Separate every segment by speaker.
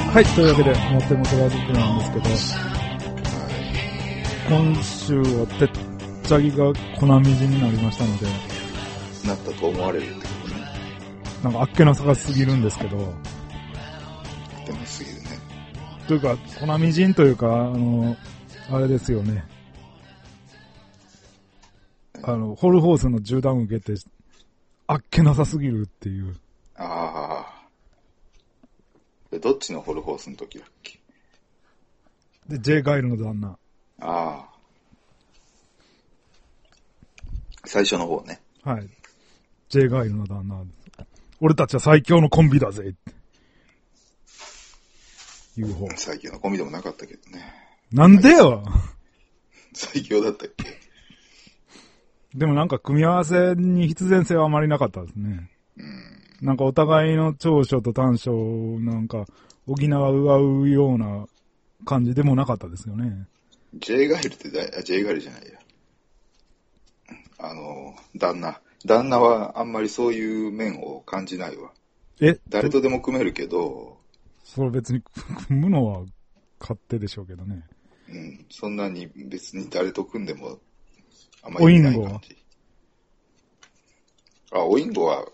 Speaker 1: はい、というわけで、表元ラジオなんですけど、今週はてっちゃぎが粉みじんになりましたので、
Speaker 2: なったと思われるってことね。
Speaker 1: なんかあっけなさがすぎるんですけど、
Speaker 2: あっけなすぎるね。
Speaker 1: というか、粉みじんというか、あれですよね。ホルホースの銃弾受けて、あっけなさすぎるっていう。
Speaker 2: ああ。どっちのホルホースの時だっけ？
Speaker 1: で、J ガイルの旦那。
Speaker 2: ああ。最初の方ね。
Speaker 1: はい。J ガイルの旦那。俺たちは最強のコンビだぜって。いう方。
Speaker 2: 最強のコンビでもなかったけどね。
Speaker 1: なんでよ
Speaker 2: 最強だったっけ？
Speaker 1: でもなんか組み合わせに必然性はあまりなかったですね。なんかお互いの長所と短所をなんか補うような感じでもなかったですよね。
Speaker 2: J ガイルってJ ガイルじゃないや。旦那はあんまりそういう面を感じないわ。誰とでも組めるけど。
Speaker 1: それ別に組むのは勝手でしょうけどね。
Speaker 2: うん。そんなに別に誰と組んでもあんまりいない感じ。オインゴは、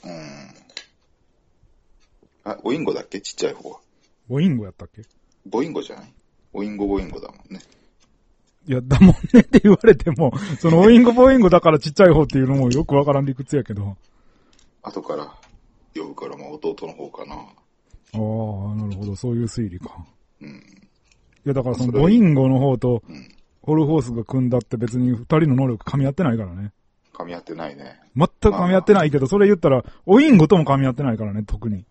Speaker 2: オインゴだっけ？ちっちゃい方は。
Speaker 1: オインゴやったっけ？
Speaker 2: ボインゴじゃない？オインゴボインゴだもんね。
Speaker 1: いや、だもんねって言われても、そのオインゴボインゴだからちっちゃい方っていうのもよくわからん理屈やけど。
Speaker 2: 後から呼ぶから、まあ弟の方かな。
Speaker 1: ああ、なるほど、そういう推理か。
Speaker 2: うん。
Speaker 1: いや、だからそのボインゴの方と、ホルホースが組んだって別に二人の能力噛み合ってないからね。
Speaker 2: 噛み合ってないね。
Speaker 1: 全く噛み合ってないけど、それ言ったら、オインゴとも噛み合ってないからね、特に。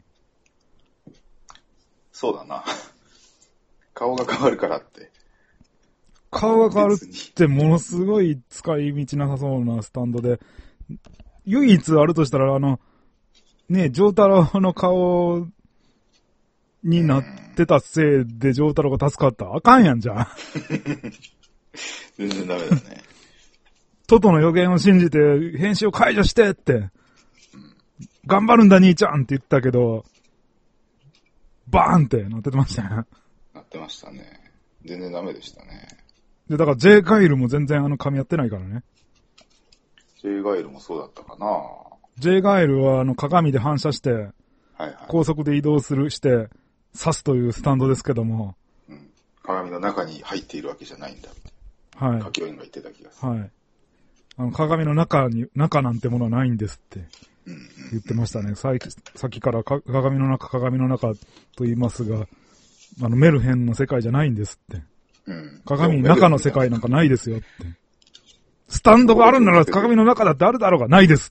Speaker 2: そうだな。顔が変わるからって。
Speaker 1: 顔が変わるってものすごい使い道なさそうなスタンドで、唯一あるとしたら、ね、ジョータロの顔になってたせいでジョータロが助かった。あかんやん、じゃあ。
Speaker 2: 全然ダメだね。
Speaker 1: トトの予言を信じて編集を解除してって、頑張るんだ兄ちゃんって言ったけど、バーンってなってましたね。
Speaker 2: なってましたね。全然ダメでしたね。
Speaker 1: で、だから J ガイルも全然噛み合ってないからね。
Speaker 2: J ガイルもそうだったかな。
Speaker 1: J ガイルは鏡で反射して、
Speaker 2: はいはい、
Speaker 1: 高速で移動して、刺すというスタンドですけども、
Speaker 2: 鏡の中に入っているわけじゃないんだ。
Speaker 1: はい。
Speaker 2: カキオインが言ってた気がする。
Speaker 1: はい。鏡の中なんてものはないんですって言ってましたね。さっきから鏡の中と言いますが、メルヘンの世界じゃないんですって。鏡の中の世界なんかないですよって。スタンドがあるんなら鏡の中だってあるだろうがないです。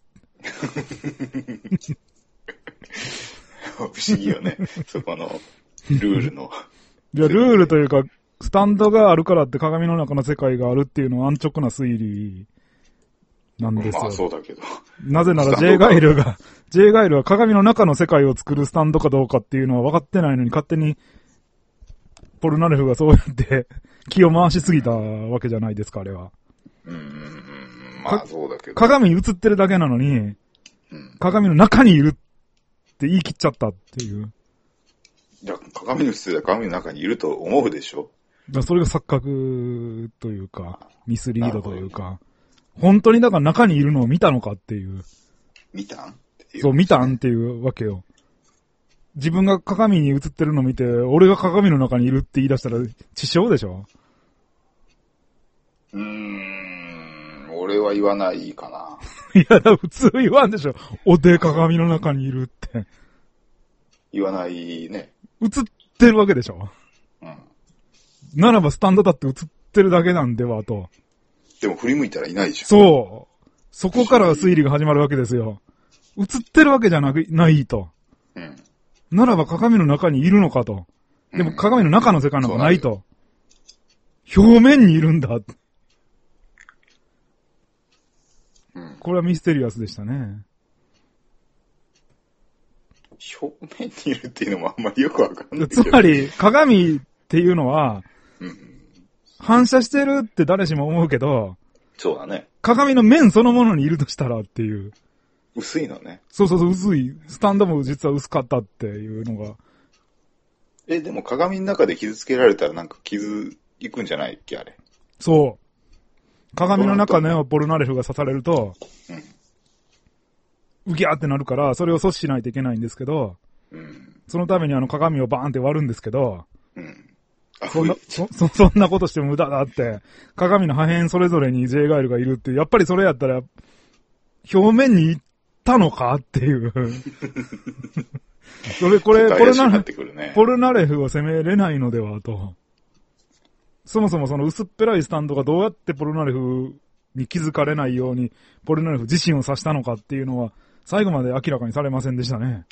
Speaker 2: 不思議よね。そこのルールの。
Speaker 1: いや、ルールというか、スタンドがあるからって鏡の中の世界があるっていうのは安直な推理なんですよ。
Speaker 2: まあそうだけど。
Speaker 1: なぜなら J ガイルは鏡の中の世界を作るスタンドかどうかっていうのは分かってないのに勝手にポルナレフがそうやって気を回しすぎたわけじゃないですか、あれは。
Speaker 2: まあそうだけど。
Speaker 1: 鏡に映ってるだけなのに、鏡の中にいるって言い切っちゃったっていう。
Speaker 2: いや、鏡の映ってる鏡の中にいると思うでしょ？
Speaker 1: それが錯覚というか、ミスリードというか、本当にだから中にいるのを見たのかっていう。
Speaker 2: 見たんっていう、
Speaker 1: そう、見たんっていうわけよ。自分が鏡に映ってるのを見て、俺が鏡の中にいるって言い出したら、致傷でしょ？
Speaker 2: 俺は言わないかな。
Speaker 1: いや、普通言わんでしょ。おで鏡の中にいるって。
Speaker 2: 言わないね。
Speaker 1: 映ってるわけでしょ？ならばスタンドだって映ってるだけなんではと。
Speaker 2: でも振り向いたらいないでしょ。
Speaker 1: そう。そこから推理が始まるわけですよ。映ってるわけじゃないと。ならば鏡の中にいるのかと。でも鏡の中の世界なんかないと。表面にいるんだ。これはミステリアスでしたね。
Speaker 2: 表面にいるっていうのもあんまりよくわかんないけど。
Speaker 1: つまり、鏡っていうのは、反射してるって誰しも思うけど、
Speaker 2: そうだね。
Speaker 1: 鏡の面そのものにいるとしたらっていう。
Speaker 2: 薄いのね。
Speaker 1: そう、薄い。スタンドも実は薄かったっていうのが、
Speaker 2: でも鏡の中で傷つけられたらなんか傷いくんじゃないっけ、あれ。
Speaker 1: そう。鏡の中ね、ポルナレフが刺されると、うぎゃーってなるから、それを阻止しないといけないんですけど、そのために鏡をバーンって割るんですけど、そんなことしても無駄だって、鏡の破片それぞれに J ガエルがいるって、やっぱりそれやったら、表面に行ったのかっていう。ポルナレフを攻めれないのではと。そもそもその薄っぺらいスタンドがどうやってポルナレフに気づかれないように、ポルナレフ自身を刺したのかっていうのは、最後まで明らかにされませんでしたね。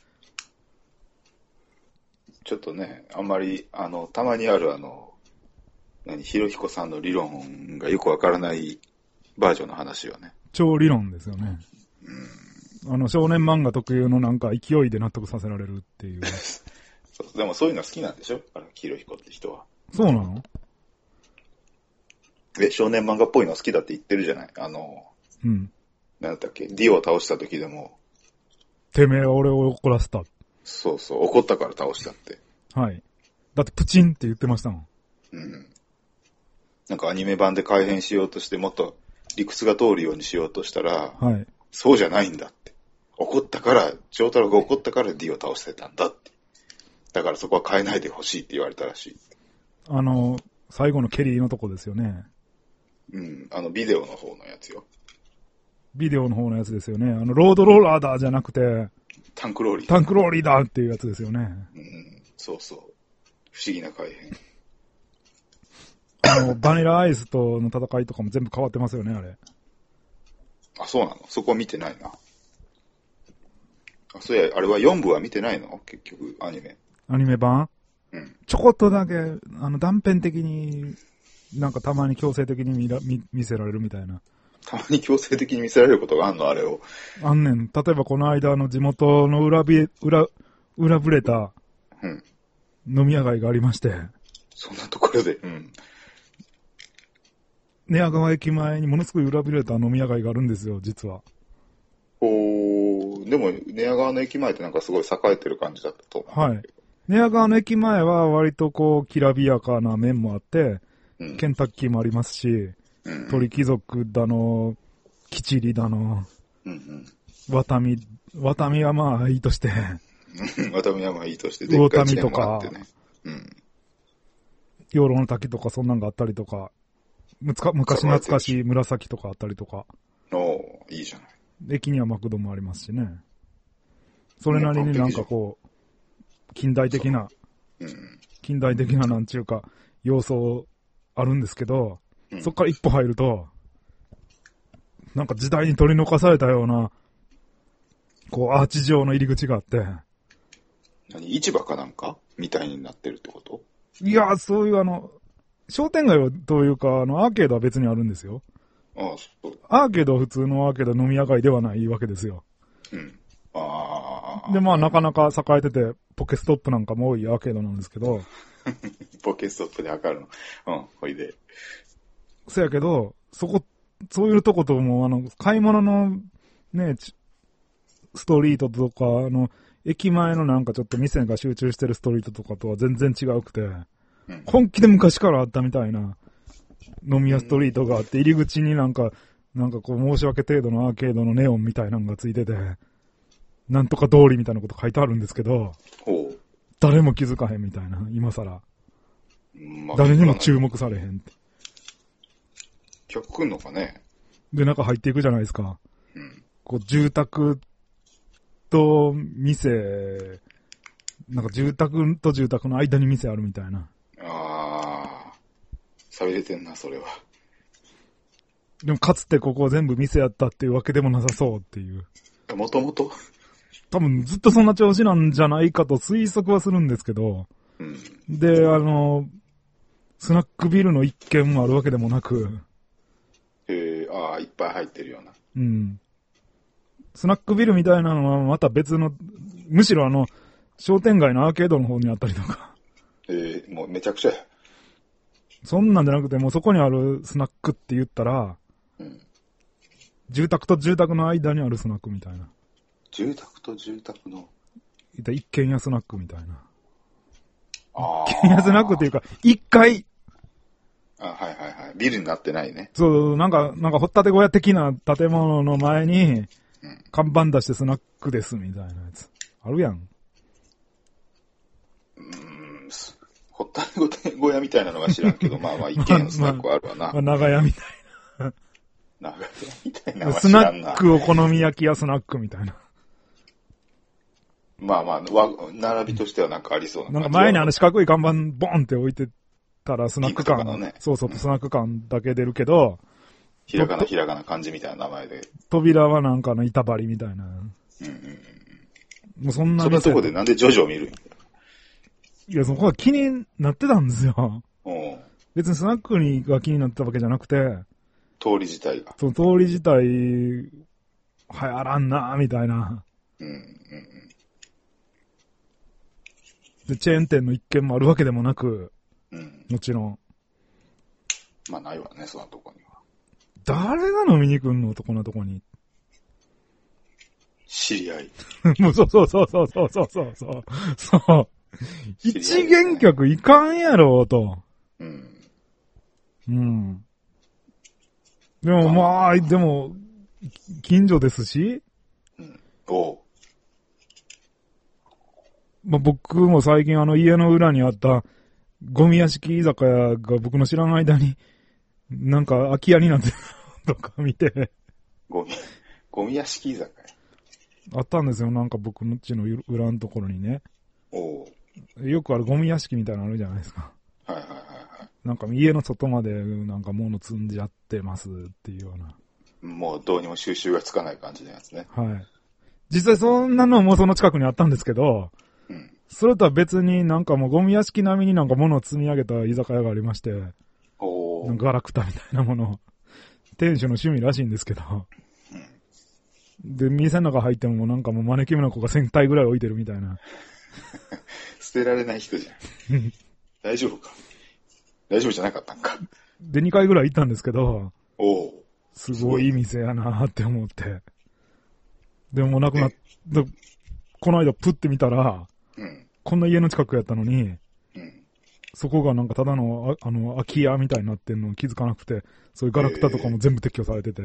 Speaker 2: ちょっとね、あんまり、たまにあるひろひこさんの理論がよくわからないバージョンの話よね。
Speaker 1: 超理論ですよね。少年漫画特有のなんか勢いで納得させられるっていう。
Speaker 2: でもそういうの好きなんでしょ、ひろひこって人は。
Speaker 1: そうなの？
Speaker 2: 少年漫画っぽいの好きだって言ってるじゃない。なんだったっけ、ディオを倒した時でも。
Speaker 1: てめえは俺を怒らせた。
Speaker 2: そうそう、怒ったから倒したって。
Speaker 1: はい。だってプチンって言ってましたもん。
Speaker 2: なんかアニメ版で改変しようとして、もっと理屈が通るようにしようとしたら、
Speaker 1: はい。
Speaker 2: そうじゃないんだって。長太郎が怒ったからディを倒してたんだって。だからそこは変えないでほしいって言われたらしい。
Speaker 1: 最後のケリーのとこですよね。
Speaker 2: ビデオの方のやつよ。
Speaker 1: ビデオの方のやつですよね。ロードローラーだじゃなくて、
Speaker 2: タンクローリー。
Speaker 1: タンクローリーだっていうやつですよね。
Speaker 2: そうそう。不思議な改
Speaker 1: 変。バニラアイスとの戦いとかも全部変わってますよね、あれ。
Speaker 2: あ、そうなの？そこは見てないな。そうや、あれは4部は見てないの？結局、アニメ版？ちょこっとだけ、断片的に、なんかたまに強制的に見せられるみたいな。 たまに強制的に見せられることがあんの？あれを。
Speaker 1: あんねん。例えばこの間地元の裏ぶれた、飲み屋街がありまして。
Speaker 2: そんなところで。
Speaker 1: 寝屋川駅前にものすごい裏ぶれた飲み屋街があるんですよ、実は。
Speaker 2: でも、寝屋川の駅前ってなんかすごい栄えてる感じだったと思う。
Speaker 1: はい。寝屋川の駅前は割ときらびやかな面もあって、ケンタッキーもありますし、鳥貴族だの、キチリだの、ワタミはまあいいとして。
Speaker 2: ワタミはまあいいとして、
Speaker 1: 魚民とか、養老の滝とかそんなんがあったりとか、昔懐かしい紫とかあったりとか。
Speaker 2: いいじゃない。
Speaker 1: 駅にはマクドもありますしね。それなりになんか近代的ななんちゅうか、要素あるんですけど、そっから一歩入ると、なんか時代に取り残されたような、アーチ状の入り口があって。
Speaker 2: 市場かなんかみたいになってるってこと？
Speaker 1: いや、そういう商店街というか、アーケードは別にあるんですよ。
Speaker 2: そう。
Speaker 1: アーケードは普通のアーケード飲み屋街ではないわけですよ。で、まあなかなか栄えてて、ポケストップなんかも多いアーケードなんですけど。
Speaker 2: ポケストップで測るの。ほいで。
Speaker 1: そやけど、そういうとことも、買い物のね、ストリートとか、駅前のなんかちょっと店が集中してるストリートとかとは全然違うくて、本気で昔からあったみたいな飲み屋ストリートがあって、入り口になんか申し訳程度のアーケードのネオンみたいなのがついてて、なんとか通りみたいなこと書いてあるんですけど、誰も気づかへんみたいな、今更。誰にも注目されへんって。
Speaker 2: 客来んのかね？
Speaker 1: で、中入っていくじゃないですか。住宅と店、なんか住宅と住宅の間に店あるみたいな。
Speaker 2: 寂れてんな、それは。
Speaker 1: でもかつてここ全部店やったっていうわけでもなさそうっていう。
Speaker 2: もともと？
Speaker 1: 多分ずっとそんな調子なんじゃないかと推測はするんですけど。で、スナックビルの一軒もあるわけでもなく。
Speaker 2: いっぱい入ってるような。
Speaker 1: スナックビルみたいなのはまた別の、むしろ商店街のアーケードの方にあったりとか。
Speaker 2: もうめちゃくちゃや。
Speaker 1: そんなんじゃなくて、もうそこにあるスナックって言ったら、住宅と住宅の間にあるスナックみたいな。
Speaker 2: 住宅と住宅の
Speaker 1: 一軒家スナックみたいな。
Speaker 2: あ
Speaker 1: やスナックっていうか、1階。
Speaker 2: はいはいはい。ビルになってないね。
Speaker 1: そう、なんか、掘ったて小屋的な建物の前に、看板出してスナックですみたいなやつ。あるやん。
Speaker 2: ほったて小屋みたいなのは知らんけど、まあまあ、一軒のスナックはあるわな。
Speaker 1: 長屋みたいな。
Speaker 2: 長屋みたいなのは
Speaker 1: ス
Speaker 2: 知らんな。
Speaker 1: ナックお好み焼きやスナックみたいな。
Speaker 2: まあまあ、並びとしてはなんかありそうな感じ。
Speaker 1: なんか前に四角い看板ボンって置いてたらスナック感、
Speaker 2: ね、
Speaker 1: そうそう、スナック感だけ出るけど、
Speaker 2: ひらがな漢字みたいな名前で。
Speaker 1: 扉はなんかの板張りみたいな。もうそんな。
Speaker 2: そんなとこでなんでジョジョ見るんや。
Speaker 1: いや、そこは気になってたんですよ。別にスナックが気になったわけじゃなくて、
Speaker 2: 通り自体が。
Speaker 1: その通り自体、流行らんなみたいな。で、チェーン店の一軒もあるわけでもなく、もちろん。
Speaker 2: まあないわね、そんなとこには。
Speaker 1: 誰が飲みに来んのとこんなとこに。
Speaker 2: 知り合い。
Speaker 1: もうそう。一元客いかんやろ、と。でもまあ、でも、近所ですし。まあ僕も最近家の裏にあったゴミ屋敷居酒屋が僕の知らない間になんか空き家になってるとか見て。
Speaker 2: ゴミ屋敷居酒
Speaker 1: 屋あったんですよ。なんか僕の家の裏のところにね。よくあるゴミ屋敷みたいなのあるじゃないですか。なんか家の外までなんか物積んじゃってますっていうような。
Speaker 2: もうどうにも収集がつかない感じのやつね。
Speaker 1: はい。実際そんなのもその近くにあったんですけど、それとは別になんかもうゴミ屋敷並みになんか物を積み上げた居酒屋がありまして、なんかガラクタみたいなものを、店主の趣味らしいんですけど、で、店の中入ってもなんかもう招き猫が1000体ぐらい置いてるみたいな。
Speaker 2: 捨てられない人じゃん。大丈夫か。大丈夫じゃなかったんか。
Speaker 1: で、2回ぐらい行ったんですけど、すごいいい店やなって思って。でもなくなっこの間プッて見たら、こんな家の近くやったのに、そこがなんかただの空き家みたいになってんの気づかなくて、そういうガラクタとかも全部撤去されてて。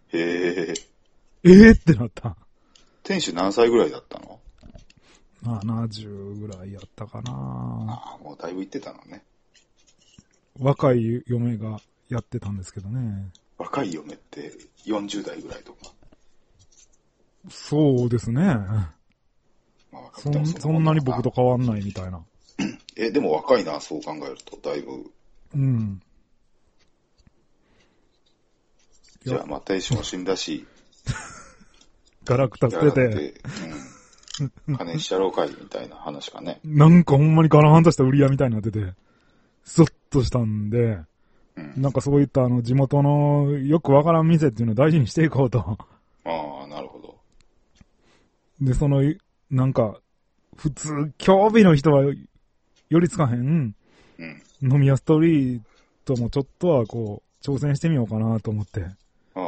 Speaker 1: ってなった。
Speaker 2: 店主何歳ぐらいだったの
Speaker 1: ？70ぐらいやったかな。
Speaker 2: もうだいぶ行ってたのね。
Speaker 1: 若い嫁がやってたんですけどね。
Speaker 2: 若い嫁って40代ぐらいとか。
Speaker 1: そうですね。そんなに僕と変わんないみたいな。
Speaker 2: でも若いな、そう考えると、だいぶ。じゃあ、まあ、店主も死んだし。
Speaker 1: ガラクタ捨てて。
Speaker 2: 金しちゃろうかい、みたいな話かね。
Speaker 1: なんかほんまにガラハンとした売り屋みたいになってて、ゾッとしたんで、なんかそういった地元のよくわからん店っていうのを大事にしていこうと。
Speaker 2: なるほど。
Speaker 1: で、なんか、普通、興味の人は寄りつかへん、飲み屋ストリートもちょっとはこう、挑戦してみようかなと思って。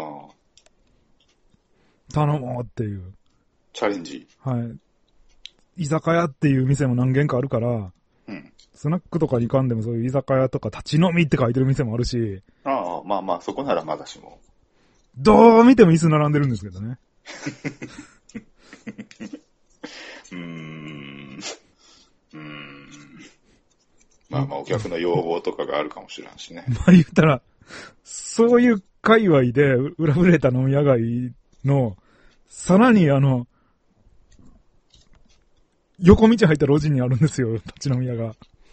Speaker 1: 頼もうっていう。
Speaker 2: チャレンジ。
Speaker 1: はい。居酒屋っていう店も何軒かあるから、スナックとかに行かんでもそういう居酒屋とか立ち飲みって書いてる店もあるし。
Speaker 2: まあまあ、そこならまだしも。
Speaker 1: どう見ても椅子並んでるんですけどね。
Speaker 2: まあまあ、お客の要望とかがあるかもしれんしね。
Speaker 1: まあ言ったら、そういう界隈で裏ぶれた飲み屋街の、さらに横道入った路地にあるんですよ、立ち飲み屋が。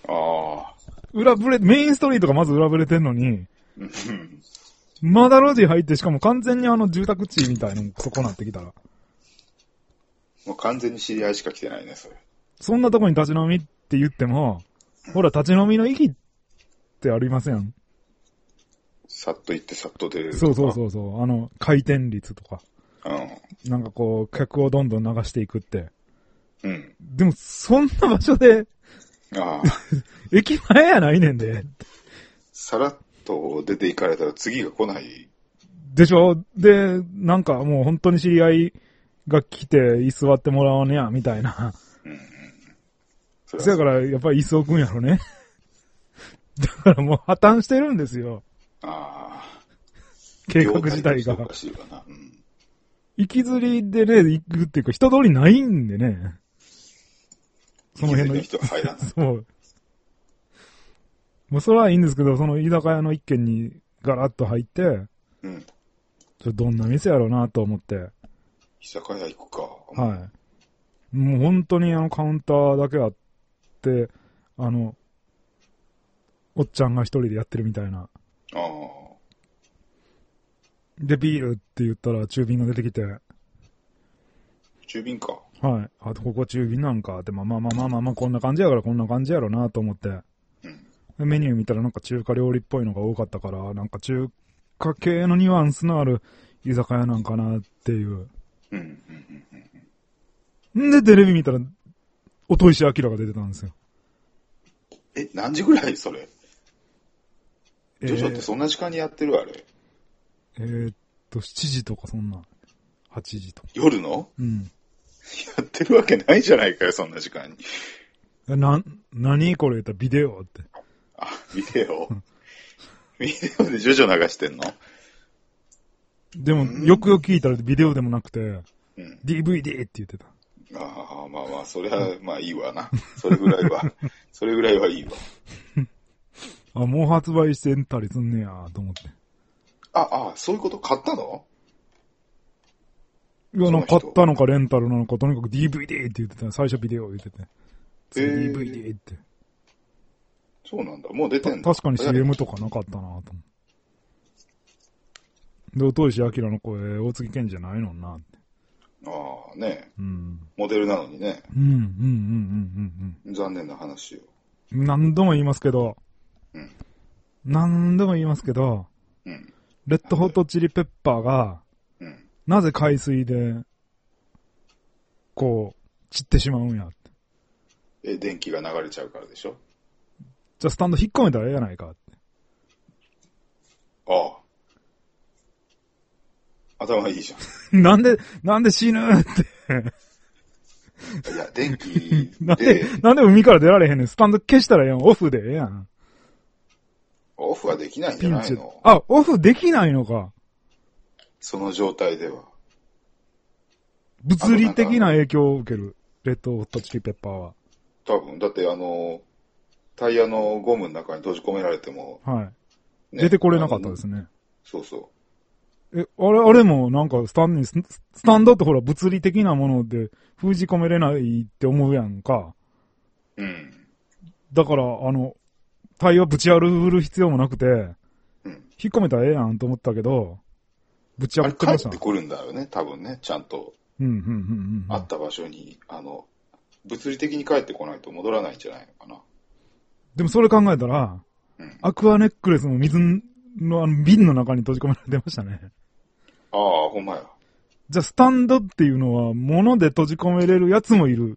Speaker 1: メインストリートがまず裏ぶれてんのに、まだ路地入ってしかも完全に住宅地みたいなそこなってきたら。
Speaker 2: もう完全に知り合いしか来てないね、それ。
Speaker 1: そんなとこに立ち飲みって言っても、ほら、立ち飲みの意義ってありません。
Speaker 2: さっと行ってさっと出れる
Speaker 1: とか。そう。回転率とか。なんかこう、客をどんどん流していくって。でも、そんな場所で、駅前やないねんで。
Speaker 2: さらっと出て行かれたら次が来ない。
Speaker 1: でしょ？で、なんかもう本当に知り合いが来て居座ってもらわねや、みたいな。 そやから、やっぱり磯くんやろね。だからもう破綻してるんですよ。
Speaker 2: ああ。
Speaker 1: 計画自体が。
Speaker 2: おかしいわな。うん。
Speaker 1: 行きずりでね、行くっていうか人通りないんでね。その辺の
Speaker 2: 人が入らない。
Speaker 1: そう。もうそれはいいんですけど、その居酒屋の一軒にガラッと入って、
Speaker 2: うん。
Speaker 1: どんな店やろうなと思って。
Speaker 2: 居酒屋行くか。
Speaker 1: はい。もう本当にカウンターだけあって、おっちゃんが一人でやってるみたいな。
Speaker 2: ああ。
Speaker 1: で、ビールって言ったら中瓶が出てきて。
Speaker 2: 中瓶か。
Speaker 1: はい。あと、ここ中瓶なんかって、まあ、こんな感じやからこんな感じやろなと思って。
Speaker 2: うん。
Speaker 1: メニュー見たらなんか中華料理っぽいのが多かったから、なんか中華系のニュアンスのある居酒屋なんかなっていう。んで、テレビ見たら、音石明が出てたんですよ。
Speaker 2: 何時ぐらいそれ？ジョジョってそんな時間にやってるあれ。
Speaker 1: 7時とかそんな。8時とか。
Speaker 2: 夜の？
Speaker 1: うん。
Speaker 2: やってるわけないじゃないかよ、そんな時間に。
Speaker 1: 何これ言ったらビデオって。
Speaker 2: あ、ビデオビデオでジョジョ流してんの？
Speaker 1: でも、よくよく聞いたらビデオでもなくて、
Speaker 2: うん、
Speaker 1: DVD って言ってた。
Speaker 2: ああ、まあまあ、それは、まあいいわな。それぐらいはいいわ。
Speaker 1: あ、もう発売してたりすんねや、と思って。
Speaker 2: そういうこと買ったの？
Speaker 1: いや、買ったのかレンタルなのか、とにかく DVD って言ってた。最初ビデオ言ってて。DVD って。
Speaker 2: そうなんだ。もう出てんだ。
Speaker 1: 確かに CM とかなかったなと思って。で、音石明の声、大月健じゃないのなって。
Speaker 2: ああ、ね。
Speaker 1: うん。
Speaker 2: モデルなのにね。残念な話よ。
Speaker 1: 何度も言いますけど、
Speaker 2: うん。
Speaker 1: 何度も言いますけど、
Speaker 2: うん。
Speaker 1: レッドホットチリペッパーが、
Speaker 2: うん。
Speaker 1: なぜ海水で、こう、散ってしまうんやって。
Speaker 2: 電気が流れちゃうからでしょ？
Speaker 1: じゃあスタンド引っ込めたらええやないかって。
Speaker 2: ああ。頭いいじ
Speaker 1: ゃん。なんで死ぬって。
Speaker 2: いや、電気で。
Speaker 1: なんで海から出られへんねん。スタンド消したらええやん。オフでええやん。
Speaker 2: オフはできないんじゃないの？
Speaker 1: オフできないのか。
Speaker 2: その状態では。
Speaker 1: 物理的な影響を受ける。レッドホットチリペッパーは。
Speaker 2: 多分、だってタイヤのゴムの中に閉じ込められても。
Speaker 1: はい。ね、出てこれなかったですね。
Speaker 2: そうそう。
Speaker 1: あれもなんかスタンドってほら物理的なもので封じ込めれないって思うやんか。
Speaker 2: うん。
Speaker 1: だから、タイヤぶち破る必要もなくて、引っ込めたらええやんと思ったけど、ぶち破ってました。
Speaker 2: 帰ってくるんだよね、多分ね、ちゃんと。あった場所に、物理的に帰ってこないと戻らないんじゃないのかな。
Speaker 1: でもそれ考えたら、アクアネックレスも水の瓶の中に閉じ込められてましたね。
Speaker 2: ああ、ほんまや。
Speaker 1: じゃあスタンドっていうのは物で閉じ込めれるやつもいる。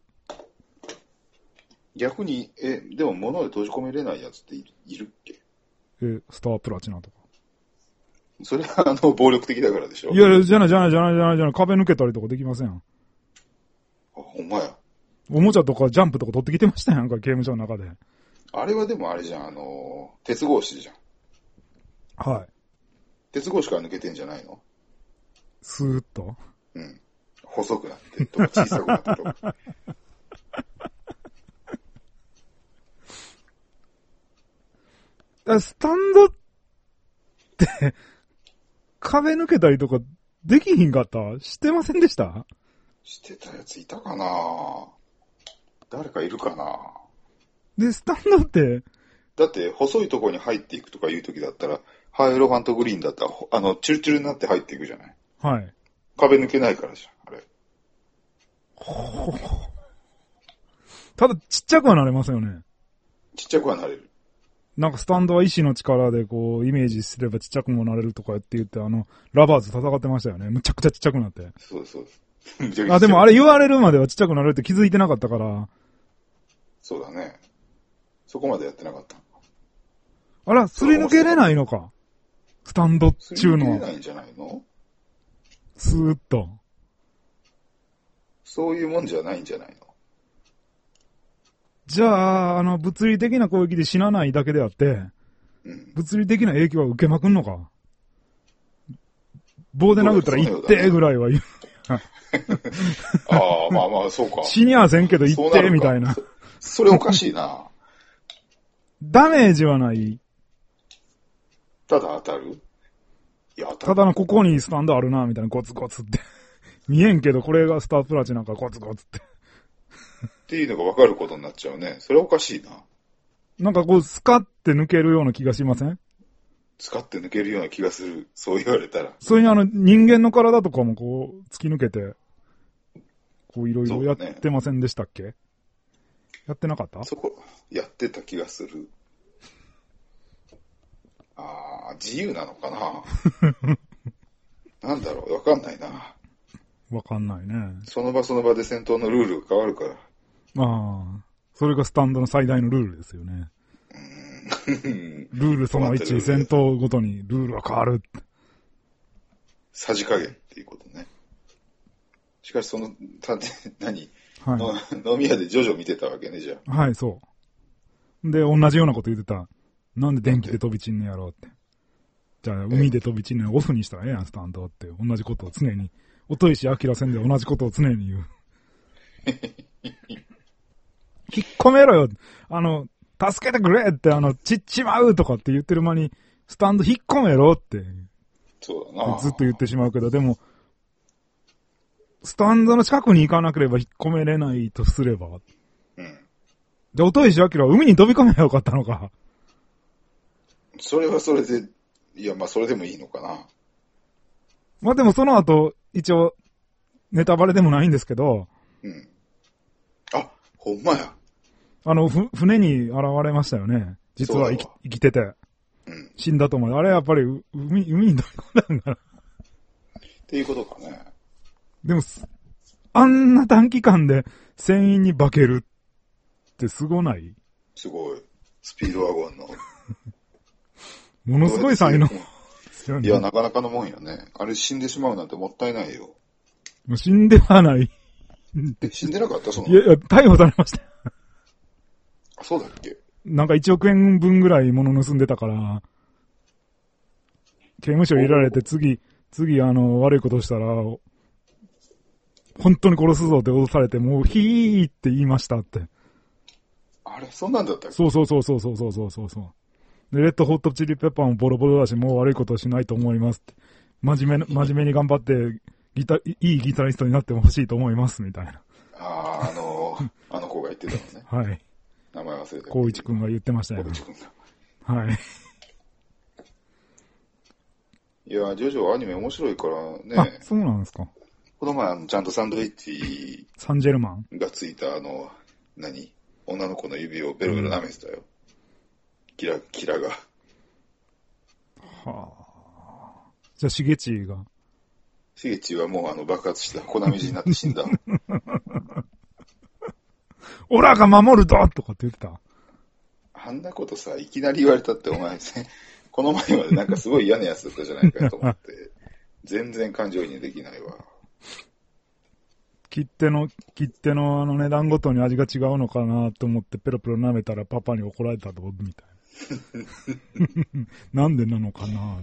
Speaker 2: 逆に、でも物で閉じ込めれないやつっているっけ？
Speaker 1: スタープラチナとか。
Speaker 2: それは暴力的だからでしょ？
Speaker 1: いや、じゃない。壁抜けたりとかできません。
Speaker 2: あ、ほんまや。
Speaker 1: おもちゃとかジャンプとか取ってきてましたやんか、刑務所の中で。
Speaker 2: あれはでもあれじゃん、鉄格子じゃん。
Speaker 1: はい。
Speaker 2: 鉄格子から抜けてんじゃないの？
Speaker 1: スーッと？
Speaker 2: うん。細くなってとか小さくなってとか。
Speaker 1: スタンドって、壁抜けたりとかできひんかった？してませんでした？
Speaker 2: してたやついたかな？誰かいるかな？
Speaker 1: で、スタンドって、
Speaker 2: だって細いとこに入っていくとかいう時だったら、ハイエロファントグリーンだったら、チュルチュルになって入っていくじゃない？
Speaker 1: はい。
Speaker 2: 壁抜けないからじゃん、あれ。
Speaker 1: ただ、ちっちゃくはなれますよね。
Speaker 2: ちっちゃくはなれる。
Speaker 1: なんかスタンドは意志の力でこう、イメージすればちっちゃくもなれるとかって言って、ラバーズ戦ってましたよね。むちゃくちゃちっちゃくなって。
Speaker 2: そうです。
Speaker 1: でもあれ言われるまではちっちゃくなれるって気づいてなかったから。
Speaker 2: そうだね。そこまでやってなかった。
Speaker 1: あら、すり抜けれないのか。スタンド中の。
Speaker 2: すり抜けれないんじゃないの？
Speaker 1: スーッと。
Speaker 2: そういうもんじゃないんじゃないの？
Speaker 1: じゃあ、物理的な攻撃で死なないだけであって、物理的な影響は受けまくんのか？棒で殴ったら行ってぐらいは言う。
Speaker 2: ああ、まあまあ、そうか。
Speaker 1: 死にはせんけど行ってみたいな。
Speaker 2: それおかしいな。
Speaker 1: ダメージはない。
Speaker 2: ただ当たる？いや、
Speaker 1: ただのここにスタンドあるな、みたいなゴツゴツって。見えんけど、これがスタープラチなんかゴツゴツって。
Speaker 2: っていうのが分かることになっちゃうね。それおかしいな。
Speaker 1: なんかこう、スカって抜けるような気がしません？
Speaker 2: スカって抜けるような気がする。そう言われたら。
Speaker 1: そういう人間の体とかもこう、突き抜けて、こういろいろやってませんでしたっけ？やってなかった？
Speaker 2: そこ、やってた気がする。ああ、自由なのかな。なんだろう、わかんないな。
Speaker 1: わかんないね。
Speaker 2: その場その場で戦闘のルールが変わるから。
Speaker 1: ああ、それがスタンドの最大のルールですよね。ルールその1、戦闘ごとにルールが変わる。
Speaker 2: さじ加減っていうことね。しかし何、はい、飲み屋でジョジョ見てたわけね、じゃあ。
Speaker 1: はい、そう。で、同じようなこと言ってた。なんで電気で飛び散んねやろうって。じゃあ、海で飛び散んねやオフにしたらええやん、スタンドって。同じことを常に。音石明戦で同じことを常に言う。引っ込めろよ。助けてくれって散っちまうとかって言ってる間に、スタンド引っ込めろって。
Speaker 2: そうだな。
Speaker 1: ずっと言ってしまうけど、でも、スタンドの近くに行かなければ引っ込めれないとすれば。うん。で、音石明は海に飛び込めばよかったのか。
Speaker 2: それはそれで、いや、まあそれでもいいのかな。
Speaker 1: まあでもその後、一応、ネタバレでもないんですけど。
Speaker 2: うん。あ、ほんまや。
Speaker 1: 船に現れましたよね。実は生きてて。うん。死んだと思う。あれやっぱり海に飛び込んだんかな。
Speaker 2: っていうことかね。
Speaker 1: でも、あんな短期間で船員に化けるってすごない？
Speaker 2: すごい。スピードワゴンの。
Speaker 1: ものすごい才能。
Speaker 2: いや、なかなかのもんよね。あれ死んでしまうなんてもったいないよ。
Speaker 1: 死んではない。
Speaker 2: 死んでなかった？
Speaker 1: いや、逮捕されました。
Speaker 2: あ、そうだっけ？
Speaker 1: なんか1億円分ぐらい物盗んでたから、刑務所入れられて次悪いことしたら、本当に殺すぞって脅されて、もうヒーって言いましたって。
Speaker 2: あれ、そんなんだったっけ？
Speaker 1: そう。で、レッドホットチリペッパーもボロボロだし、もう悪いことはしないと思いますって。真面目に頑張って、いいギタリストになってほしいと思います、みたいな。
Speaker 2: あの子が言ってたのね。
Speaker 1: はい。
Speaker 2: 名前忘れた。
Speaker 1: 光一くんが言ってましたよね。
Speaker 2: 光一くん
Speaker 1: が。はい。
Speaker 2: いや、ジョジョアニメ面白いからね。
Speaker 1: あ、そうなんですか。
Speaker 2: この前ちゃんとサンドイッチ。
Speaker 1: サンジェルマン
Speaker 2: がついた女の子の指をベロベロ舐めてたよ。キラが。
Speaker 1: はあ。じゃあ、しげちが。
Speaker 2: しげちはもう爆発した粉水になって死んだ。
Speaker 1: オラが守るぞとかって言ってた。
Speaker 2: あんなことさ、いきなり言われたってお前この前までなんかすごい嫌なやつだったじゃないかと思って、全然感情移入できないわ。
Speaker 1: 切手の値段ごとに味が違うのかなと思ってペロペロ舐めたらパパに怒られたとみたいな。なんでなのかな。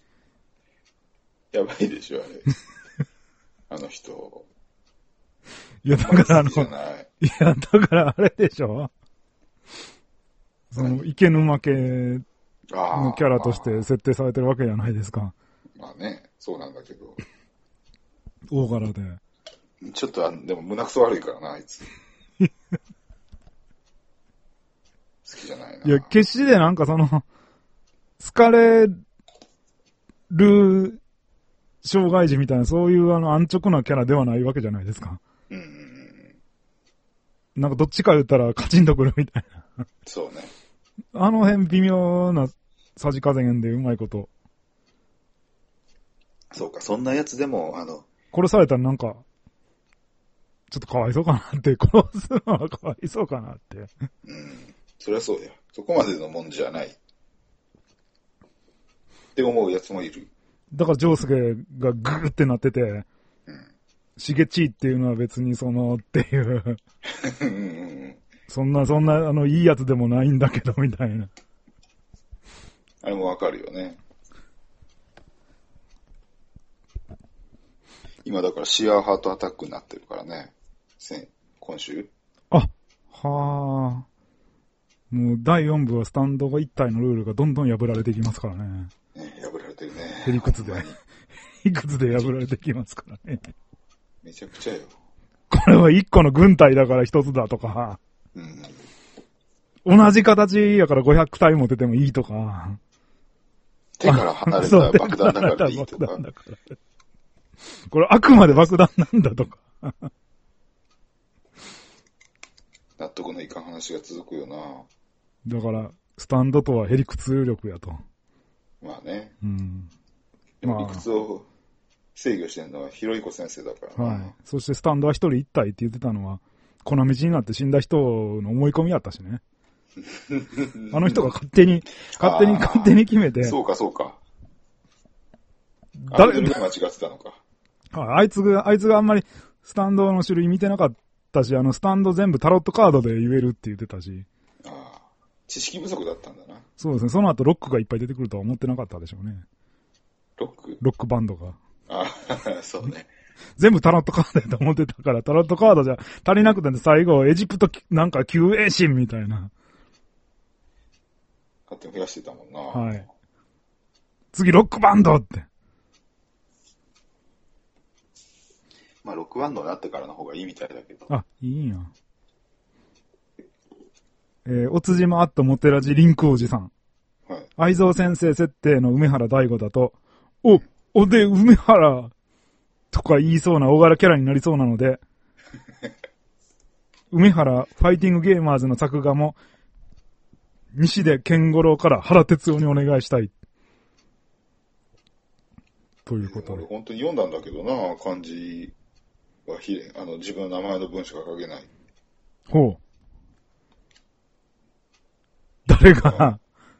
Speaker 2: やばいでしょ、あれ。あの人。
Speaker 1: いや、だからだからあれでしょ。その、池沼家のキャラとして設定されてるわけじゃないですか。
Speaker 2: まあね、そうなんだけど。
Speaker 1: 大柄で。
Speaker 2: ちょっとでも胸くそ悪いからな、あいつ。好きじゃないな。
Speaker 1: いや、決してなんか好かれる障害児みたいな、そういう安直なキャラではないわけじゃないですか。なんかどっちか言ったらカチンとくるみたいな。
Speaker 2: そうね。
Speaker 1: あの辺微妙なさじ加減でうまいこと。
Speaker 2: そうか、そんなやつでも、
Speaker 1: 殺されたらなんか、ちょっとかわいそうかなって、殺すのはかわいそうかなって。
Speaker 2: そりゃそうや。そこまでのもんじゃない。って思うやつもいる。
Speaker 1: だからジョウスケがグーってなってて、しげちっていうのは別にっていう。 そんな、いいやつでもないんだけど、みたいな。
Speaker 2: あれもわかるよね。今だからシアーハートアタックになってるからね。今週。
Speaker 1: あ、はあ。もう第4部はスタンドが一体のルールがどんどん破られていきますからね。
Speaker 2: 破られてるね。
Speaker 1: へりくつで。へりくつで破られていきますからね。
Speaker 2: めちゃくちゃよ。
Speaker 1: これは1個の軍隊だから1つだとか。同じ形やから500体持ててもいいとか。
Speaker 2: 手から離れた爆弾だからいいとか。
Speaker 1: これあくまで爆弾なんだとか。
Speaker 2: 納得のいかん話が続くよな。
Speaker 1: だから、スタンドとはへりくつ力やと。
Speaker 2: まあね。
Speaker 1: で
Speaker 2: も理屈を制御してるのはひろいこ先生だから
Speaker 1: な。はい。そしてスタンドは一人一体って言ってたのは、この道になって死んだ人の思い込みやったしね。あの人が勝手に決めて。
Speaker 2: そうか。誰が間違ってたのか。
Speaker 1: あいつがあんまりスタンドの種類見てなかったし、スタンド全部タロットカードで言えるって言ってたし。
Speaker 2: 知識不足だったんだな。
Speaker 1: そうですね。その後ロックがいっぱい出てくるとは思ってなかったでしょうね。
Speaker 2: ロ
Speaker 1: ックバンドが。
Speaker 2: そうね。
Speaker 1: 全部タロットカードだと思ってたから、タロットカードじゃ足りなくて最後、エジプトなんか救援神みたいな。
Speaker 2: 勝手に増やしてたもんな。
Speaker 1: はい。次、ロックバンドって。
Speaker 2: まあ、ロックバンドになってからの方がいいみたいだけど。
Speaker 1: あ、いいんや。おつじまあっともてらじリンクおじさん。
Speaker 2: はい。
Speaker 1: 愛蔵先生設定の梅原大吾だと、で、梅原とか言いそうな大柄キャラになりそうなので、梅原ファイティングゲーマーズの作画も、西出健五郎から原哲夫にお願いしたい。ということで。
Speaker 2: 俺本当に読んだんだけどな、漢字は自分の名前の文章が書けない。
Speaker 1: ほう。誰が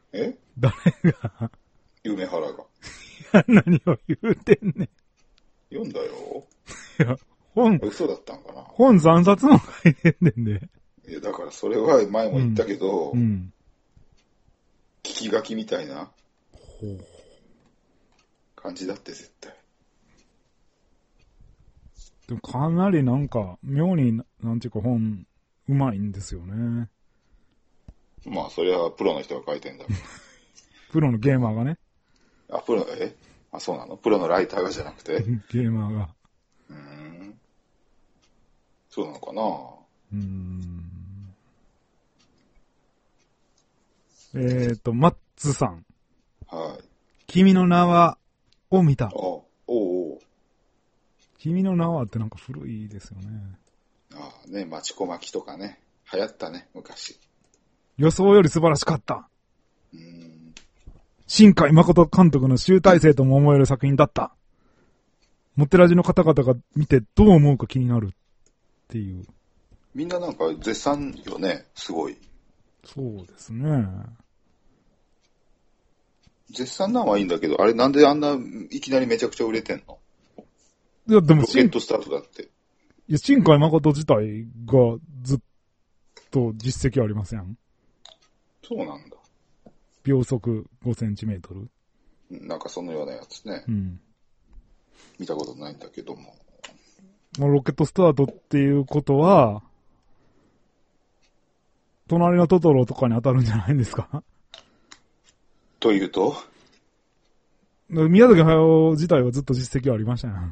Speaker 2: 梅原が。
Speaker 1: 何を言うてんねん。
Speaker 2: 読んだよ。
Speaker 1: いや、本。
Speaker 2: 嘘だったんかな。
Speaker 1: 本3冊も書いてんねんで。
Speaker 2: いや、だからそれは前も言ったけど、
Speaker 1: 聞
Speaker 2: き書きみたいな感じだって絶対。
Speaker 1: でもかなりなんか、妙に、なんていうか本、うまいんですよね。
Speaker 2: まあ、それはプロの人が書いてんだから。
Speaker 1: プロのゲーマーがね。
Speaker 2: そうなの？プロのライターがじゃなくて
Speaker 1: ゲーマーが。
Speaker 2: そうなのかな。
Speaker 1: マッツさん。
Speaker 2: はい。
Speaker 1: 君の名は、を見た。君の名はってなんか古いですよね。
Speaker 2: マチコマキとかね。流行ったね、昔。
Speaker 1: 予想より素晴らしかった。新海誠監督の集大成とも思える作品だった。モテラジの方々が見てどう思うか気になるっていう。
Speaker 2: みんななんか絶賛よね、すごい。
Speaker 1: そうですね。
Speaker 2: 絶賛なんはいいんだけど、あれなんであんないきなりめちゃくちゃ売れてんの？
Speaker 1: いや、でも
Speaker 2: ロケットスタートだって。
Speaker 1: いや、新海誠自体がずっと実績ありません？
Speaker 2: そうなんだ。
Speaker 1: 秒速5センチメートル。
Speaker 2: なんかそのようなやつね。見たことないんだけども。
Speaker 1: ロケットスタートっていうことは、隣のトトロとかに当たるんじゃないんですか？
Speaker 2: というと？
Speaker 1: 宮崎駿自体はずっと実績ありましたね。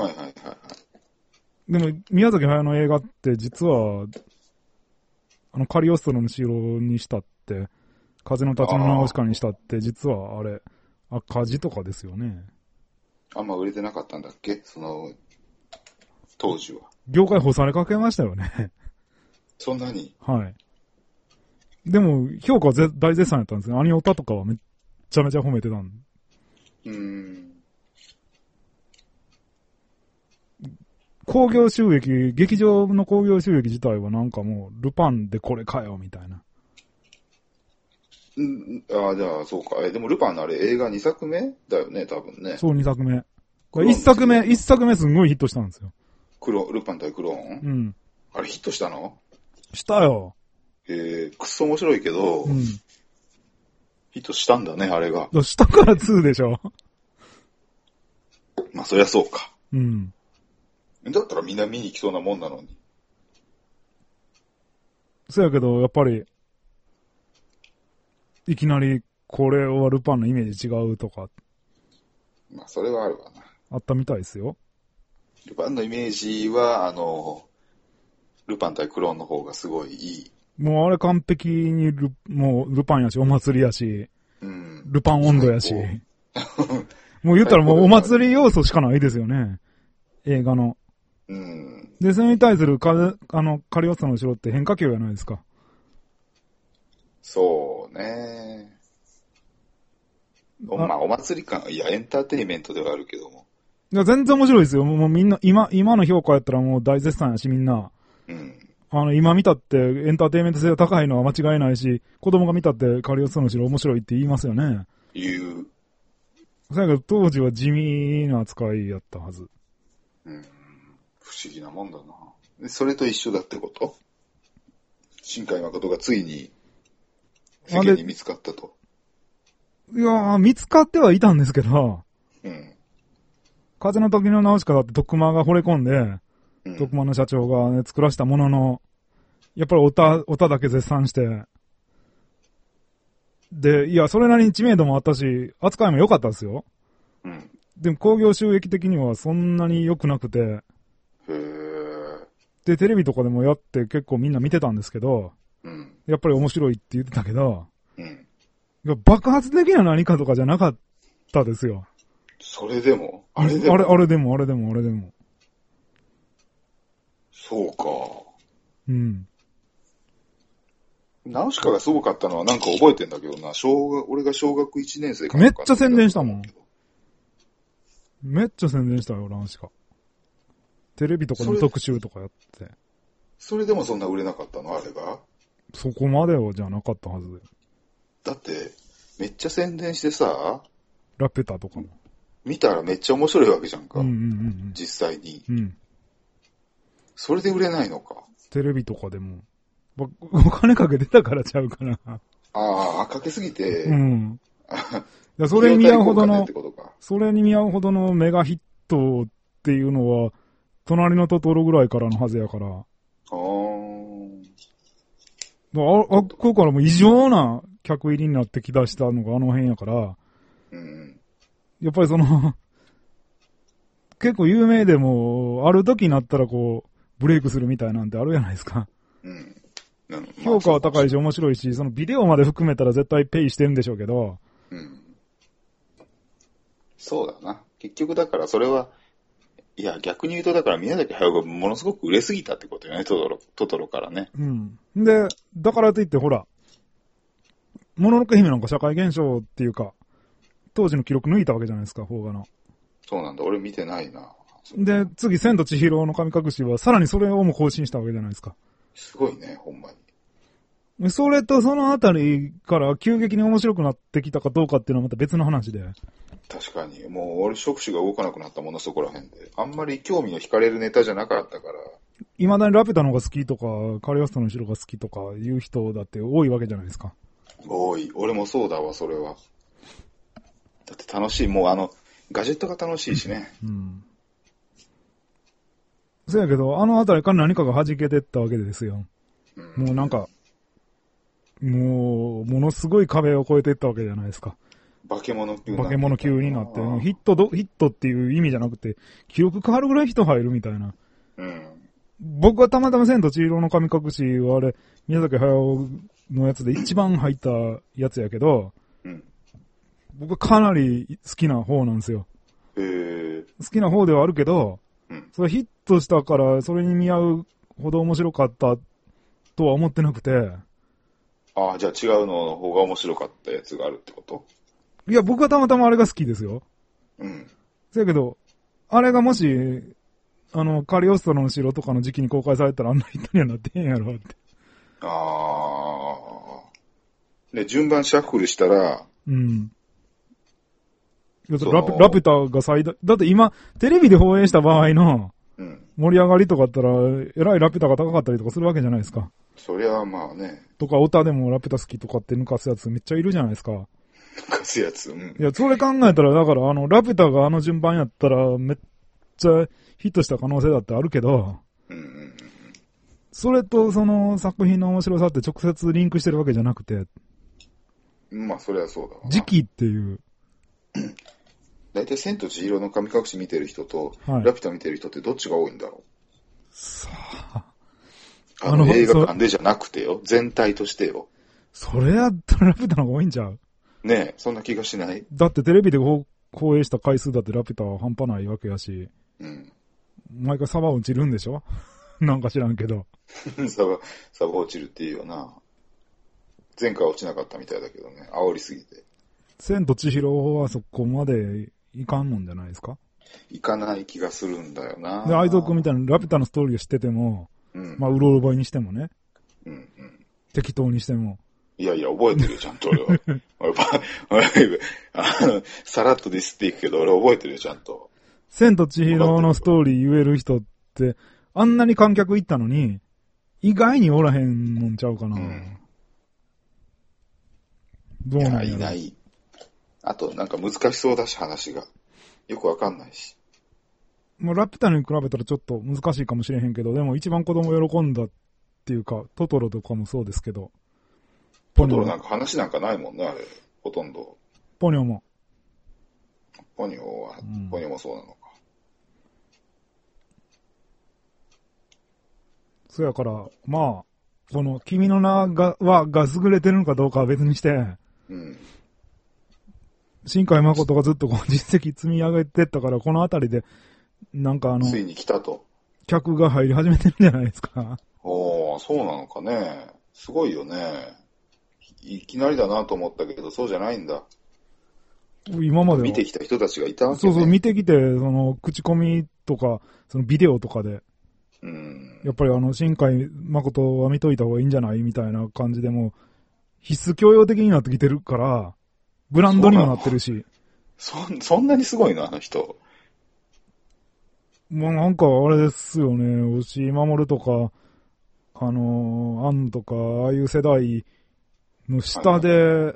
Speaker 1: でも、宮崎駿の映画って実は、カリオストロの城にしたって、風の立ちの直しかにしたって、実はあれ、赤字とかですよね。
Speaker 2: あんま売れてなかったんだっけ？当時は。
Speaker 1: 業界干されかけましたよね。
Speaker 2: そんなに？
Speaker 1: はい。でも、評価は大絶賛やったんですよ。アニオタとかはめっちゃめちゃ褒めてたん。興行収益、劇場の興行収益自体はなんかもう、ルパンでこれかよ、みたいな。
Speaker 2: じゃあ、そうか。でもルパンのあれ映画2作目だよね、多分ね。
Speaker 1: そう、2作目。1作目すんごいヒットしたんですよ。
Speaker 2: ルパン対クローン？あれヒットしたの？
Speaker 1: したよ。
Speaker 2: くっそ面白いけど、
Speaker 1: うん。
Speaker 2: ヒットしたんだね、あれが。
Speaker 1: したから2でしょ。
Speaker 2: まあ、そりゃそうか。
Speaker 1: うん。
Speaker 2: だったらみんな見に来そうなもんなのに。
Speaker 1: そうやけど、やっぱり、いきなり、これはルパンのイメージ違うとか。
Speaker 2: まあ、それはあるわな。
Speaker 1: あったみたいですよ。
Speaker 2: ルパンのイメージは、ルパン対クローンの方がすごいいい。
Speaker 1: もうあれ完璧にもうルパンやし、お祭りやし、
Speaker 2: うん、
Speaker 1: ルパン温度やし。もう言ったらもうお祭り要素しかないですよね。映画の。
Speaker 2: うん。
Speaker 1: で、それに対するカリオストロの城って変化球じゃないですか。
Speaker 2: そうね。まあ、お祭り感、いや、エンターテインメントではあるけども。
Speaker 1: いや、全然面白いですよ。もうみんな、今の評価やったらもう大絶賛やし、みんな。
Speaker 2: うん。
Speaker 1: 今見たってエンターテインメント性が高いのは間違いないし、子供が見たってカリオストロの城面白いって言いますよね。
Speaker 2: 言う。
Speaker 1: そやけど当時は地味な扱いやったはず。
Speaker 2: うん。不思議なもんだな。それと一緒だってこと？新海誠がついに世間に見つかったと。
Speaker 1: いやー、見つかってはいたんですけど、
Speaker 2: うん。
Speaker 1: 風の時の直しかだって徳間が惚れ込んで、
Speaker 2: うん、
Speaker 1: 徳間の社長が、ね、作らしたものの、やっぱりオタだけ絶賛して、で、いや、それなりに知名度もあったし、扱いも良かったですよ。
Speaker 2: うん。
Speaker 1: でも興行収益的にはそんなに良くなくて、
Speaker 2: へー。
Speaker 1: で、テレビとかでもやって結構みんな見てたんですけど、
Speaker 2: うん。
Speaker 1: やっぱり面白いって言ってたけど、
Speaker 2: うん。
Speaker 1: いや爆発的な何かとかじゃなかったですよ。
Speaker 2: それでも
Speaker 1: あれでも。
Speaker 2: そうか。
Speaker 1: うん。
Speaker 2: ナウシカがすごかったのはなんか覚えてんだけどな、俺が小学1年生か
Speaker 1: めっちゃ宣伝したもん。めっちゃ宣伝したよ、ナウシカ。テレビとかの特集とかやって。
Speaker 2: それでもそんな売れなかったのあれが？
Speaker 1: そこまではじゃなかったはずで。
Speaker 2: だって、めっちゃ宣伝してさ、
Speaker 1: ラピュタとかも。
Speaker 2: 見たらめっちゃ面白いわけじゃんか。
Speaker 1: うんうんうんうん、
Speaker 2: 実際に。
Speaker 1: うん。
Speaker 2: それで売れないのか。
Speaker 1: テレビとかでも。お金かけてたからちゃうかな。
Speaker 2: ああ、かけすぎて。
Speaker 1: うん。いやそれに見合うほどの、それに見合うほどのメガヒットっていうのは、隣のトトロぐらいからのはずやから。あっこからもう異常な客入りになってきだしたのがあの辺やから、
Speaker 2: うん、
Speaker 1: やっぱりその、結構有名でも、ある時になったらこう、ブレイクするみたいなんてあるじゃないですか。
Speaker 2: うん。
Speaker 1: 評価は高いし面白いし、そのビデオまで含めたら絶対ペイしてるんでしょうけど。
Speaker 2: うん。そうだな。結局だからそれは、いや逆に言うとだから宮崎駿がものすごく売れすぎたってことよね、トトロからね。
Speaker 1: うん。で、だからといってほら、もののけ姫なんか社会現象っていうか、当時の記録抜いたわけじゃないですか、邦画の。
Speaker 2: そうなんだ、俺見てないな。
Speaker 1: で、次、千と千尋の神隠しは、さらにそれをも更新したわけじゃないですか。
Speaker 2: すごいね、ほんま
Speaker 1: に。それとそのあたりから急激に面白くなってきたかどうかっていうのはまた別の話で。
Speaker 2: 確かに、もう俺触手が動かなくなったものそこら辺で。あんまり興味の惹かれるネタじゃなかったから。
Speaker 1: 未だにラピュタの方が好きとか、カリオストロの城が好きとかいう人だって多いわけじゃないですか。
Speaker 2: 多い。俺もそうだわ、それは。だって楽しい。もうガジェットが楽しいしね。
Speaker 1: うん。そうやけど、あのあたりから何かが弾けてったわけですよ。うん、もうなんか、ものすごい壁を越えていったわけじゃないですか。
Speaker 2: 化け物級
Speaker 1: になって、ヒットっていう意味じゃなくて、記録変わるぐらい人入るみたいな。
Speaker 2: うん。
Speaker 1: 僕はたまたま千と千尋の神隠しはあれ、宮崎駿のやつで一番入ったやつやけど、
Speaker 2: うん、
Speaker 1: 僕はかなり好きな方なんですよ。好きな方ではあるけど、
Speaker 2: うん、
Speaker 1: それヒットしたから、それに見合うほど面白かったとは思ってなくて。
Speaker 2: ああ、じゃあ違うの方が面白かったやつがあるってこと？
Speaker 1: いや、僕はたまたまあれが好きですよ。
Speaker 2: うん。
Speaker 1: そやけど、あれがもし、カリオストロの城とかの時期に公開されたらあんな人にはなってへんやろって。
Speaker 2: ああ。で、順番シャッフルしたら、
Speaker 1: うん。ラピュタが最大、だって今、テレビで放映した場合の、盛り上がりとかあったら、えらいラピュタが高かったりとかするわけじゃないですか。
Speaker 2: そりゃまあね。
Speaker 1: とか、オタでもラピュタ好きとかって抜かすやつめっちゃいるじゃないですか。
Speaker 2: 抜かすやつ。うん。
Speaker 1: いや、それ考えたら、だからラピュタが順番やったら、めっちゃヒットした可能性だってあるけど、
Speaker 2: うんうんうん。
Speaker 1: それとその作品の面白さって直接リンクしてるわけじゃなくて、
Speaker 2: まあ、それはそうだわな。
Speaker 1: 時期っていう。
Speaker 2: だいたい千と千尋の神隠し見てる人と、
Speaker 1: はい
Speaker 2: ラピュタ見てる人ってどっちが多いんだろ
Speaker 1: さあ。
Speaker 2: う。映画館でじゃなくてよ。全体としてよ。
Speaker 1: それやったらラピュタの方が多いんちゃう？
Speaker 2: ねえ、そんな気がしない？
Speaker 1: だってテレビで放映した回数だってラピュタは半端ないわけやし、
Speaker 2: うん。
Speaker 1: 毎回サバ落ちるんでしょなんか知らんけど。
Speaker 2: サバ落ちるっていうよな。前回落ちなかったみたいだけどね。煽りすぎて。
Speaker 1: 千と千尋はそこまでいかんのんじゃないですか？
Speaker 2: いかない気がするんだよな。
Speaker 1: で、愛蔵君みたいなラピュタのストーリーを知ってても、
Speaker 2: うん。
Speaker 1: まあ、うろうろばいにしてもね、
Speaker 2: うんうん。
Speaker 1: 適当にしても。
Speaker 2: いやいや、覚えてるよ、ちゃんと俺は。さらっとディスっていくけど、俺覚えてるよ、ちゃんと。
Speaker 1: 千と千尋のストーリー言える人って、あんなに観客行ったのに、意外におらへんのんちゃうかな。うん、どうなんやろ。
Speaker 2: いない。あと、なんか難しそうだし、話が。よくわかんないし。
Speaker 1: もうラピュタに比べたらちょっと難しいかもしれへんけど、でも一番子供喜んだっていうか、トトロとかもそうですけど。
Speaker 2: トトロなんか話なんかないもんね、あれ。ほとんど。
Speaker 1: ポニョも。
Speaker 2: ポニョもそうなのか。
Speaker 1: そやから、まあ、この君の名が優れてるのかどうかは別にして、
Speaker 2: うん。
Speaker 1: 新海誠がずっとこう実績積み上げてったから、このあたりで、なんか
Speaker 2: ついに来たと。
Speaker 1: 客が入り始めてるんじゃないですか。
Speaker 2: おー、そうなのかね。すごいよね。いきなりだなと思ったけど、そうじゃないんだ。
Speaker 1: 今まで
Speaker 2: 見てきた人たちがいたわけね。
Speaker 1: そうそう、見てきて、口コミとか、ビデオとかで、
Speaker 2: うん。
Speaker 1: やっぱり新海誠は見といた方がいいんじゃないみたいな感じでも、必須教養的になってきてるから、ブランドにもなってるし。
Speaker 2: そんなにすごいの、あの人。
Speaker 1: もうなんかあれですよね、押井守とか、アンとか、ああいう世代の下で、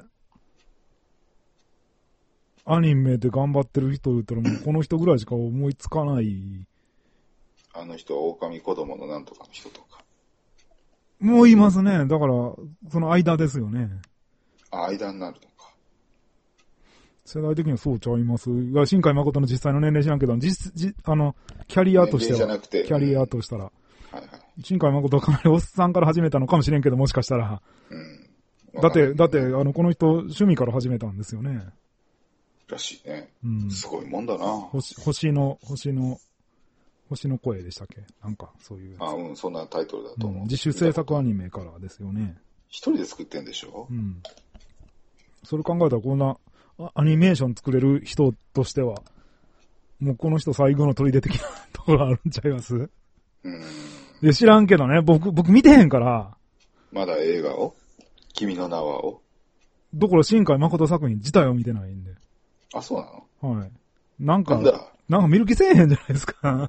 Speaker 1: アニメで頑張ってる人言ったらもうこの人ぐらいしか思いつかない。
Speaker 2: あの人は狼子供のなんとかの人とか。
Speaker 1: もういますね。だから、その間ですよね。
Speaker 2: 間になるのか。
Speaker 1: 世代的にはそうちゃいます。新海誠の実際の年齢知らんけど、キャリアとしては、キャリアとしたら、はいはい、新海誠はかなりおっさんから始めたのかもしれんけど、もしかしたら。
Speaker 2: うん。
Speaker 1: だって、この人、趣味から始めたんですよね。
Speaker 2: らしいね。
Speaker 1: うん。
Speaker 2: すごいもんだな。
Speaker 1: 星の声でしたっけ？なんか、そういう。
Speaker 2: そんなタイトルだと思う。
Speaker 1: 自主制作アニメからですよね。
Speaker 2: 一人で作ってんでしょ？
Speaker 1: うん。それ考えたらこんな、アニメーション作れる人としては、もうこの人最後の砦的なところあるんちゃいます？いや知らんけどね、僕見てへんから。
Speaker 2: まだ映画を？君の名はを？
Speaker 1: だから新海誠作品自体を見てないんで。
Speaker 2: あ、そうな
Speaker 1: の？はい。なんか見る気せえへんじゃないですか。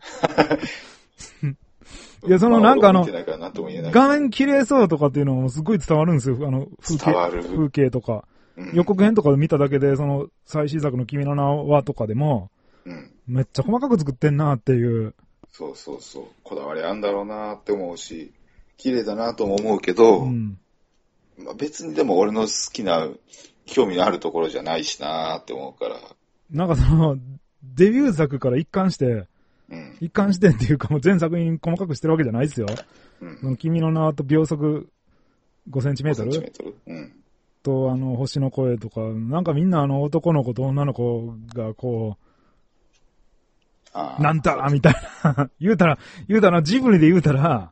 Speaker 1: いや、なんか画面綺麗そうとかっていうのもすごい伝わるんですよ。風景とか。予告編とかで見ただけで、最新作の君の名はとかでも、めっちゃ細かく作ってんなっていう。
Speaker 2: そう。こだわりあんだろうなって思うし、綺麗だなとも思うけど、まあ、別にでも俺の好きな、興味のあるところじゃないしなって思うから。
Speaker 1: なんかデビュー作から一貫して、一貫してっていうかもう全作品細かくしてるわけじゃないですよ。君の名と秒速5センチメートルと星の声とか、なんかみんな男の子と女の子がこう、なんたらみたいな。言うたら、ジブリで言うたら、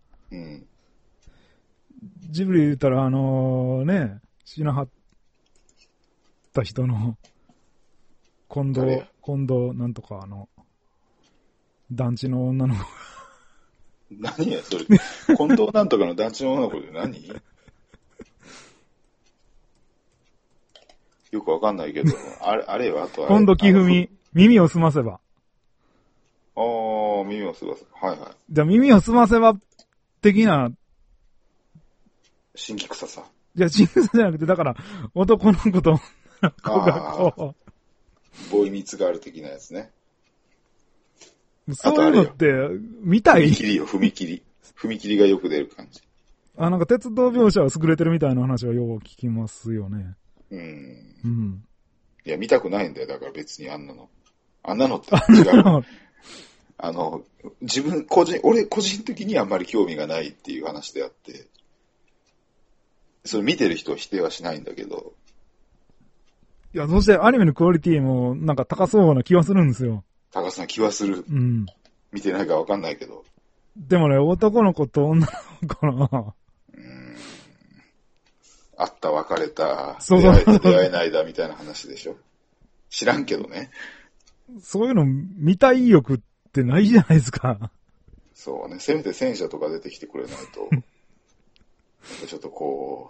Speaker 1: ジブリで言うたら死なはった人の、近藤なんとか団地の女の子が。
Speaker 2: 何や、それ。近藤なんとかの団地の女の子で何？よくわかんないけど、あれは
Speaker 1: 近藤貴文、耳をすませば。
Speaker 2: 耳をすませば。はいはい。
Speaker 1: じゃあ耳をすませば的な
Speaker 2: 新規臭さ。
Speaker 1: いや、新規臭さじゃなくて、だから、男の子と女の子がこ
Speaker 2: う。ボーイミーツガール的なやつね。
Speaker 1: そういうのって、見たい？
Speaker 2: 踏切よ、踏切。踏切がよく出る感じ。
Speaker 1: なんか鉄道描写は優れてるみたいな話はよう聞きますよね。うん。
Speaker 2: いや、見たくないんだよ。だから別にあんなの。あんなのって違う。俺個人的にあんまり興味がないっていう話であって、それ見てる人を否定はしないんだけど。
Speaker 1: いや、そしてアニメのクオリティもなんか高そうな気はするんですよ。
Speaker 2: 高そうな気はする。うん。見てないかわかんないけど。
Speaker 1: でもね、男の子と女の子の、
Speaker 2: 会った別れた、
Speaker 1: そう
Speaker 2: 出会えないだみたいな話でしょ。知らんけどね。
Speaker 1: そういうの見たい欲ってないじゃないですか。
Speaker 2: そうね。せめて戦車とか出てきてくれないと、ちょっとこ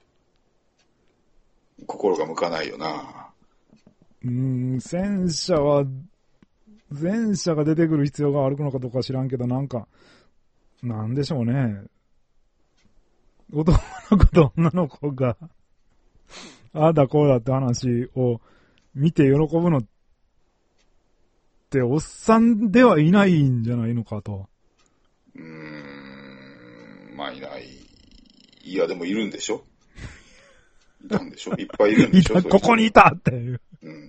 Speaker 2: う、心が向かないよな。
Speaker 1: 戦車が出てくる必要があるのかどうか知らんけど、なんでしょうね。男の子と女の子が、ああだこうだって話を見て喜ぶのって、おっさんではいないんじゃないのかと。
Speaker 2: まあいない。いや、でもいるんでしょ？いたんでしょ？いっぱいいるんでしょ？
Speaker 1: ここにいたっていう。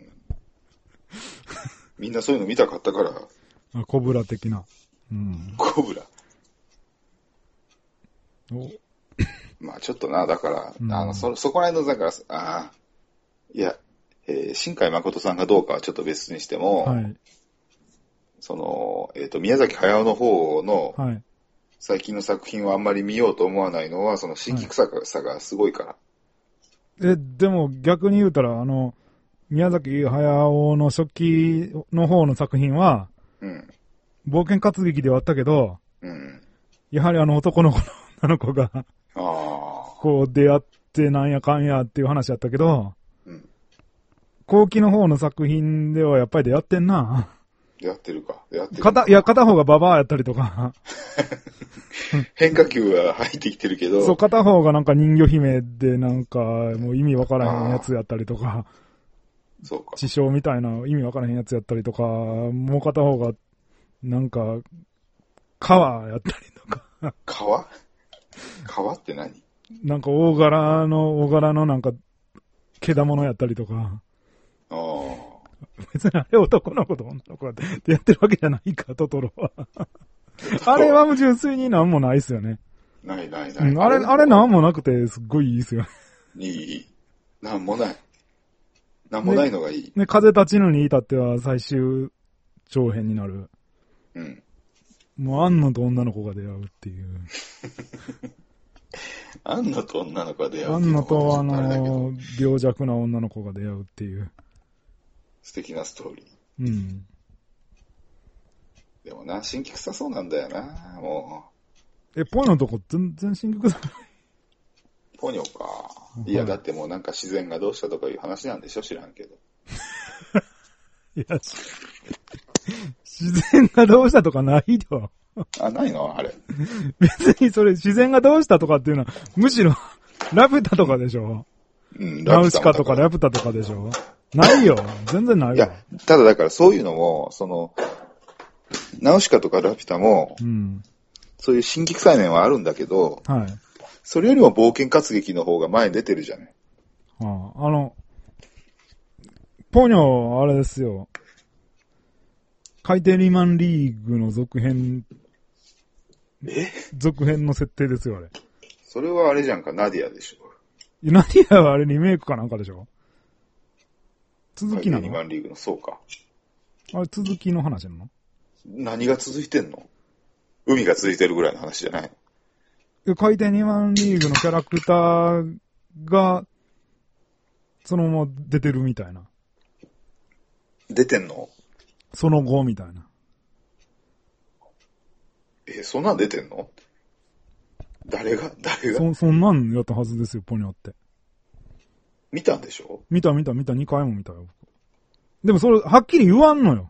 Speaker 2: みんなそういうの見たかったから。
Speaker 1: コブラ的な。
Speaker 2: コブラ。まあちょっとな、だから、そこら辺の、だから、いや、新海誠さんがどうかはちょっと別にしても、はい、宮崎駿の方の、最近の作品はあんまり見ようと思わないのは、その新規臭さがすごいから。
Speaker 1: でも逆に言うたら、宮崎駿の初期の方の作品は、冒険活劇ではあったけど、やはり男の子の女の子が、こう出会ってなんやかんやっていう話やったけど、後期の方の作品ではやっぱり出会ってんな。
Speaker 2: 出会ってるか。
Speaker 1: 片方がババアやったりとか。
Speaker 2: 変化球は入ってきてるけど。
Speaker 1: そう、片方がなんか人魚姫でなんかもう意味わからへんやつやったりとか。
Speaker 2: そうか。
Speaker 1: 地匠みたいな意味わからへんやつやったりとか、もう片方がなんか川やったりとか。
Speaker 2: 川って何？
Speaker 1: なんか大柄のなんか毛玉やったりとか。別にあれ男の子と女の子でやってるわけじゃないか、トトロは。あれは純粋になんもないっすよね。
Speaker 2: ない。
Speaker 1: あれなんもなくてすっごいいいっすよ。
Speaker 2: いい。なんもない。なんもないのがいい。
Speaker 1: ね、風立ちぬに至っては最終長編になる。もうアンナと女の子が出会うっていう。
Speaker 2: アンナと女の子が出会う。
Speaker 1: アンナと病弱な女の子が出会うっていう。
Speaker 2: 素敵なストーリー。でもな、新規臭そうなんだよな、も
Speaker 1: う。ポニョのとこ全然新規臭い。
Speaker 2: ポニョか。いや、だってもうなんか自然がどうしたとかいう話なんでしょ、知らんけど。
Speaker 1: いや、自然がどうしたとかないよ。
Speaker 2: ないのあれ。
Speaker 1: 別にそれ自然がどうしたとかっていうのは、むしろ、ラピュタとかでしょ。ナウシカとかラピュタとかでしょ。ないよ。全然ないよ。
Speaker 2: いや、ただだからそういうのも、ナウシカとかラピュタも、そういう新規臭い面はあるんだけど、それよりも冒険活劇の方が前に出てるじゃない。
Speaker 1: ポニョ、あれですよ。海底リマンリーグの続編の設定ですよ、あれ。
Speaker 2: それはあれじゃんか、ナディアでしょ。
Speaker 1: ナディアはあれリメイクかなんかでしょ。続きなの？
Speaker 2: 海底リマンリーグの、そうか。
Speaker 1: あれ続きの話なの？
Speaker 2: 何が続いてんの？海が続いてるぐらいの話じゃない
Speaker 1: の？海底リマンリーグのキャラクターが、そのまま出てるみたいな。
Speaker 2: 出てんの？
Speaker 1: その後みたいな。
Speaker 2: そんなん出てんの？誰が
Speaker 1: そんなんやったはずですよ、ポニョって。
Speaker 2: 見たんでしょ？
Speaker 1: 見た、2回も見たよ。でもそれ、はっきり言わんのよ。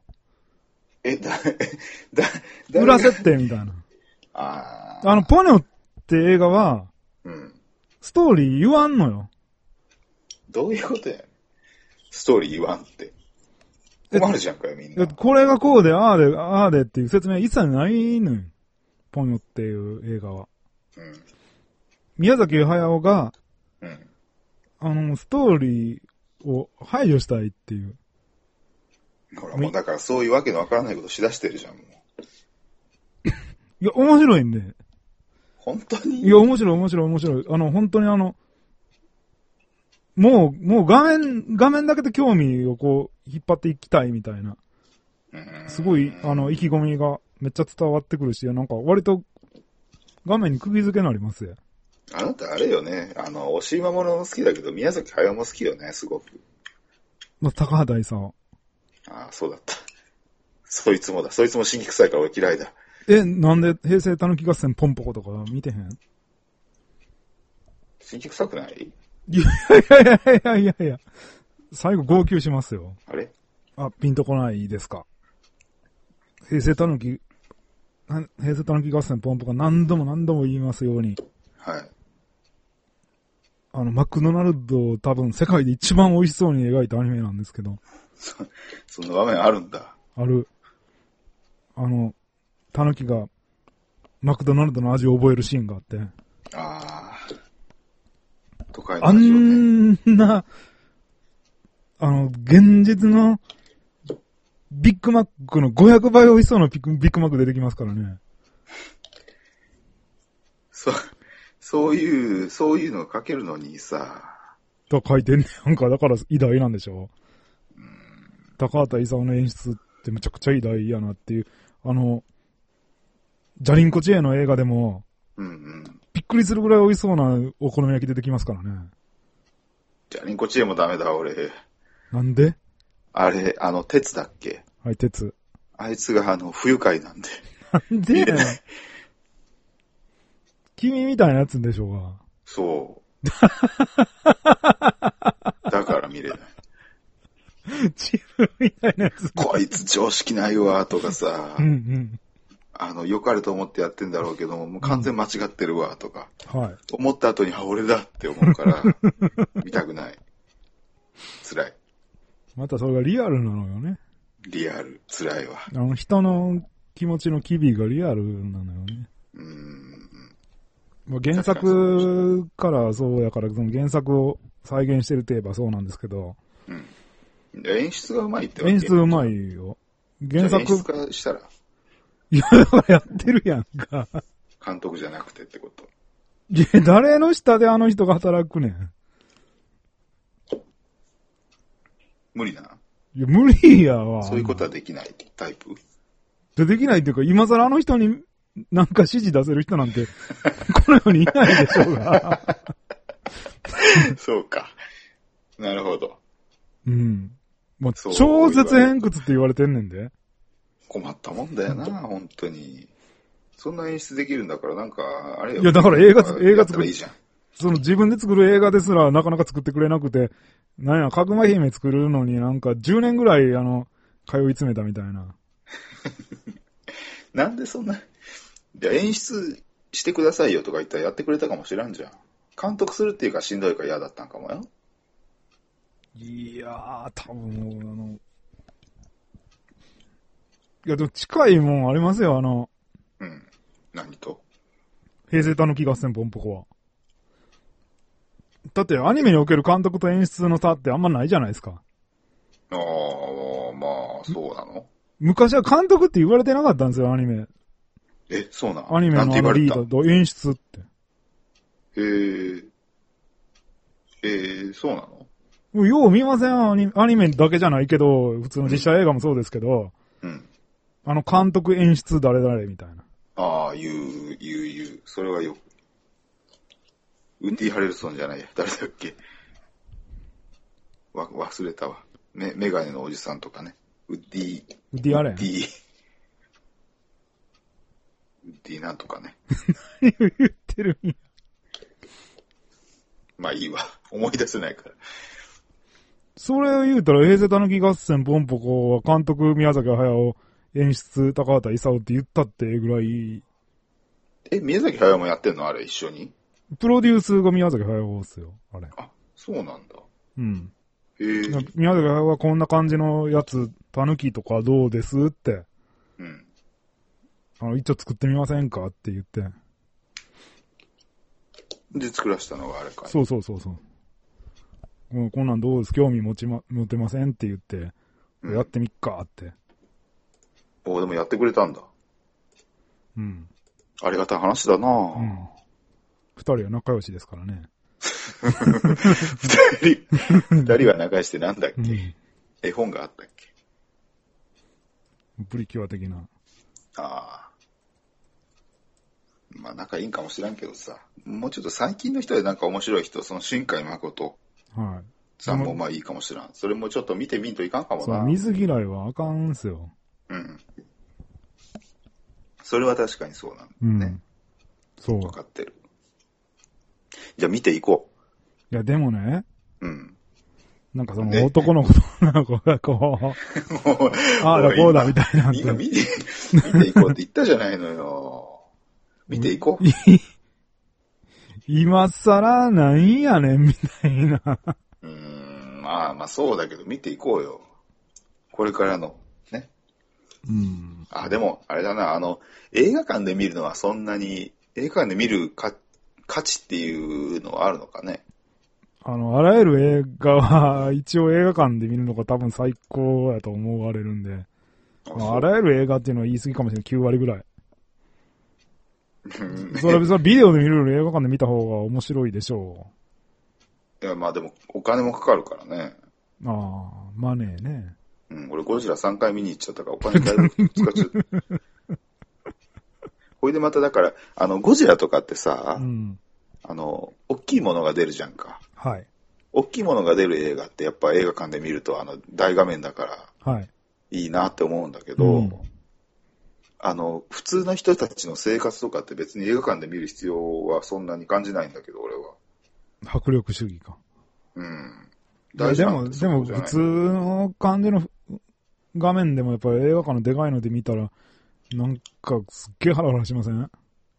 Speaker 1: 裏設定みたいな。ポニョって映画は、 ストーリー言わんのよ。
Speaker 2: どういうことや。ストーリー言わんって。困るじゃんかよ、みんな。
Speaker 1: これがこうで、ああでっていう説明一切ないのよ。ポニョっていう映画は。うん。宮崎駿が、うん。ストーリーを排除したいっていう。
Speaker 2: ほら、もうだからそういうわけのわからないことしだしてるじゃん、もう。
Speaker 1: いや、面白いんで。
Speaker 2: 本当に？
Speaker 1: いや、面白い。本当にもう画面だけで興味をこう、引っ張っていきたいみたいな。すごい、意気込みがめっちゃ伝わってくるし、なんか割と画面に釘付けになりますよ。
Speaker 2: あなたあれよね、押し今物も好きだけど、宮崎駿も好きよね、すごく。
Speaker 1: まあ、高畑勲。
Speaker 2: ああ、そうだった。そいつも新規臭いから俺嫌いだ。
Speaker 1: なんで平成たぬき合戦ポンポコとか見てへん？
Speaker 2: 新規臭くない？
Speaker 1: いや。最後号泣しますよ。
Speaker 2: あれ？
Speaker 1: ピンとこないですか。平成たぬき合戦ポンポコ何度も言いますように。
Speaker 2: はい。
Speaker 1: マクドナルドを多分世界で一番美味しそうに描いたアニメなんですけど。
Speaker 2: そんな場面あるんだ。
Speaker 1: ある。タヌキがマクドナルドの味を覚えるシーンがあって。
Speaker 2: ああ。都会の味をね。
Speaker 1: あんな、現実のビッグマックの500倍美味しそうなビッグマック出てきますからね。
Speaker 2: そういうのを書けるのにさ。
Speaker 1: と書いてんねんか。だから偉大なんでしょ。高畑勲の演出ってめちゃくちゃ偉大やなっていう。ジャリンコチエの映画でも、びっくりするぐらい美味しそうなお好み焼き出てきますからね。
Speaker 2: ジャリンコチエもダメだ、俺。
Speaker 1: なんで？
Speaker 2: あれ、鉄だっけ？
Speaker 1: はい、鉄。
Speaker 2: あいつが不愉快なんで。
Speaker 1: なんでやねん。君みたいなやつんでしょうが。
Speaker 2: そう。だから見れない。
Speaker 1: 自分みたいなやつ。
Speaker 2: こいつ常識ないわ、とかさ。良かれと思ってやってんだろうけども、もう完全間違ってるわ、とか。
Speaker 1: はい。
Speaker 2: 思った後に、俺だって思うから、見たくない。辛い。
Speaker 1: またそれがリアルなのよね。
Speaker 2: リアル。辛いわ。
Speaker 1: 人の気持ちの機微がリアルなのよね。原作からそうやから、その原作を再現してるといえばそうなんですけど。
Speaker 2: 演出がうまいってわけ？
Speaker 1: 演出うまいよ。原作。
Speaker 2: 演出化したら？
Speaker 1: いや、だからやってるやんか。
Speaker 2: 監督じゃなくてってこと？
Speaker 1: いや、誰の下であの人が働くねん。
Speaker 2: 無理な？
Speaker 1: いや、無理やわ。
Speaker 2: そういうことはできないタイプ？
Speaker 1: できないっていうか、今更あの人になんか指示出せる人なんて、この世にいないでしょうが。
Speaker 2: そうか。なるほど。
Speaker 1: もう超絶偏屈って言われてんねんで。
Speaker 2: 困ったもんだよな、本当に。そんな演出できるんだから、なんか、あれよ。
Speaker 1: いや、だから映画作
Speaker 2: る。いいじゃん。
Speaker 1: その自分で作る映画ですらなかなか作ってくれなくて、なんや、かぐま姫作るのになんか10年ぐらい通い詰めたみたいな。
Speaker 2: なんでそんな、じゃあ演出してくださいよとか言ったらやってくれたかもしらんじゃん。監督するっていうかしんどいから嫌だったんかもよ。
Speaker 1: いやー、多分いや、でも近いもんありますよ、
Speaker 2: 何と？
Speaker 1: 平成たぬき合戦ポンポコは。だってアニメにおける監督と演出の差ってあんまないじゃないですか。
Speaker 2: ああ、まあ、そうなの？
Speaker 1: 昔は監督って言われてなかったんですよ、アニメ。
Speaker 2: そうなの？
Speaker 1: アニメのリードと演出って。
Speaker 2: そうなの？
Speaker 1: よう見ません、アニメだけじゃないけど、普通の実写映画もそうですけど、監督演出誰々みたいな。
Speaker 2: ああ、言う。それはよく。ウッディ・ハレルソンじゃないや。誰だっけ？忘れたわ。メガネのおじさんとかね。ウッディアレン。ウッディなんとかね。
Speaker 1: 何を言ってるんや。
Speaker 2: まあいいわ。思い出せないから。
Speaker 1: それを言うたら、平成たぬき合戦ポンポコは監督宮崎駿、演出高畑勲って言ったってぐらい。
Speaker 2: 宮崎駿もやってんの？あれ一緒に？
Speaker 1: プロデュースが宮崎駿っすよ、あれ。
Speaker 2: あ、そうなんだ。
Speaker 1: うん。
Speaker 2: へえ。
Speaker 1: 宮崎駿はこんな感じのやつ、タヌキとかどうですって。
Speaker 2: うん。
Speaker 1: 一応作ってみませんかって言って。
Speaker 2: で、作らせたのがあれか。
Speaker 1: そう。こんなんどうです興味持てませんって言って、やってみっかって。
Speaker 2: でもやってくれたんだ。
Speaker 1: うん。
Speaker 2: ありがたい話だなぁ。
Speaker 1: うん。二人は仲良しですからね。
Speaker 2: 二人は仲良しってなんだっけ、絵本があったっけ
Speaker 1: プリキュア的な。
Speaker 2: ああ。まあ仲いいんかもしらんけどさ。もうちょっと最近の人でなんか面白い人、その新海誠さんもまあいいかもしらん。それもちょっと見てみんといかんかもな。
Speaker 1: そう、水嫌いはあかんすよ。
Speaker 2: うん。それは確かにそうなんだね。
Speaker 1: そう。
Speaker 2: 分かってる。じゃあ見ていこ
Speaker 1: う。いや、でもね。
Speaker 2: うん。
Speaker 1: なんかその男の子と女の子がこう、ああだこうだみたいな。
Speaker 2: 今見ていこうって言ったじゃないのよ。見ていこう。
Speaker 1: 今更なんやねんみたいな。
Speaker 2: まあそうだけど見ていこうよ。これからのね。でもあれだな、映画館で見るのはそんなに映画館で見る価値っていうのはあるのかね。
Speaker 1: あらゆる映画は一応映画館で見るのが多分最高やと思われるんで。あらゆる映画っていうのは言い過ぎかもしれない。9割ぐらい。それビデオで見るより映画館で見た方が面白いでしょ
Speaker 2: う。いや、まあでもお金もかかるからね。
Speaker 1: マネーね。
Speaker 2: 俺ゴジラ3回見に行っちゃったからお金だいぶ使っちゃった。ほいでまただから、ゴジラとかってさ、大きいものが出るじゃんか。
Speaker 1: はい。
Speaker 2: 大きいものが出る映画ってやっぱ映画館で見ると大画面だから、はい。いいなって思うんだけど、普通の人たちの生活とかって別に映画館で見る必要はそんなに感じないんだけど、俺は。
Speaker 1: 迫力主義か。
Speaker 2: 大事
Speaker 1: なんでも普通の感じの画面でもやっぱり映画館のでかいので見たら、なんかすっげえハラハラしません？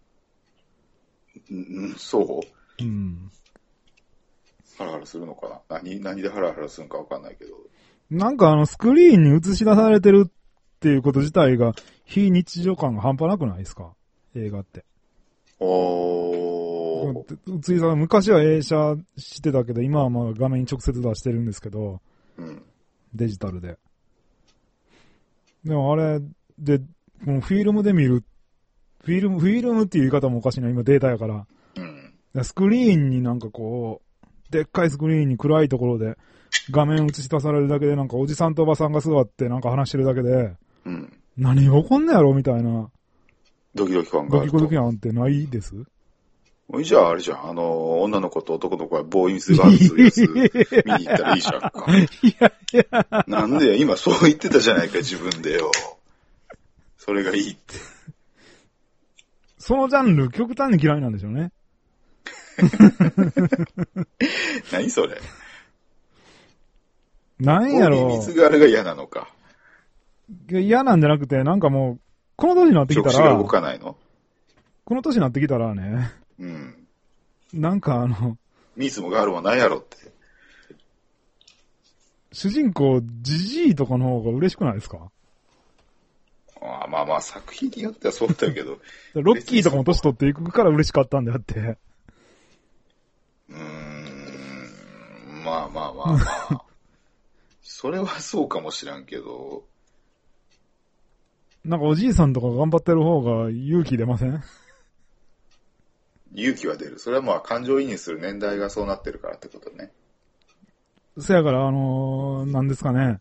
Speaker 2: そう？ハラハラするのかな？何でハラハラするのかわかんないけど。
Speaker 1: なんかスクリーンに映し出されてるっていうこと自体が非日常感が半端なくないですか？映画って。昔は映写してたけど、今はまあ画面に直接出してるんですけど、デジタルで。でもあれで、このフィルムで見る、フィルムっていう言い方もおかしいな、今データやから。スクリーンになんかこう、でっかいスクリーンに暗いところで画面映し出されるだけでなんかおじさんとおばさんが座ってなんか話してるだけで、何が起こんねやろみたいな。
Speaker 2: ドキドキ感があると。
Speaker 1: ドキドキ感ってないです？
Speaker 2: じゃああれじゃん、女の子と男の子がボーイミスガールズのやつ見に行ったらいいじゃんか。いや。なんで今そう言ってたじゃないか、自分でよ。それがいいって。
Speaker 1: そのジャンル極端に嫌いなんでしょうね。
Speaker 2: 何それ。
Speaker 1: なんやろ。
Speaker 2: ボーイミスガールが嫌なのか。
Speaker 1: 嫌なんじゃなくて、なんかもう、この年になってきたら。
Speaker 2: 触手が動かないの？
Speaker 1: この年になってきたらね。なんか
Speaker 2: ミスもガールもないやろって。
Speaker 1: 主人公、ジジイとかの方が嬉しくないですか？
Speaker 2: まあ作品によってはそうだけど。
Speaker 1: ロッキーとかも年取っていくから嬉しかったんであって。
Speaker 2: まあ。それはそうかもしらんけど。
Speaker 1: なんかおじいさんとか頑張ってる方が勇気出ません？
Speaker 2: 勇気は出る。それはまあ感情移入する年代がそうなってるからってことね。
Speaker 1: せやからなんですかね。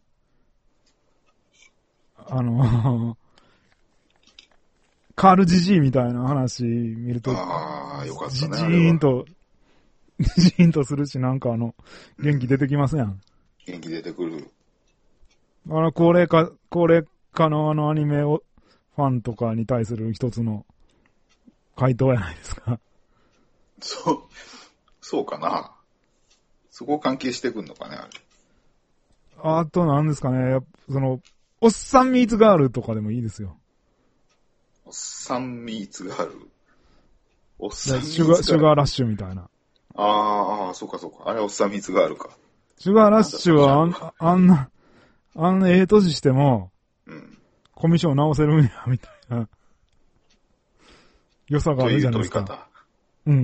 Speaker 1: カールジジイみたいな話見ると、
Speaker 2: よかったね。ジ
Speaker 1: ーンとするし、なんか元気出てきますやん。
Speaker 2: 元気出てくる。
Speaker 1: 高齢化のアニメファンとかに対する一つの回答やないですか。
Speaker 2: そうかな。そこ関係してくんのかね、あれ。
Speaker 1: あと何ですかね、おっさんミーツガールとかでもいいですよ。
Speaker 2: おっさんミーツガール。 おっさん
Speaker 1: シュガーラッシュみたいな。
Speaker 2: ああ、そうかそうか。あれおっさん蜜があるか。
Speaker 1: シュガーラッシュはあんな年しても、
Speaker 2: うん。
Speaker 1: コミュ障直せるんや、みたいな。良さがあるじゃないですか。
Speaker 2: という取り方。
Speaker 1: うん。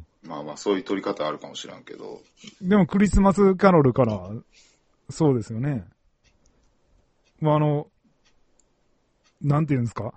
Speaker 2: まあまあ、そういう取り方あるかもしらんけど。
Speaker 1: でもクリスマスキャロルから、そうですよね。まあなんて言うんですか？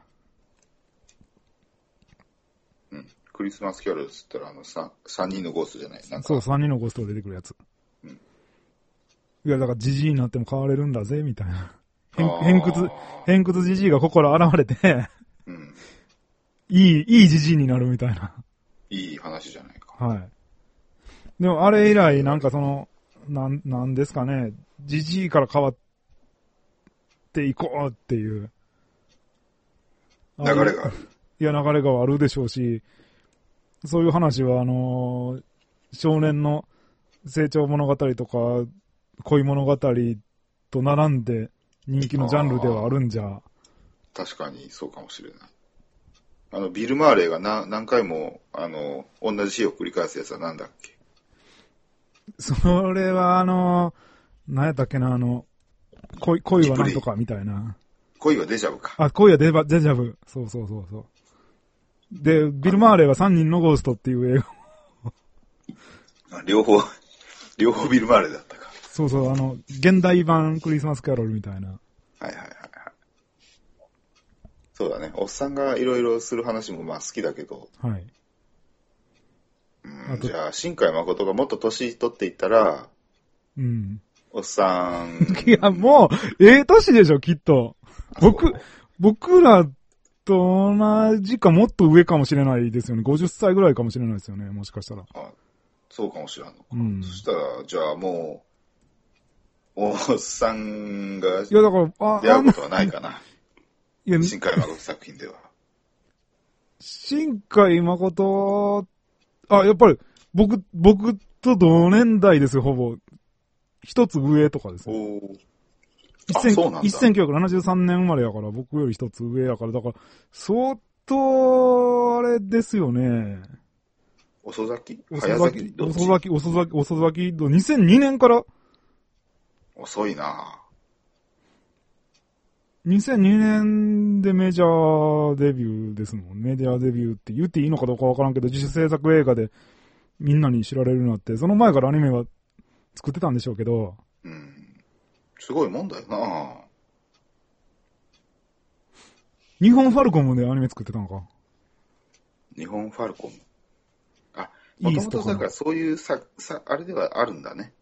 Speaker 2: うん。クリスマスキャロルって言ったら3人のゴーストじゃないなんか。
Speaker 1: そう、3人のゴーストが出てくるやつ。
Speaker 2: うん。
Speaker 1: いや、だからジジイになっても変われるんだぜ、みたいな。偏屈ジジイが心現れて
Speaker 2: うん。
Speaker 1: いいジジイになるみたいな。
Speaker 2: いい話じゃないか。
Speaker 1: はい。でもあれ以来、なんかなんですかね、ジジイから変わっていこうっていう。
Speaker 2: 流れがある。
Speaker 1: いや、流れがあるでしょうし、そういう話は、少年の成長物語とか、恋物語と並んで人気のジャンルではあるんじゃ。
Speaker 2: 確かにそうかもしれない。ビル・マーレーが何回も、同じ日を繰り返すやつは何だっけ？
Speaker 1: それは、何やったっけな、恋はなんとかみたいな。
Speaker 2: 恋はデジャブか。
Speaker 1: あ、恋はデジャブ。そう。で、ビル・マーレーは3人のゴーストっていう映
Speaker 2: 画。両方ビル・マーレーだったか。
Speaker 1: そう、現代版クリスマスキャロルみたいな。
Speaker 2: はい。そうだね。おっさんがいろいろする話もまあ好きだけど。
Speaker 1: はい。
Speaker 2: じゃあ、新海誠がもっと年取っていったら、
Speaker 1: うん。
Speaker 2: おっさん。
Speaker 1: いや、もう、年でしょ、きっと。僕らと同じかもっと上かもしれないですよね。50歳ぐらいかもしれないですよね、もしかしたら。
Speaker 2: そうかもしれんのか。
Speaker 1: そ
Speaker 2: したら、じゃあもう、おっさんが、
Speaker 1: いや、だから、
Speaker 2: 出会うことはないかな。
Speaker 1: いや、
Speaker 2: 新海誠作品では。
Speaker 1: 新海誠、やっぱり、僕と同年代ですよ、ほぼ。一つ上とかですね。1973年生まれやから、僕より一つ上やから、だから、相当、あれですよね。
Speaker 2: 遅咲き、
Speaker 1: 2002年から。
Speaker 2: 遅いな
Speaker 1: 2002年でメジャーデビューですもん。メジャーデビューって言っていいのかどうかわからんけど、自主制作映画でみんなに知られるようになって、その前からアニメは作ってたんでしょうけど。
Speaker 2: すごいもんだよな
Speaker 1: 日本ファルコムでアニメ作ってたのか。
Speaker 2: 日本ファルコム。もともとだからそういうあれではあるんだね。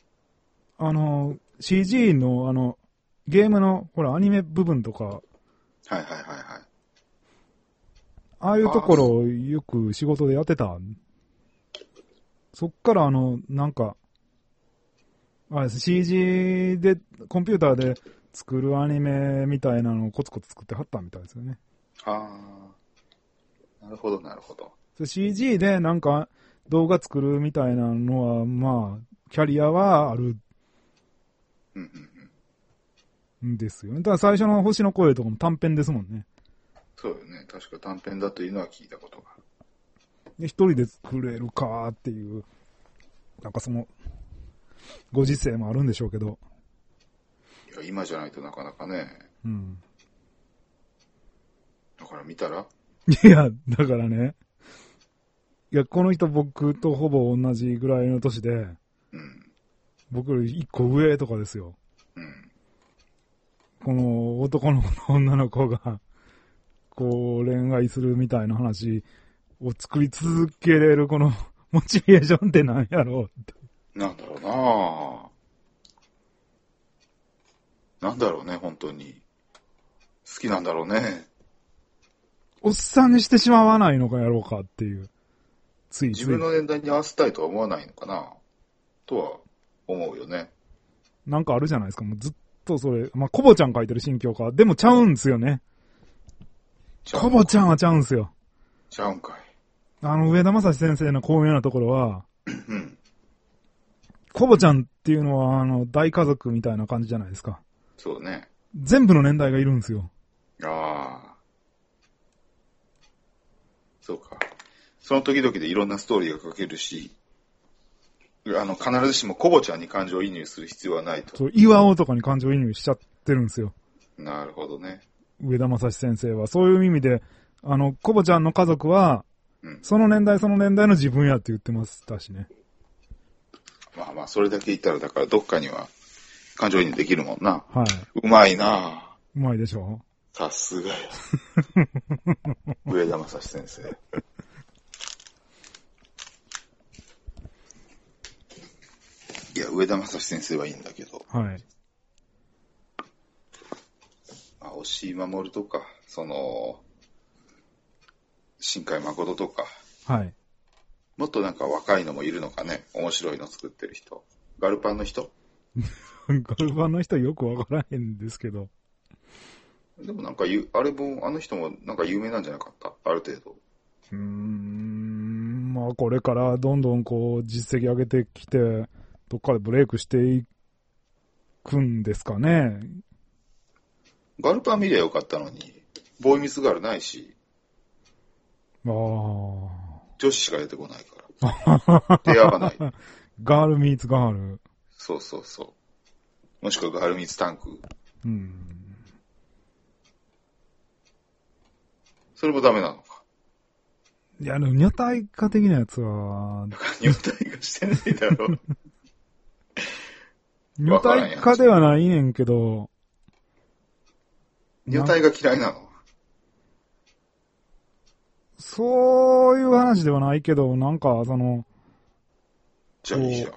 Speaker 1: CG のゲームの、ほら、アニメ部分とか。はい。ああいうところをよく仕事でやってた。そっからなんか、CG で、コンピューターで作るアニメみたいなのをコツコツ作ってはったみたいですよね。
Speaker 2: なるほど。
Speaker 1: CG でなんか動画作るみたいなのは、まあ、キャリアはある。んですよね。だから最初の星の声とかも短編ですもんね。
Speaker 2: そうよね。確か短編だというのは聞いたことが。
Speaker 1: で、一人で作れるかっていう、なんかその、ご時世もあるんでしょうけど。
Speaker 2: いや、今じゃないとなかなかね。だから見たら？
Speaker 1: いや、だからね。いや、この人僕とほぼ同じぐらいの年で、僕より一個上とかですよ。この男の子と女の子が、こう恋愛するみたいな話を作り続けれるこのモチベーションって何やろうって。
Speaker 2: なんだろうななんだろうね、本当に。好きなんだろうね。
Speaker 1: おっさんにしてしまわないのかやろうかっていう。つい
Speaker 2: 自分の年代に合わせたいとは思わないのかなとは思うよね。
Speaker 1: なんかあるじゃないですか。もうずっとそれ、まあ、コボちゃん書いてる新教科。でもちゃうんですよね。コボちゃんはちゃうんすよ。
Speaker 2: ちゃうんかい。
Speaker 1: 上田正史先生の巧妙なところは、コボちゃんっていうのは、大家族みたいな感じじゃないですか。
Speaker 2: そうね。
Speaker 1: 全部の年代がいるんですよ。
Speaker 2: そうか。 その時々でいろんなストーリーが書けるし、必ずしもコボちゃんに感情移入する必要はないと。
Speaker 1: そう、岩尾とかに感情移入しちゃってるんですよ。
Speaker 2: なるほどね。
Speaker 1: 上田正史先生は。そういう意味で、コボちゃんの家族は、うん、その年代の自分やって言ってましたしね。
Speaker 2: まあまあ、それだけ言ったら、だからどっかには感情移入できるもんな。
Speaker 1: はい。
Speaker 2: うまいな。
Speaker 1: うまいでしょ。
Speaker 2: さすがや。上田正史先生。いや、上田正史先生はいいんだけど。
Speaker 1: はい。
Speaker 2: 押井守とか、新海誠とか。
Speaker 1: はい。
Speaker 2: もっとなんか若いのもいるのかね。面白いの作ってる人。ガルパンの人
Speaker 1: ガルパンの人よくわからへんですけど。
Speaker 2: でもなんかあれも、あの人もなんか有名なんじゃなかったある程度。
Speaker 1: まあこれからどんどんこう実績上げてきて、どっかでブレイクしていくんですかね。
Speaker 2: ガルパン見りゃよかったのに、ボーイミスガールないし。女子しか出てこないから。出会わない。
Speaker 1: ガールミーツガール。
Speaker 2: そうそうそう。もしくはガールミーツタンク。それもダメなのか。
Speaker 1: いや、でも女体化的なやつは。
Speaker 2: 女体化してないだろ。
Speaker 1: 女体化ではないねんけど。
Speaker 2: 女体が嫌いなの？
Speaker 1: そういう話ではないけど、なんか、
Speaker 2: じゃあいいじゃん。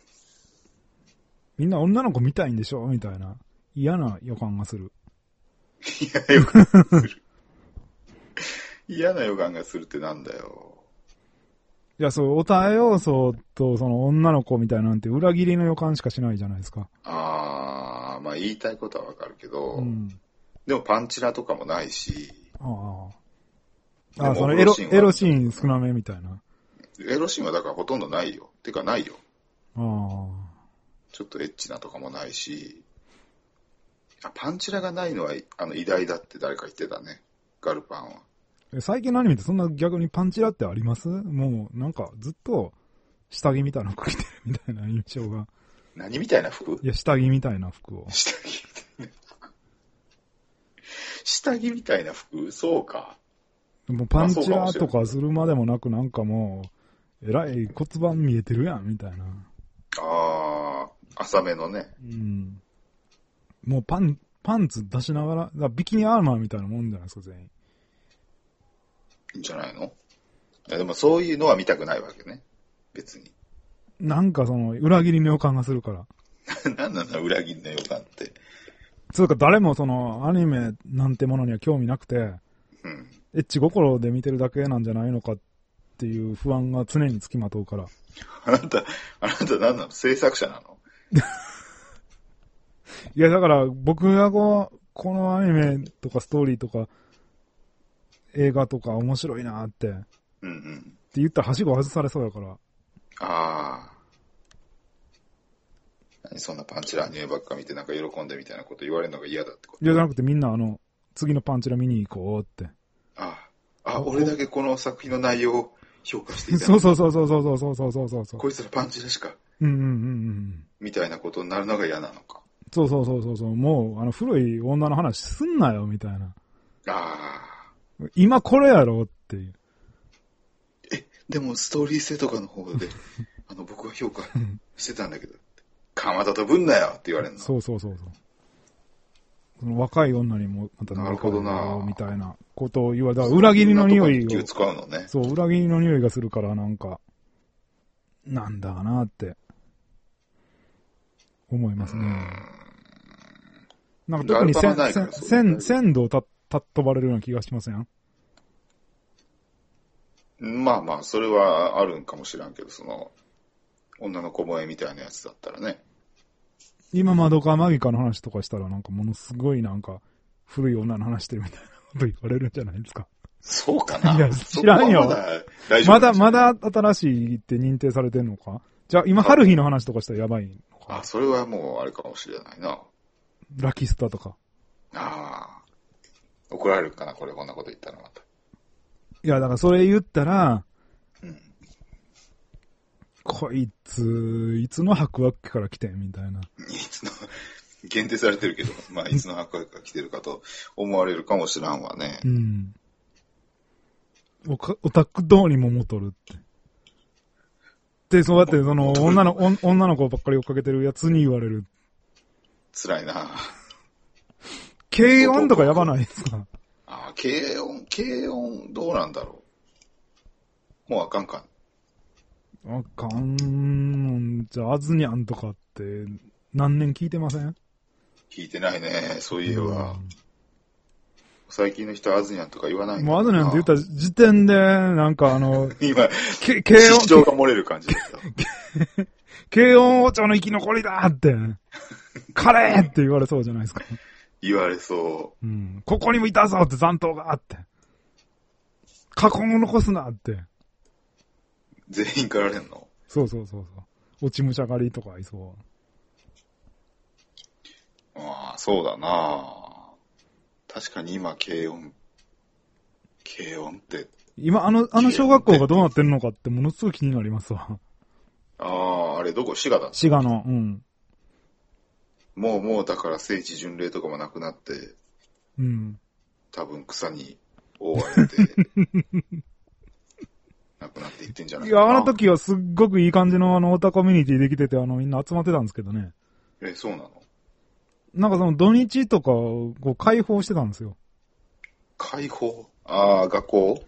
Speaker 1: みんな女の子見たいんでしょみたいな。嫌な予感がする。
Speaker 2: 嫌な予感がする。嫌な予感がするってなんだよ。
Speaker 1: いや、そう、オタ要素と、女の子みたいなんて裏切りの予感しかしないじゃないですか。
Speaker 2: まあ言いたいことはわかるけど、でもパンチラとかもないし。
Speaker 1: エロシーン少なめみたいな。
Speaker 2: エロシーンはだからほとんどないよ。てかないよ。ちょっとエッチなとかもないし。パンチラがないのは偉大だって誰か言ってたね。ガルパンは。
Speaker 1: 最近のアニメってそんな逆にパンチラってあります？もうなんかずっと下着みたいな服着てるみたいな印象が。
Speaker 2: 何みたいな服？
Speaker 1: いや、下着みたいな服を。
Speaker 2: 下着みたいな服。下着みたいな服？そうか。
Speaker 1: もうパンチラとかするまでもなくなんかもう、えらい骨盤見えてるやんみたいな。
Speaker 2: 浅めのね。
Speaker 1: もうパンツ出しながら、ビキニアーマーみたいなもんじゃないですか、全員。
Speaker 2: いいんじゃないの？いやでもそういうのは見たくないわけね。別に。
Speaker 1: なんか裏切りの予感がするから。
Speaker 2: なんなの裏切りの予感って。
Speaker 1: つうか誰もアニメなんてものには興味なくて、エッチ心で見てるだけなんじゃないのかっていう不安が常につきまとうから。
Speaker 2: あなた何なの？制作者なの？
Speaker 1: いやだから僕がこのアニメとかストーリーとか映画とか面白いなって、って言ったらはしご外されそうやから。
Speaker 2: 何そんなパンチラアニメばっか見てなんか喜んでみたいなこと言われるのが嫌だってこと？
Speaker 1: いやじゃなくてみんな次のパンチラ見に行こうって。
Speaker 2: 俺だけこの作品の内容を評価していた。
Speaker 1: そう。
Speaker 2: こいつらパンチラしか。みたいなことになるのが嫌なのか。
Speaker 1: そう。もう、古い女の話すんなよ、みたいな。今これやろっていう。
Speaker 2: でもストーリー性とかの方で、僕は評価してたんだけど、かまだとぶんなよって言われるの。
Speaker 1: そう。その若い女にもまた
Speaker 2: なるほどな
Speaker 1: みたいなことを言われたら、裏切りの匂いを。
Speaker 2: 使うのね。
Speaker 1: そう、裏切りの匂いがするからなんか、なんだなって、思いますね。なんか特に鮮度をたっ飛ばれるような気がしません？
Speaker 2: まあ、それはあるんかもしらんけど、女の子萌えみたいなやつだったらね。
Speaker 1: 今、マドカマギカの話とかしたら、なんかものすごいなんか、古い女の話してるみたいなこと言われるんじゃないですか。
Speaker 2: そうかな？
Speaker 1: いや、知らんよ。まだ新しいって認定されてんのか？じゃあ、今、春日の話とかしたらやばいのか？
Speaker 2: それはもうあれかもしれないな。
Speaker 1: ラキスタとか。
Speaker 2: 怒られるかなこんなこと言ったらまた。
Speaker 1: いや、だからそれ言ったら、 こいつ、いつの白枠から来てんみたいな。
Speaker 2: いつの、限定されてるけど、まあ、いつの白枠から来てるかと思われるかもしらんわね。
Speaker 1: うん。オタクどうにも戻るって。で、そうやって、その、女の子ばっかり追っかけてるやつに言われる。
Speaker 2: 辛いな。
Speaker 1: 軽音とかやばないですか？
Speaker 2: ああ、軽音、どうなんだろう。もうあかんか。
Speaker 1: あかん。じゃあ、アズニャンとかって、何年聞いてません？
Speaker 2: 聞いてないね、そういえば。最近の人はアズニャンとか言わないんだ。
Speaker 1: もうアズニャンって言った時点で、なんか
Speaker 2: 今、軽音。主張が漏れる感じだった。
Speaker 1: 軽音王朝の生き残りだって、カレーって言われそうじゃないですか。
Speaker 2: 言われそう。
Speaker 1: うん。ここにもいたぞって残党があって。過去を残すなって。
Speaker 2: 全員かられんの？
Speaker 1: そう。落ち武者狩りとかいそう。
Speaker 2: ああ、そうだな。確かに今、軽音って。
Speaker 1: 今、あの小学校がどうなってるのかってものすごい気になりますわ。
Speaker 2: ああ、あれどこ？滋賀だ。
Speaker 1: 滋賀の、うん。
Speaker 2: もうだから聖地巡礼とかもなくなって、
Speaker 1: うん。
Speaker 2: 多分草に覆われて、なくなっていってんじゃないかな。
Speaker 1: いや、あの時はすっごくいい感じのオタコミュニティできてて、みんな集まってたんですけどね。
Speaker 2: そうなの？
Speaker 1: なんかその土日とかをこう開放してたんですよ。
Speaker 2: 開放？ああ、学校。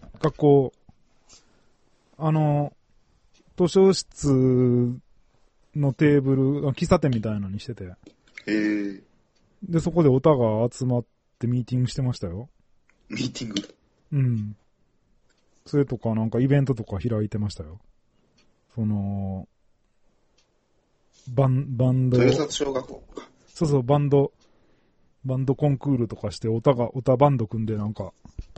Speaker 1: 図書室のテーブル、喫茶店みたいなのにしてて。で、そこでオタが集まってミーティングしてましたよ。
Speaker 2: ミーティング？
Speaker 1: うん。それとかなんかイベントとか開いてましたよ。バンド。
Speaker 2: 豊里小学校か。
Speaker 1: そう、バンドコンクールとかして、オタバンド組んでなんか、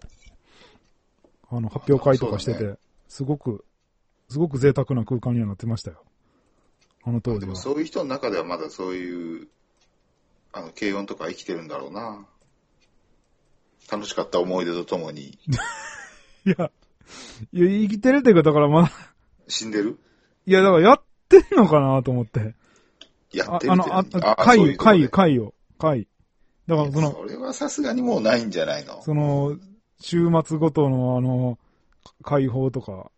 Speaker 1: 発表会とかしてて、すごく贅沢な空間にはなってましたよ。あの当時は。
Speaker 2: でもそういう人の中ではまだそういう、軽音とか生きてるんだろうな。楽しかった思い出とともに。
Speaker 1: いや、生きてるっていうか、だからまだ。
Speaker 2: 死んでる？
Speaker 1: いや、だからやってんのかなと思って。
Speaker 2: やってるって。
Speaker 1: 会を。だから
Speaker 2: それはさすがにもうないんじゃないの？
Speaker 1: 週末ごとの会報とか。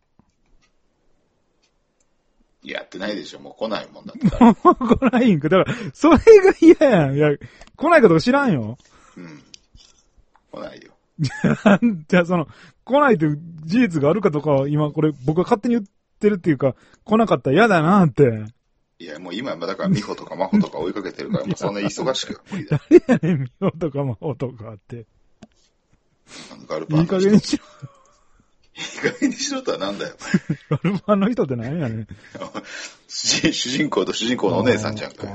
Speaker 2: やってないでしょ。もう来ないもんだって。
Speaker 1: 来ないんか。だから、それが嫌やん。いや、来ないかとか知らんよ。
Speaker 2: うん。来ないよ。
Speaker 1: じゃあ来ないという事実があるかとかは、今これ僕が勝手に言ってるっていうか、来なかったら嫌だなって。
Speaker 2: いや、もう今、だから美穂とか真帆とか追いかけてるから、もうそんな忙しくは無理だ。
Speaker 1: 誰やねん、美穂とか真帆とかって。
Speaker 2: ガルパンの人。
Speaker 1: いい加減にしろ。
Speaker 2: いい加減にしろとはなんだよ。
Speaker 1: ガルパンの人って何やねん。
Speaker 2: 主人公と主人公のお姉さんじゃんか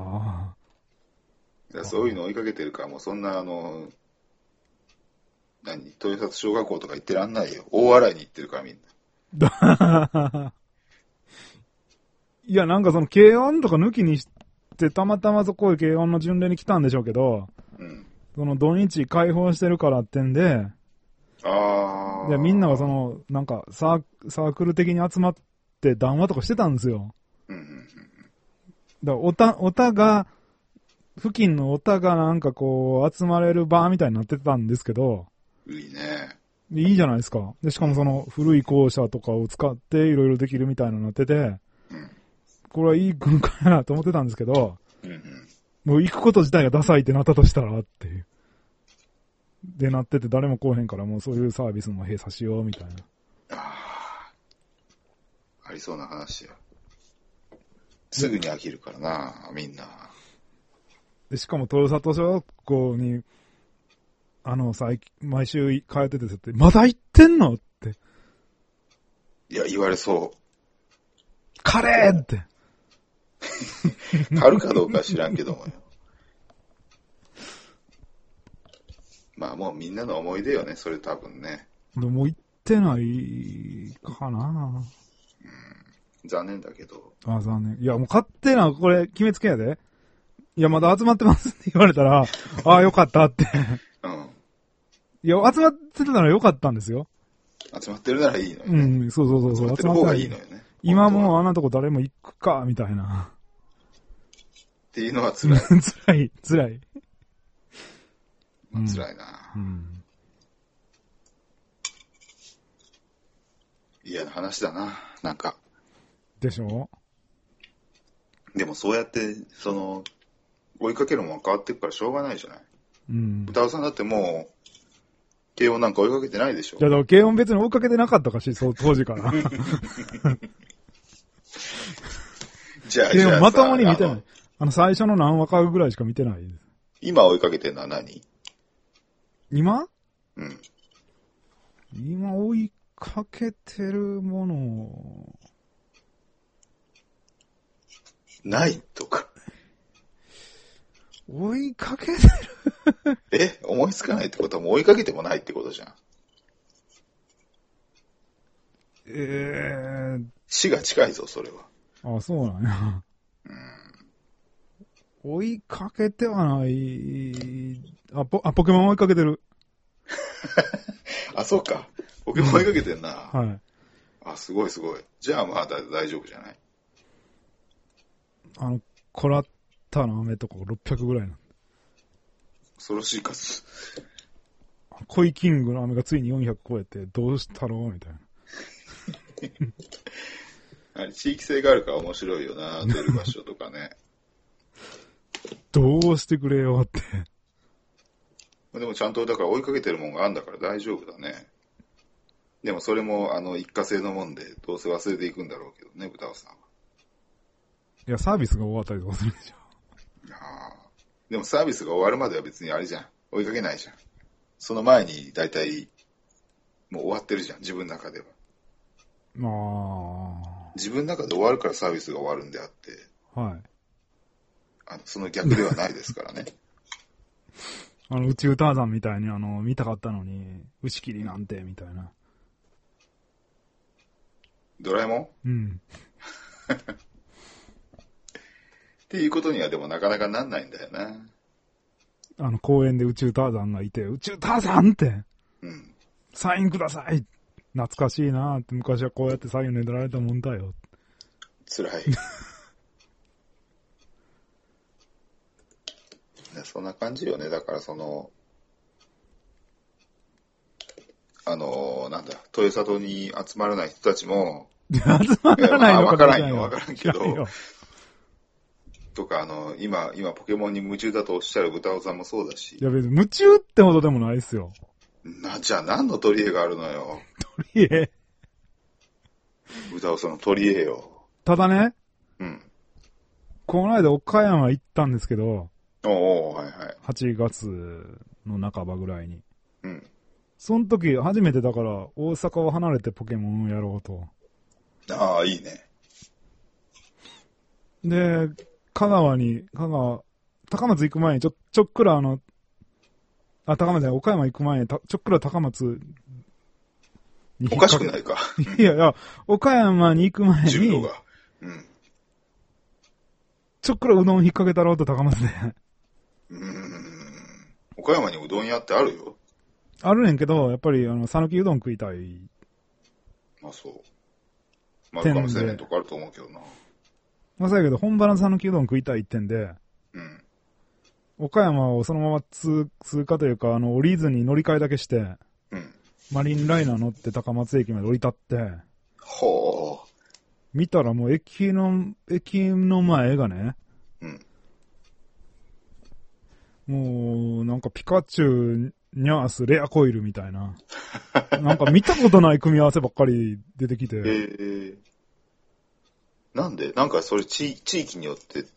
Speaker 2: よ。そういうの追いかけてるから、もうそんな豊里小学校とか行ってらんないよ。大洗に行ってるからみん
Speaker 1: な。いや、なんか軽音とか抜きにして、たまたまそこへ軽音の巡礼に来たんでしょうけど、土日開放してるからってんで、でみんながなんかサークル的に集まって談話とかしてたんですよ。だからオタが、付近のオタがなんかこう集まれる場みたいになってたんですけど、
Speaker 2: いいね。
Speaker 1: いいじゃないですか。で、しかも古い校舎とかを使っていろいろできるみたいなのになってて、これはいい空間やなと思ってたんですけど、もう行くこと自体がダサいってなったとしたらっていう。で、なってて誰も来おへんからもうそういうサービスも閉鎖しようみたいな。
Speaker 2: ありそうな話や。すぐに飽きるからな、みんな。
Speaker 1: で、しかも豊里小学校に、毎週通っててって、まだ行ってんのって。
Speaker 2: いや、言われそう。
Speaker 1: カレーって。
Speaker 2: あるかどうか知らんけどもよ。まあもうみんなの思い出よね、それ多分ね。
Speaker 1: でも行ってないかな。
Speaker 2: 残念だけど。
Speaker 1: 残念。いや、もう勝手な、これ決めつけやで。いや、まだ集まってますって言われたら、よかったって。いや、集まってたならよかったんですよ。
Speaker 2: 集まってるならいいのよ、ね。
Speaker 1: そう。
Speaker 2: 集まってる方がいいのよね。
Speaker 1: 今もうあんなとこ誰も行くか、みたいな。
Speaker 2: っていうのは辛い。
Speaker 1: 辛い。
Speaker 2: 辛いな、
Speaker 1: うん。
Speaker 2: 嫌な話だな、なんか。
Speaker 1: でしょ？
Speaker 2: でもそうやって、追いかけるもん変わっていくからしょうがないじゃない。うん。歌尾さんだってもう、軽音なんか追いかけてないでしょ。
Speaker 1: いや、だから軽音別に追いかけてなかったかし、そう、当時から。
Speaker 2: じゃあ、
Speaker 1: 軽音まともに見てない。最初の何話かぐらいしか見てないです。
Speaker 2: 今追いかけてるのは何？
Speaker 1: 今？
Speaker 2: うん。
Speaker 1: 今追いかけてるもの
Speaker 2: ないとか。
Speaker 1: 追いかけて
Speaker 2: る思いつかないってことはもう追いかけてもないってことじゃん。死が近いぞ、それは。
Speaker 1: あ、そうなんや。追いかけてはない。ポケモン追いかけてる。
Speaker 2: あ、そうか。ポケモン追いかけてんな。
Speaker 1: はい。
Speaker 2: あ、すごいすごい。じゃあまあ大丈夫じゃない。
Speaker 1: コラッタの飴とか600ぐらいな。
Speaker 2: 恐ろしい数。
Speaker 1: コイキングの飴がついに400超えて、どうしたろうみたいな。
Speaker 2: あれ地域性があるから面白いよな、出る場所とかね。
Speaker 1: どうしてくれよって。
Speaker 2: でもちゃんとだから追いかけてるもんがあるんだから大丈夫だね。でもそれも一過性のもんでどうせ忘れていくんだろうけどね、豚尾さんは。
Speaker 1: いや、サービスが終わったりとかするでしょ。
Speaker 2: でもサービスが終わるまでは別にあれじゃん。追いかけないじゃん。その前に大体もう終わってるじゃん、自分の中では。
Speaker 1: まあ。
Speaker 2: 自分の中で終わるからサービスが終わるんであって。
Speaker 1: はい。
Speaker 2: その逆ではないですからね。
Speaker 1: 宇宙ターザンみたいに見たかったのに、打ち切りなんて、みたいな。
Speaker 2: ドラえも
Speaker 1: ん？うん。
Speaker 2: っていうことにはでもなかなかなんないんだよな。
Speaker 1: 公園で宇宙ターザンがいて、宇宙ターザンって、
Speaker 2: うん。
Speaker 1: サインください。懐かしいなって、昔はこうやってサインねだられたもんだよ。
Speaker 2: 辛い。そんな感じよね。だからなんだ、豊里に集まらない人たちも、
Speaker 1: 集まらないのか
Speaker 2: わからんよ、わからんけど、とか、今、ポケモンに夢中だとおっしゃる豚尾さんもそうだし。
Speaker 1: いや、別に夢中ってほどでもないですよ。
Speaker 2: じゃあ何の取り柄があるのよ。
Speaker 1: 取り柄？
Speaker 2: 豚尾さんの取り柄よ。
Speaker 1: ただね、
Speaker 2: うん。
Speaker 1: この間岡山行ったんですけど、
Speaker 2: はいはい。
Speaker 1: 8月の半ばぐらいに。
Speaker 2: うん。
Speaker 1: その時、初めてだから、大阪を離れてポケモンをやろうと。
Speaker 2: ああ、いいね。
Speaker 1: で、高松行く前にちょっくら高松じゃない、岡山行く前にちょっくら高松
Speaker 2: におかしくないか。
Speaker 1: いや、岡山に行く前に、
Speaker 2: 順路が。うん。
Speaker 1: ちょっくらうどん引っ掛けたろうと高松で。
Speaker 2: 岡山にうどん屋ってあるよ。
Speaker 1: あるねんけど、やっぱり讃岐うどん食いたい。
Speaker 2: あ、そう。丸亀製麺とかあると思うけどな。
Speaker 1: まあそうやけど、本場の讃岐うどん食いたいってんで、
Speaker 2: うん。
Speaker 1: 岡山をそのまま通過というか、降りずに乗り換えだけして、
Speaker 2: うん。
Speaker 1: マリンライナー乗って高松駅まで降り立って、
Speaker 2: ほう。
Speaker 1: 見たらもう駅の前がね、
Speaker 2: うん。
Speaker 1: もう、なんかピカチュウ、ニャース、レアコイルみたいな。なんか見たことない組み合わせばっかり出てきて。
Speaker 2: なんでなんかそれ地域によって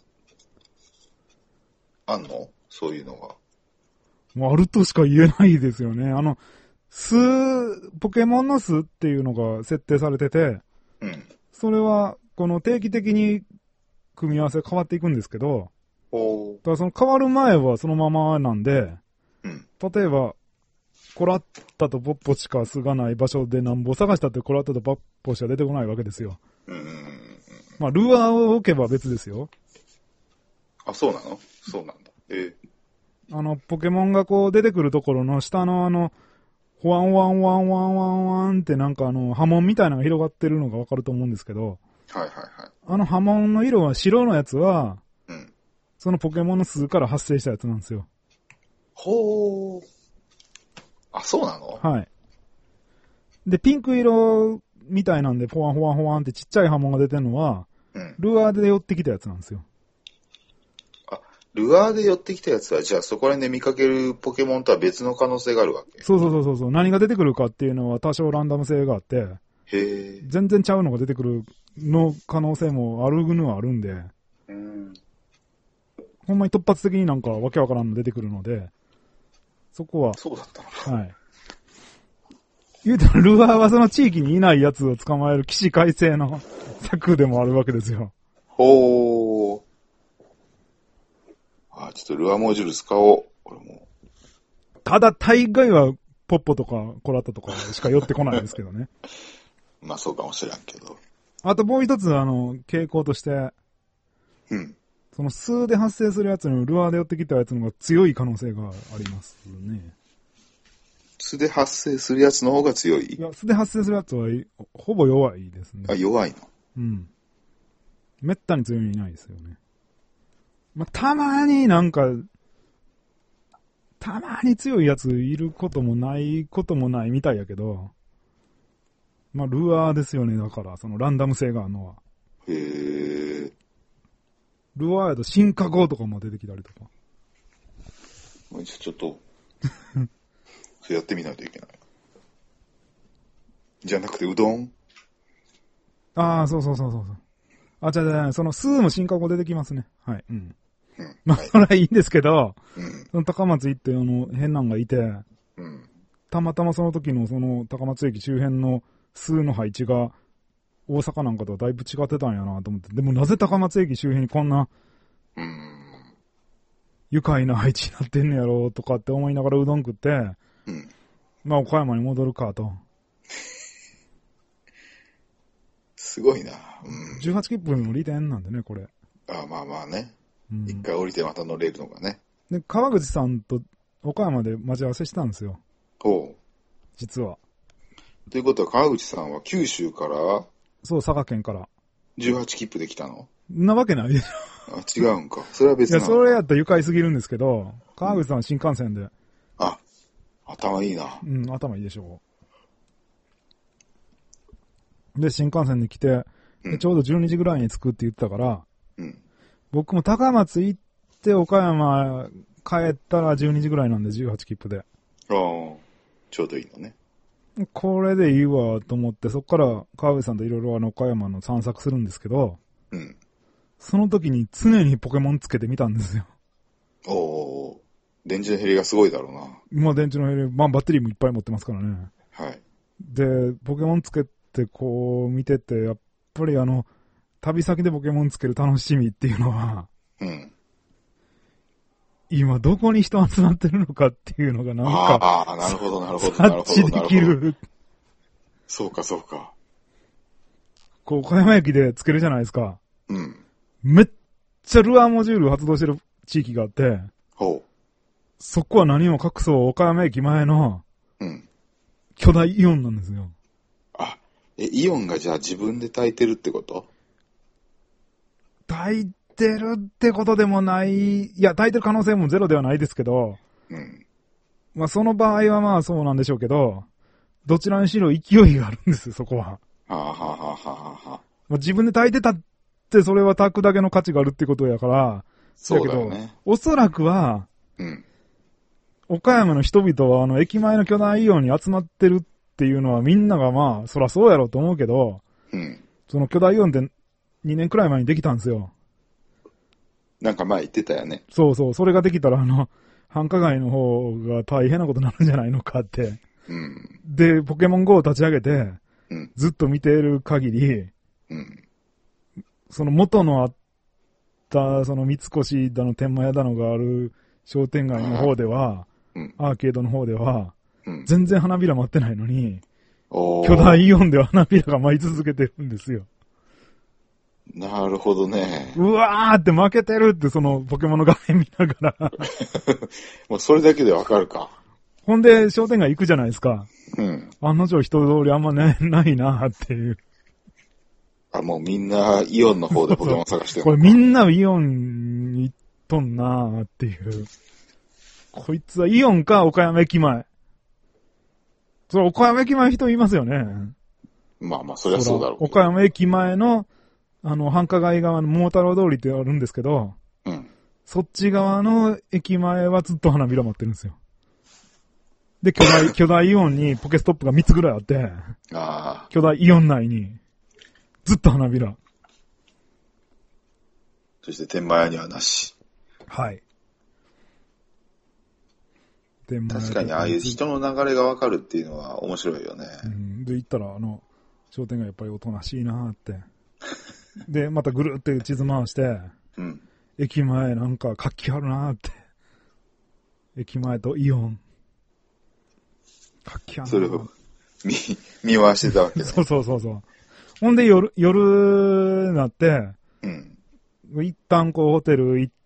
Speaker 2: あんのそういうのが。
Speaker 1: もうあるとしか言えないですよね。ポケモンの巣っていうのが設定されてて、
Speaker 2: うん。
Speaker 1: それは、定期的に組み合わせ変わっていくんですけど、だからその変わる前はそのままなんで、
Speaker 2: うん、
Speaker 1: 例えば、コラッタとポッポしか巣がない場所でなんぼ探したってコラッタとポッポしか出てこないわけですよ。まあ、ルアーを置けば別ですよ。
Speaker 2: あ、そうなの？そうなんだ。
Speaker 1: ポケモンが出てくるところの下のホワンワンワンワンワンワンってなんか波紋みたいなのが広がってるのがわかると思うんですけど、
Speaker 2: はいはいはい。
Speaker 1: あの波紋の色は白のやつは、
Speaker 2: うん。
Speaker 1: そのポケモンの巣から発生したやつなんですよ。
Speaker 2: ほー。あ、そうなの？
Speaker 1: はい。で、ピンク色みたいなんで、フォワンフォワンフォワンってちっちゃい波紋が出てるのは、
Speaker 2: うん。
Speaker 1: ルアーで寄ってきたやつなんですよ。
Speaker 2: あ、ルアーで寄ってきたやつは、じゃあそこら辺で見かけるポケモンとは別の可能性があるわけ？
Speaker 1: そうそうそうそう。何が出てくるかっていうのは多少ランダム性があって、
Speaker 2: へー。
Speaker 1: 全然ちゃうのが出てくるの可能性もあるのはあるんで、
Speaker 2: うん。
Speaker 1: ほんまに突発的になんかわけわからんの出てくるので、そこは、
Speaker 2: そうだったのか。
Speaker 1: はい。言うたらルアーはその地域にいないやつを捕まえる起死回生の策でもあるわけですよ。
Speaker 2: ほー。あ、ちょっとルアーモジュール使おう。これも。
Speaker 1: ただ大概はポッポとかコラッタとかしか寄ってこないですけどね。
Speaker 2: まあそうかもしれんけど。
Speaker 1: あともう一つ傾向として、
Speaker 2: うん。
Speaker 1: その数で発生するやつのルアーで寄ってきたやつの方が強い可能性がありますね。
Speaker 2: 巣で発生するやつの方が強い？
Speaker 1: いや、巣で発生するやつはほぼ弱いですね。
Speaker 2: あ、弱いの？
Speaker 1: うん。めったに強いのいないですよね。まあ、たまになんか、たまに強いやついることもないこともないみたいやけど、まあ、ルアーですよね。だから、そのランダム性があるのは。
Speaker 2: へー。
Speaker 1: ルアーやと進化号とかも出てきたりとか。
Speaker 2: ちょっと、やってみないといけない。じゃなくて、うどん？
Speaker 1: ああ、そうそうそうそう。あ、じゃあ、その数も進化号出てきますね。はい。うん。
Speaker 2: うん。
Speaker 1: まあ、それはいいんですけど、
Speaker 2: うん。
Speaker 1: その高松行って、変なんがいて、
Speaker 2: うん。
Speaker 1: たまたまその時のその高松駅周辺の数の配置が、大阪なんかとはだいぶ違ってたんやなと思って。でもなぜ高松駅周辺にこんな、愉快な配置になってんねやろうとかって思いながらうどん食って、
Speaker 2: うん。
Speaker 1: まあ岡山に戻るかと。
Speaker 2: すごいな。うん。
Speaker 1: 18切符の利点なんでね、これ。
Speaker 2: あ、まあまあね。
Speaker 1: うん、
Speaker 2: 一回降りてまた乗れるのがね。
Speaker 1: で、川口さんと岡山で待ち合わせしたんですよ。
Speaker 2: おう。
Speaker 1: 実は。
Speaker 2: ということは川口さんは九州から
Speaker 1: そう、佐賀県から。
Speaker 2: 18切符で来たの？
Speaker 1: なわけないでし
Speaker 2: ょ。あ、違うんか。それは別なのか。
Speaker 1: いや、それやったら愉快すぎるんですけど、川口さんは新幹線で。
Speaker 2: あ、頭いいな。
Speaker 1: うん、頭いいでしょう。で、新幹線で来て、でちょうど12時ぐらいに着くって言ってたから、
Speaker 2: うん、
Speaker 1: 僕も高松行って岡山帰ったら12時ぐらいなんで18切符で。
Speaker 2: ああ、ちょうどいいのね。
Speaker 1: これでいいわと思って、そこから川口さんといろいろ岡山の散策するんですけど、
Speaker 2: うん。
Speaker 1: その時に常にポケモンつけてみたんですよ。
Speaker 2: おお、電池の減りがすごいだろうな。
Speaker 1: まあ電池の減り、まあバッテリーもいっぱい持ってますからね。
Speaker 2: はい。
Speaker 1: で、ポケモンつけてこう見てて、やっぱり旅先でポケモンつける楽しみっていうのは、
Speaker 2: うん。
Speaker 1: 今どこに人集まってるのかっていうのがなんか、
Speaker 2: ああ、なるほどなるほどなるほど。
Speaker 1: 察知できる。
Speaker 2: そうかそうか。
Speaker 1: こう、岡山駅でつけるじゃないですか。
Speaker 2: うん。
Speaker 1: めっちゃルアーモジュール発動してる地域があって、
Speaker 2: ほう。
Speaker 1: そこは何も隠そう岡山駅前の、
Speaker 2: うん。
Speaker 1: 巨大イオンなんですよ。
Speaker 2: あ、イオンがじゃあ自分で炊いてるってこと？
Speaker 1: 炊いてるってことでもない、いや、炊いてる可能性もゼロではないですけど、
Speaker 2: うん。
Speaker 1: まあその場合はまあそうなんでしょうけど、どちらにしろ勢いがあるんですよ、そこは。
Speaker 2: はあ、はあはあはあはあ、
Speaker 1: まあ、自分で炊いてたってそれは炊くだけの価値があるってことやから、
Speaker 2: そうだよね。
Speaker 1: おそらくは、
Speaker 2: うん。
Speaker 1: 岡山の人々は駅前の巨大イオンに集まってるっていうのはみんながまあ、そらそうやろうと思うけど、
Speaker 2: うん。
Speaker 1: その巨大イオンって2年くらい前にできたんですよ。
Speaker 2: なんか前言ってたよね。
Speaker 1: そうそう、それができたら繁華街の方が大変なことになるんじゃないのかって。
Speaker 2: うん。
Speaker 1: で、ポケモン GO を立ち上げて、
Speaker 2: うん。
Speaker 1: ずっと見ている限り、
Speaker 2: うん。
Speaker 1: その元のあった、その三越だの天満屋だのがある商店街の方では、
Speaker 2: うん、
Speaker 1: アーケードの方では、
Speaker 2: うん、
Speaker 1: 全然花びら舞ってないのに、巨大イオンでは花びらが舞い続けてるんですよ。
Speaker 2: なるほどね。
Speaker 1: うわーって負けてるってそのポケモンの画面見ながら。
Speaker 2: もうそれだけでわかるか。
Speaker 1: ほんで商店街行くじゃないですか。
Speaker 2: うん。
Speaker 1: 案の定人通りあんまないなーっていう。
Speaker 2: あ、もうみんなイオンの方でポケモン探してる
Speaker 1: これみんなイオンに行っとんなーっていう。こいつはイオンか岡山駅前。それ岡山駅前人いますよね。
Speaker 2: まあまあ、そりゃそうだろう。
Speaker 1: 岡山駅前の、繁華街側の桃太郎通りってあるんですけど、
Speaker 2: うん。
Speaker 1: そっち側の駅前はずっと花びら待ってるんですよ。で、巨大イオンにポケストップが3つぐらいあって、
Speaker 2: ああ。
Speaker 1: 巨大イオン内に、ずっと花びら。
Speaker 2: そして天満屋にはなし。
Speaker 1: はい。
Speaker 2: 確かにああいう人の流れがわかるっていうのは面白いよね。
Speaker 1: うん。で、行ったら商店街やっぱりおとなしいなーって。で、またぐるって地図回して、
Speaker 2: うん。
Speaker 1: 駅前なんか活気あるなーって。駅前とイオン。活気あるなー。
Speaker 2: それを見回してたわけね。
Speaker 1: そう。ほんで夜なって、
Speaker 2: うん。
Speaker 1: 一旦こうホテル行って、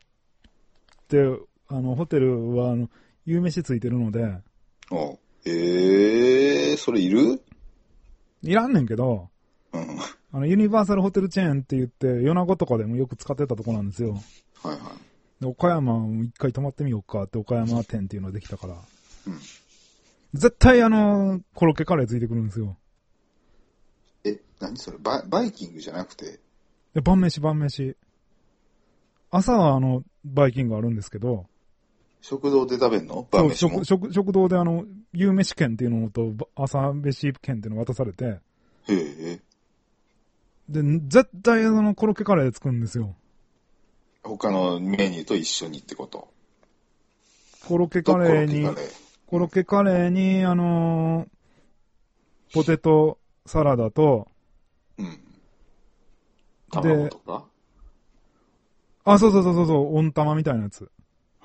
Speaker 1: ホテルは夕飯ついてるので。
Speaker 2: おそれいる？
Speaker 1: いらんねんけど、
Speaker 2: うん。
Speaker 1: ユニバーサルホテルチェーンって言って、米子とかでもよく使ってたとこなんですよ。
Speaker 2: はいはい。
Speaker 1: で、岡山も一回泊まってみようかって岡山店っていうのができたから。
Speaker 2: うん。
Speaker 1: 絶対コロッケカレーついてくるんですよ。
Speaker 2: 何それバイキングじゃなくて？
Speaker 1: 晩飯。朝はバイキングあるんですけど。
Speaker 2: 食堂で食べんの？晩飯も。
Speaker 1: そう、食堂で夕飯券っていうのと朝飯券っていうのを渡されて。
Speaker 2: へえ。
Speaker 1: で、絶対コロッケカレーつくんですよ。
Speaker 2: 他のメニューと一緒にってこと？
Speaker 1: コロッケカレーに、ポテトサラダと、
Speaker 2: うん。卵とか？
Speaker 1: そう、温玉みたいなやつ。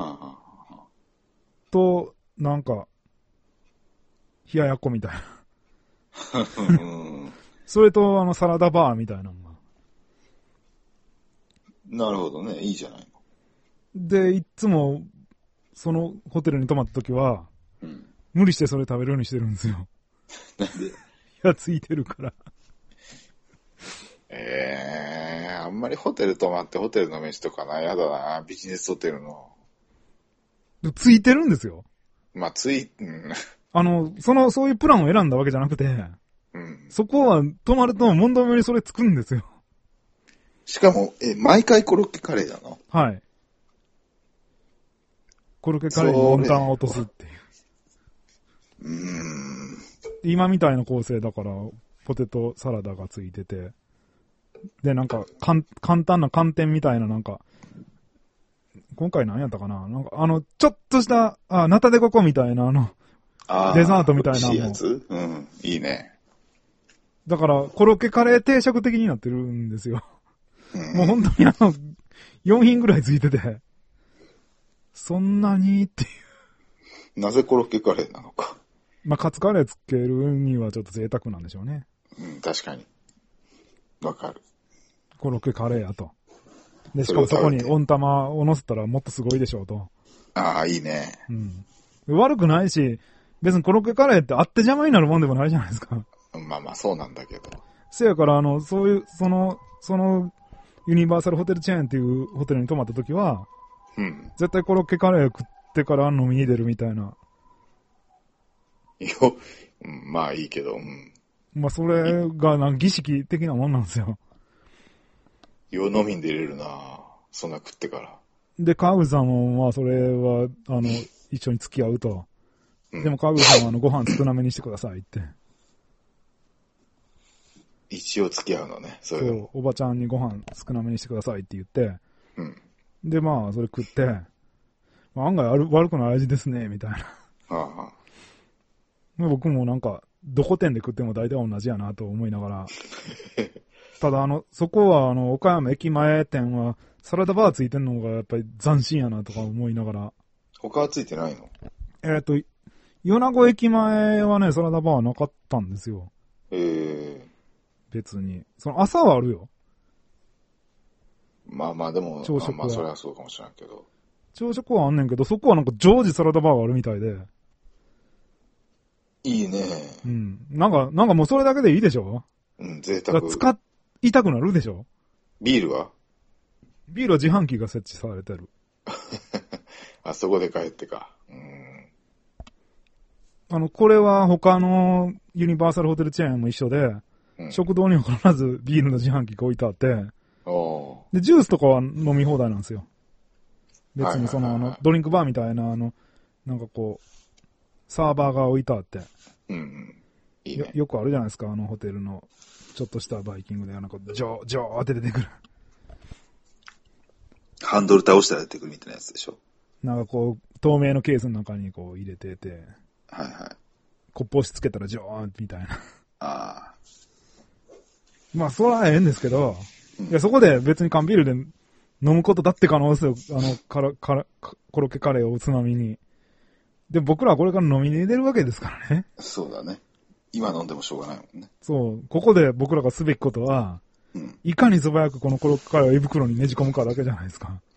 Speaker 1: と、なんか、冷ややっこみたいな。それと、サラダバーみたいなのが。
Speaker 2: なるほどね。いいじゃないの。
Speaker 1: で、いつも、そのホテルに泊まった時は、無理してそれ食べるようにしてるんですよ。
Speaker 2: なんで？
Speaker 1: いや、ついてるから。
Speaker 2: あんまりホテル泊まってホテルの飯とかな、やだな、ビジネスホテルの。
Speaker 1: ついてるんですよ。
Speaker 2: まあ、そう
Speaker 1: いうプランを選んだわけじゃなくて、
Speaker 2: うん。
Speaker 1: そこは泊まると問答にそれつくんですよ。
Speaker 2: しかも、毎回コロッケカレーなの？
Speaker 1: はい。コロッケカレーに温玉を落とすっていう。今みたいな構成だから、ポテトサラダがついてて、で、なんか、簡単な寒天みたいななんか、今回何やったかな、なんかちょっとした、ナタデココみたいなデザートみたいなの。
Speaker 2: いいやつ？うん、いいね。
Speaker 1: だから、コロッケカレー定食的になってるんですよ。もう本当に4品ぐらいついてて、そんなにっていう。
Speaker 2: なぜコロッケカレーなのか。
Speaker 1: まあ、カツカレーつけるにはちょっと贅沢なんでしょうね。
Speaker 2: うん、確かに。わかる。
Speaker 1: コロッケカレーやと。で、しかもそこに温玉を乗せたらもっとすごいでしょうと。
Speaker 2: ああ、いいね。
Speaker 1: うん。悪くないし、別にコロッケカレーってあって邪魔になるもんでもないじゃないですか。
Speaker 2: まあまあ、そうなんだけど。
Speaker 1: せやから、そういう、その、ユニバーサルホテルチェーンっていうホテルに泊まった時は、絶対コロッケカレー食ってから飲みに出るみたいな。
Speaker 2: まあいいけど、
Speaker 1: まあそれが儀式的なもんなんですよ。
Speaker 2: 飲みに出れるな、そんな食ってから。
Speaker 1: で、川口さんも、まあそれは、一緒に付き合うと。でも川口さんはご飯少なめにしてくださいって。
Speaker 2: 一応付き合うのね、
Speaker 1: そう、おばちゃんにご飯少なめにしてくださいって言って、で、まあそれ食って、まあ、案外悪くない味ですね、みたいな。僕もなんか、どこ店で食っても大体同じやなと思いながら。ただそこは岡山駅前店は、サラダバーついてんのがやっぱり斬新やなとか思いながら。
Speaker 2: 他はついてないの？
Speaker 1: 米子駅前はね、サラダバーはなかったんですよ。別に。朝はあるよ。
Speaker 2: まあまあでも、
Speaker 1: 朝食は
Speaker 2: まあそれはそうかもしれないけど。
Speaker 1: 朝食はあんねんけど、そこはなんか常時サラダバーがあるみたいで。
Speaker 2: いいね。
Speaker 1: なんかもうそれだけでいいでしょ？
Speaker 2: 贅沢。
Speaker 1: 痛くなるでしょ？
Speaker 2: ビールは
Speaker 1: 自販機が設置されてる。
Speaker 2: あそこで帰ってか。
Speaker 1: これは他のユニバーサルホテルチェーンも一緒で、食堂には必ずビールの自販機が置いてあって、で、ジュースとかは飲み放題なんですよ。別にドリンクバーみたいな、なんかこう、サーバーが置いてあって。
Speaker 2: いいね。
Speaker 1: よくあるじゃないですか、ホテルの、ちょっとしたバイキングで、なんか、ジョーって出てくる。
Speaker 2: ハンドル倒したら出てくるみたいなやつでしょ。
Speaker 1: なんかこう、透明のケースの中にこう入れてて、コップ押しつけたらジョーみたいな。まあ、それはええんですけど、いや、そこで別に缶ビールで飲むことだって可能ですよ。コロッケカレーをおつまみに。で、僕らはこれから飲みに出るわけですからね。
Speaker 2: そうだね。今飲んでもしょうがないもんね。
Speaker 1: そう。ここで僕らがすべきことは、いかに素早くこのコロッケカレーを胃袋にねじ込むかだけじゃないですか。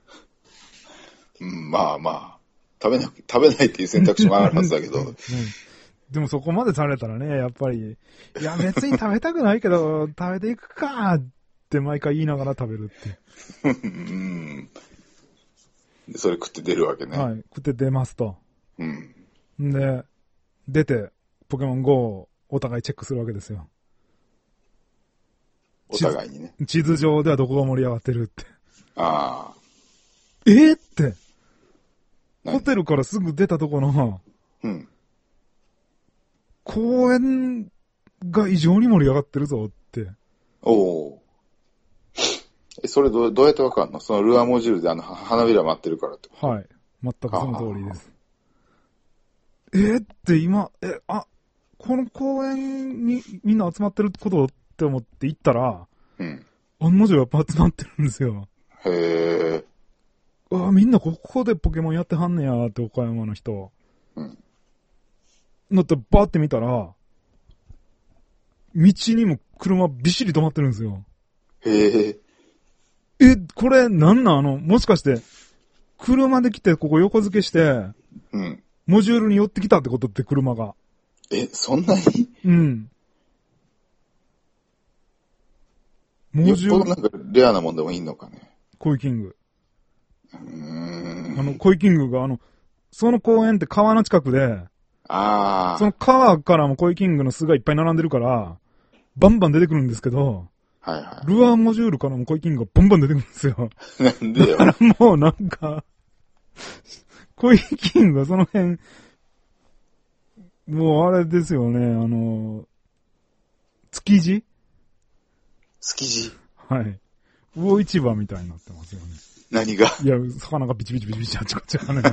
Speaker 2: まあ、食べないっていう選択肢もあるはずだけど。
Speaker 1: でもそこまでされたらね、やっぱり、いや別に食べたくないけど、食べていくかって毎回言いながら食べるって。
Speaker 2: でそれ食って出るわけね。
Speaker 1: はい。食って出ますと。で、出て、ポケモン GO をお互いチェックするわけですよ。
Speaker 2: お互いにね。
Speaker 1: 地図上ではどこが盛り上がってるって。って。ホテルからすぐ出たとこの、公園が異常に盛り上がってるぞって。
Speaker 2: それどうやってわかんの？そのルアーモジュールで花びら待ってるからってこと？
Speaker 1: はい。全くその通りです。って今、この公園にみんな集まってることって思って行ったら、案の定やっぱ集まってるんですよ。みんなここでポケモンやってはんねやーって岡山の人。だってバーって見たら、道にも車びっしり止まってるんですよ。これなんなんもしかして、車で来てここ横付けして、モジュールに寄ってきたってことって車が。
Speaker 2: そんなに？モジュール。よっぽどなんかレアなもんでもいいのかね。
Speaker 1: コイキング。コイキングがその公園って川の近くで、その川からもコイキングの巣がいっぱい並んでるから、バンバン出てくるんですけど、ルアーモジュールからもコイキングがバンバン出てくるんですよ。
Speaker 2: なんでよ。
Speaker 1: だからもうなんか、コイキングがその辺、もうあれですよね、築地？はい。魚市場みたいになってますよね。
Speaker 2: 何が？
Speaker 1: いや、魚がビチビチビチビチあちこち跳ね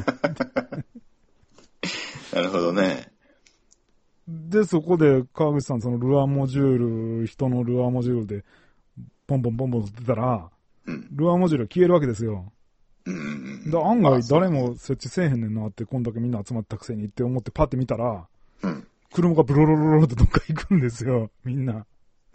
Speaker 2: なるほどね。
Speaker 1: で、そこで川口さんそのルアーモジュール、人のルアーモジュールで、ポンポンポンポンってたら、ルアーモジュールが消えるわけですよ。案外誰も設置せえへんねんなって、こんだけみんな集まったくせにって思ってパッて見たら、車がブロロロロってどっか行くんですよ、みんな。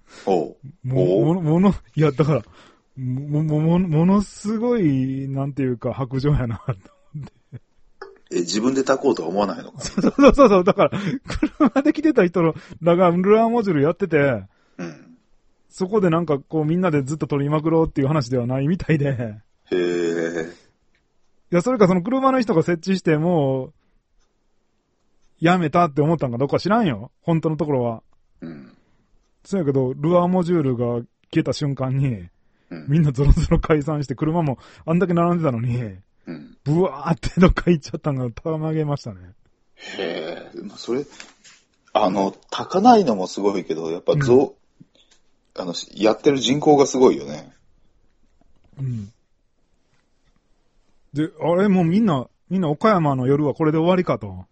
Speaker 1: いや、だから、ものすごい、なんていうか、白状やな、と思って。
Speaker 2: 自分で炊こうとは思わないのかな？
Speaker 1: そう。だから、車で来てた人らがルアーモジュールやってて、そこでなんかこうみんなでずっと撮りまくろうっていう話ではないみたいで。いや、それかその車の人が設置してもう、やめたって思ったんかどうか知らんよ。本当のところは。そうやけど、ルアーモジュールが消えた瞬間に、みんなゾロゾロ解散して、車もあんだけ並んでたのに、ブワーってどっか行っちゃったのがたまげましたね。
Speaker 2: それ、炊かないのもすごいけど、やっぱやってる人口がすごいよね。で、あれもうみんな岡山の夜はこれで終わりかと。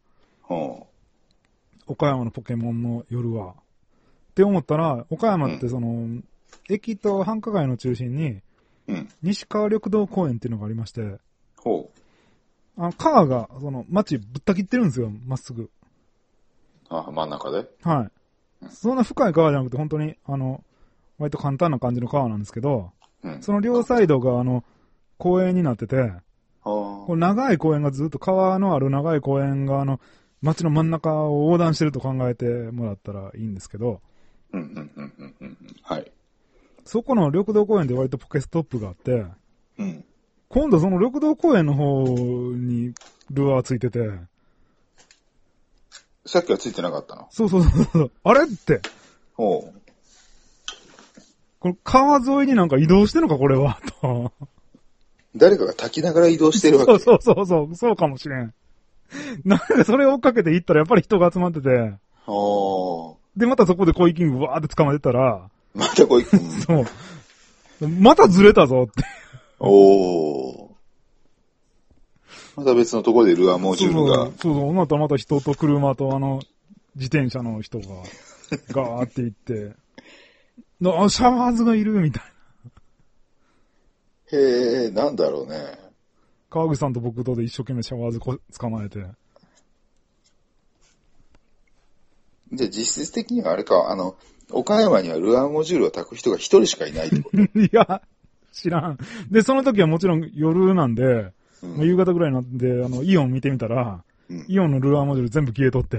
Speaker 2: 岡山のポケモンの夜は。って思ったら、岡山って駅と繁華街の中心に、西川緑道公園っていうのがありまして、川が、街ぶった切ってるんですよ、まっすぐ。真ん中で？はい。そんな深い川じゃなくて、本当に、割と簡単な感じの川なんですけど、その両サイドが、公園になってて、この長い公園がずっと川のある長い公園が、街の真ん中を横断してると考えてもらったらいいんですけど、はい。
Speaker 1: そこの緑道公園で割とポケストップがあって、
Speaker 2: うん。
Speaker 1: 今度その緑道公園の方にルアーついてて、
Speaker 2: さっきはついてなかったの？
Speaker 1: そうそうそうそう。あれって。
Speaker 2: おう。
Speaker 1: この川沿いになんか移動してんのかこれはと。
Speaker 2: 誰かが炊きながら移動してるわけ。
Speaker 1: そうそうそう、そうかもしれん。なんかそれを追っかけて行ったらやっぱり人が集まってて。で、またそこでコイキングわーって捕まえてたら。
Speaker 2: またコイキング
Speaker 1: そう。またずれたぞって。
Speaker 2: おー。また別のところでルアーモジュールが。
Speaker 1: そう、また人と車と自転車の人がガーって行って、シャワーズがいるみたい
Speaker 2: な。へえ、なんだろうね。
Speaker 1: 川口さんと僕とで一生懸命シャワーズ捕まえて。
Speaker 2: で、実質的にはあれか、岡山にはルアーモジュールを炊く人が一人しかいないってこと
Speaker 1: いや、知らん。で、その時はもちろん夜なんで、もう夕方ぐらいなんで、イオン見てみたら、イオンのルアーモジュール全部消えとって。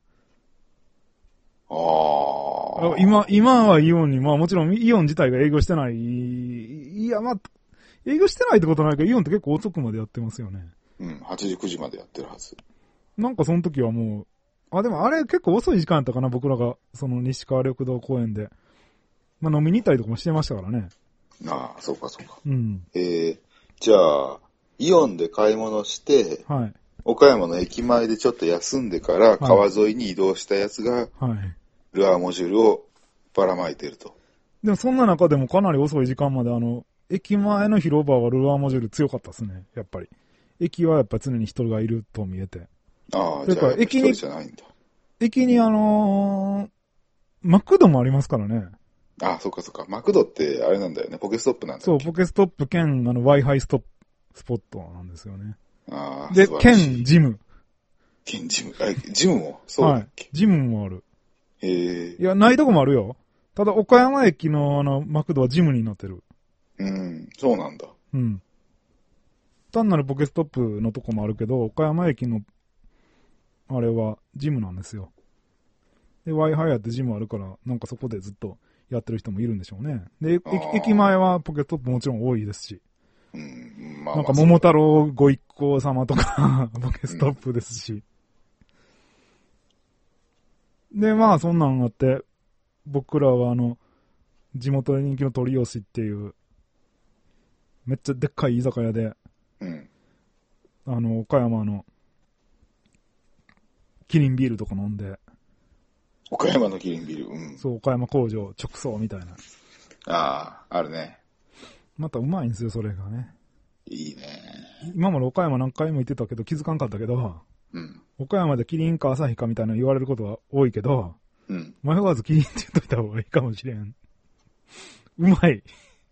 Speaker 1: 今はイオンに、まあもちろんイオン自体が営業してない。いや、まあ、営業してないってことないけど、イオンって結構遅くまでやってますよね。
Speaker 2: うん、8時、9時までやってるはず。
Speaker 1: なんかその時はもう、でもあれ結構遅い時間やったかな、僕らが、その西川緑道公園で。まあ飲みに行ったりとかもしてましたからね。
Speaker 2: ああ、そうかそうか。
Speaker 1: うん。
Speaker 2: じゃあ、イオンで買い物して、はい。岡山の駅前でちょっと休んでから川沿いに移動したやつが、はい。ルアーモジュールをばらまいてると。
Speaker 1: でもそんな中でもかなり遅い時間まで駅前の広場はルアーモジュール強かったですね、やっぱり。駅はやっぱ常に人がいると見えて。
Speaker 2: ああ、じゃあ駅に、じゃないんだ。
Speaker 1: 駅にマクドもありますからね。
Speaker 2: ああ、そっかそっか。マクドってあれなんだよね。ポケストップなんだよね。
Speaker 1: そう、ポケストップ兼Wi-Fi スポットなんですよね。
Speaker 2: ああ、
Speaker 1: で、兼ジム。
Speaker 2: 兼ジム。ジムもそうだっけ？
Speaker 1: はい。ジムもある。
Speaker 2: へえ。
Speaker 1: いや、ないとこもあるよ。ただ、岡山駅のマクドはジムになってる。
Speaker 2: そうなんだ。
Speaker 1: うん。単なるポケストップのとこもあるけど、岡山駅の、あれはジムなんですよ。で、Wi-Fi やってジムあるから、なんかそこでずっとやってる人もいるんでしょうね。で、駅前はポケストップもちろん多いですし。
Speaker 2: まあ、
Speaker 1: なんか桃太郎ご一行様とか、ポケストップですし。で、まあそんなんあって、僕らは地元で人気の鳥吉っていう、めっちゃでっかい居酒屋で、岡山の、キリンビールとか飲んで。
Speaker 2: 岡山のキリンビール、
Speaker 1: そう、岡山工場直送みたいな。
Speaker 2: ああ、あるね。
Speaker 1: またうまいんですよ、それがね。
Speaker 2: いいね。
Speaker 1: 今まで岡山何回も行ってたけど気づかんかったけど、岡山でキリンか朝日かみたいな言われることは多いけど、迷わずキリンって言っといた方がいいかもしれん。うまい。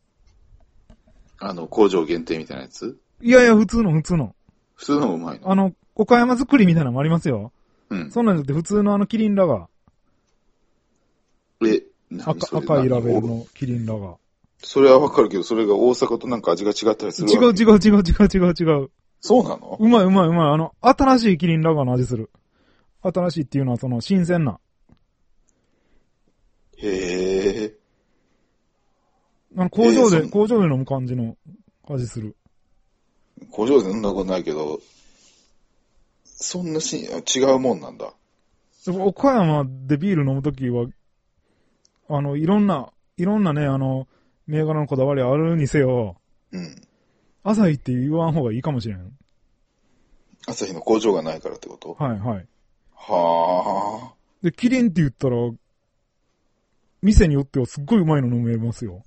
Speaker 2: 工場限定みたいなやつ？
Speaker 1: いやいや、普通の。
Speaker 2: 普通のうまいの？
Speaker 1: 岡山作りみたいなのもありますよ。そんなんじゃって普通のキリンラガー。赤いラベルのキリンラガー。
Speaker 2: それはわかるけど、それが大阪となんか味が違ったりするわけ？
Speaker 1: 違う。
Speaker 2: そうなの？
Speaker 1: うまい。新しいキリンラガーの味する。新しいっていうのは新鮮な。
Speaker 2: へえ。
Speaker 1: 工場で飲む感じの味する。
Speaker 2: 工場で飲んだことないけど、そんな違うもんなんだ。
Speaker 1: 岡山でビール飲むときは、いろんなね、銘柄のこだわりあるにせよ、朝日って言わん方がいいかもしれん。
Speaker 2: 朝日の工場がないからってこと？
Speaker 1: はい。
Speaker 2: はあ。
Speaker 1: で、キリンって言ったら、店によってはすっごいうまいの飲めますよ。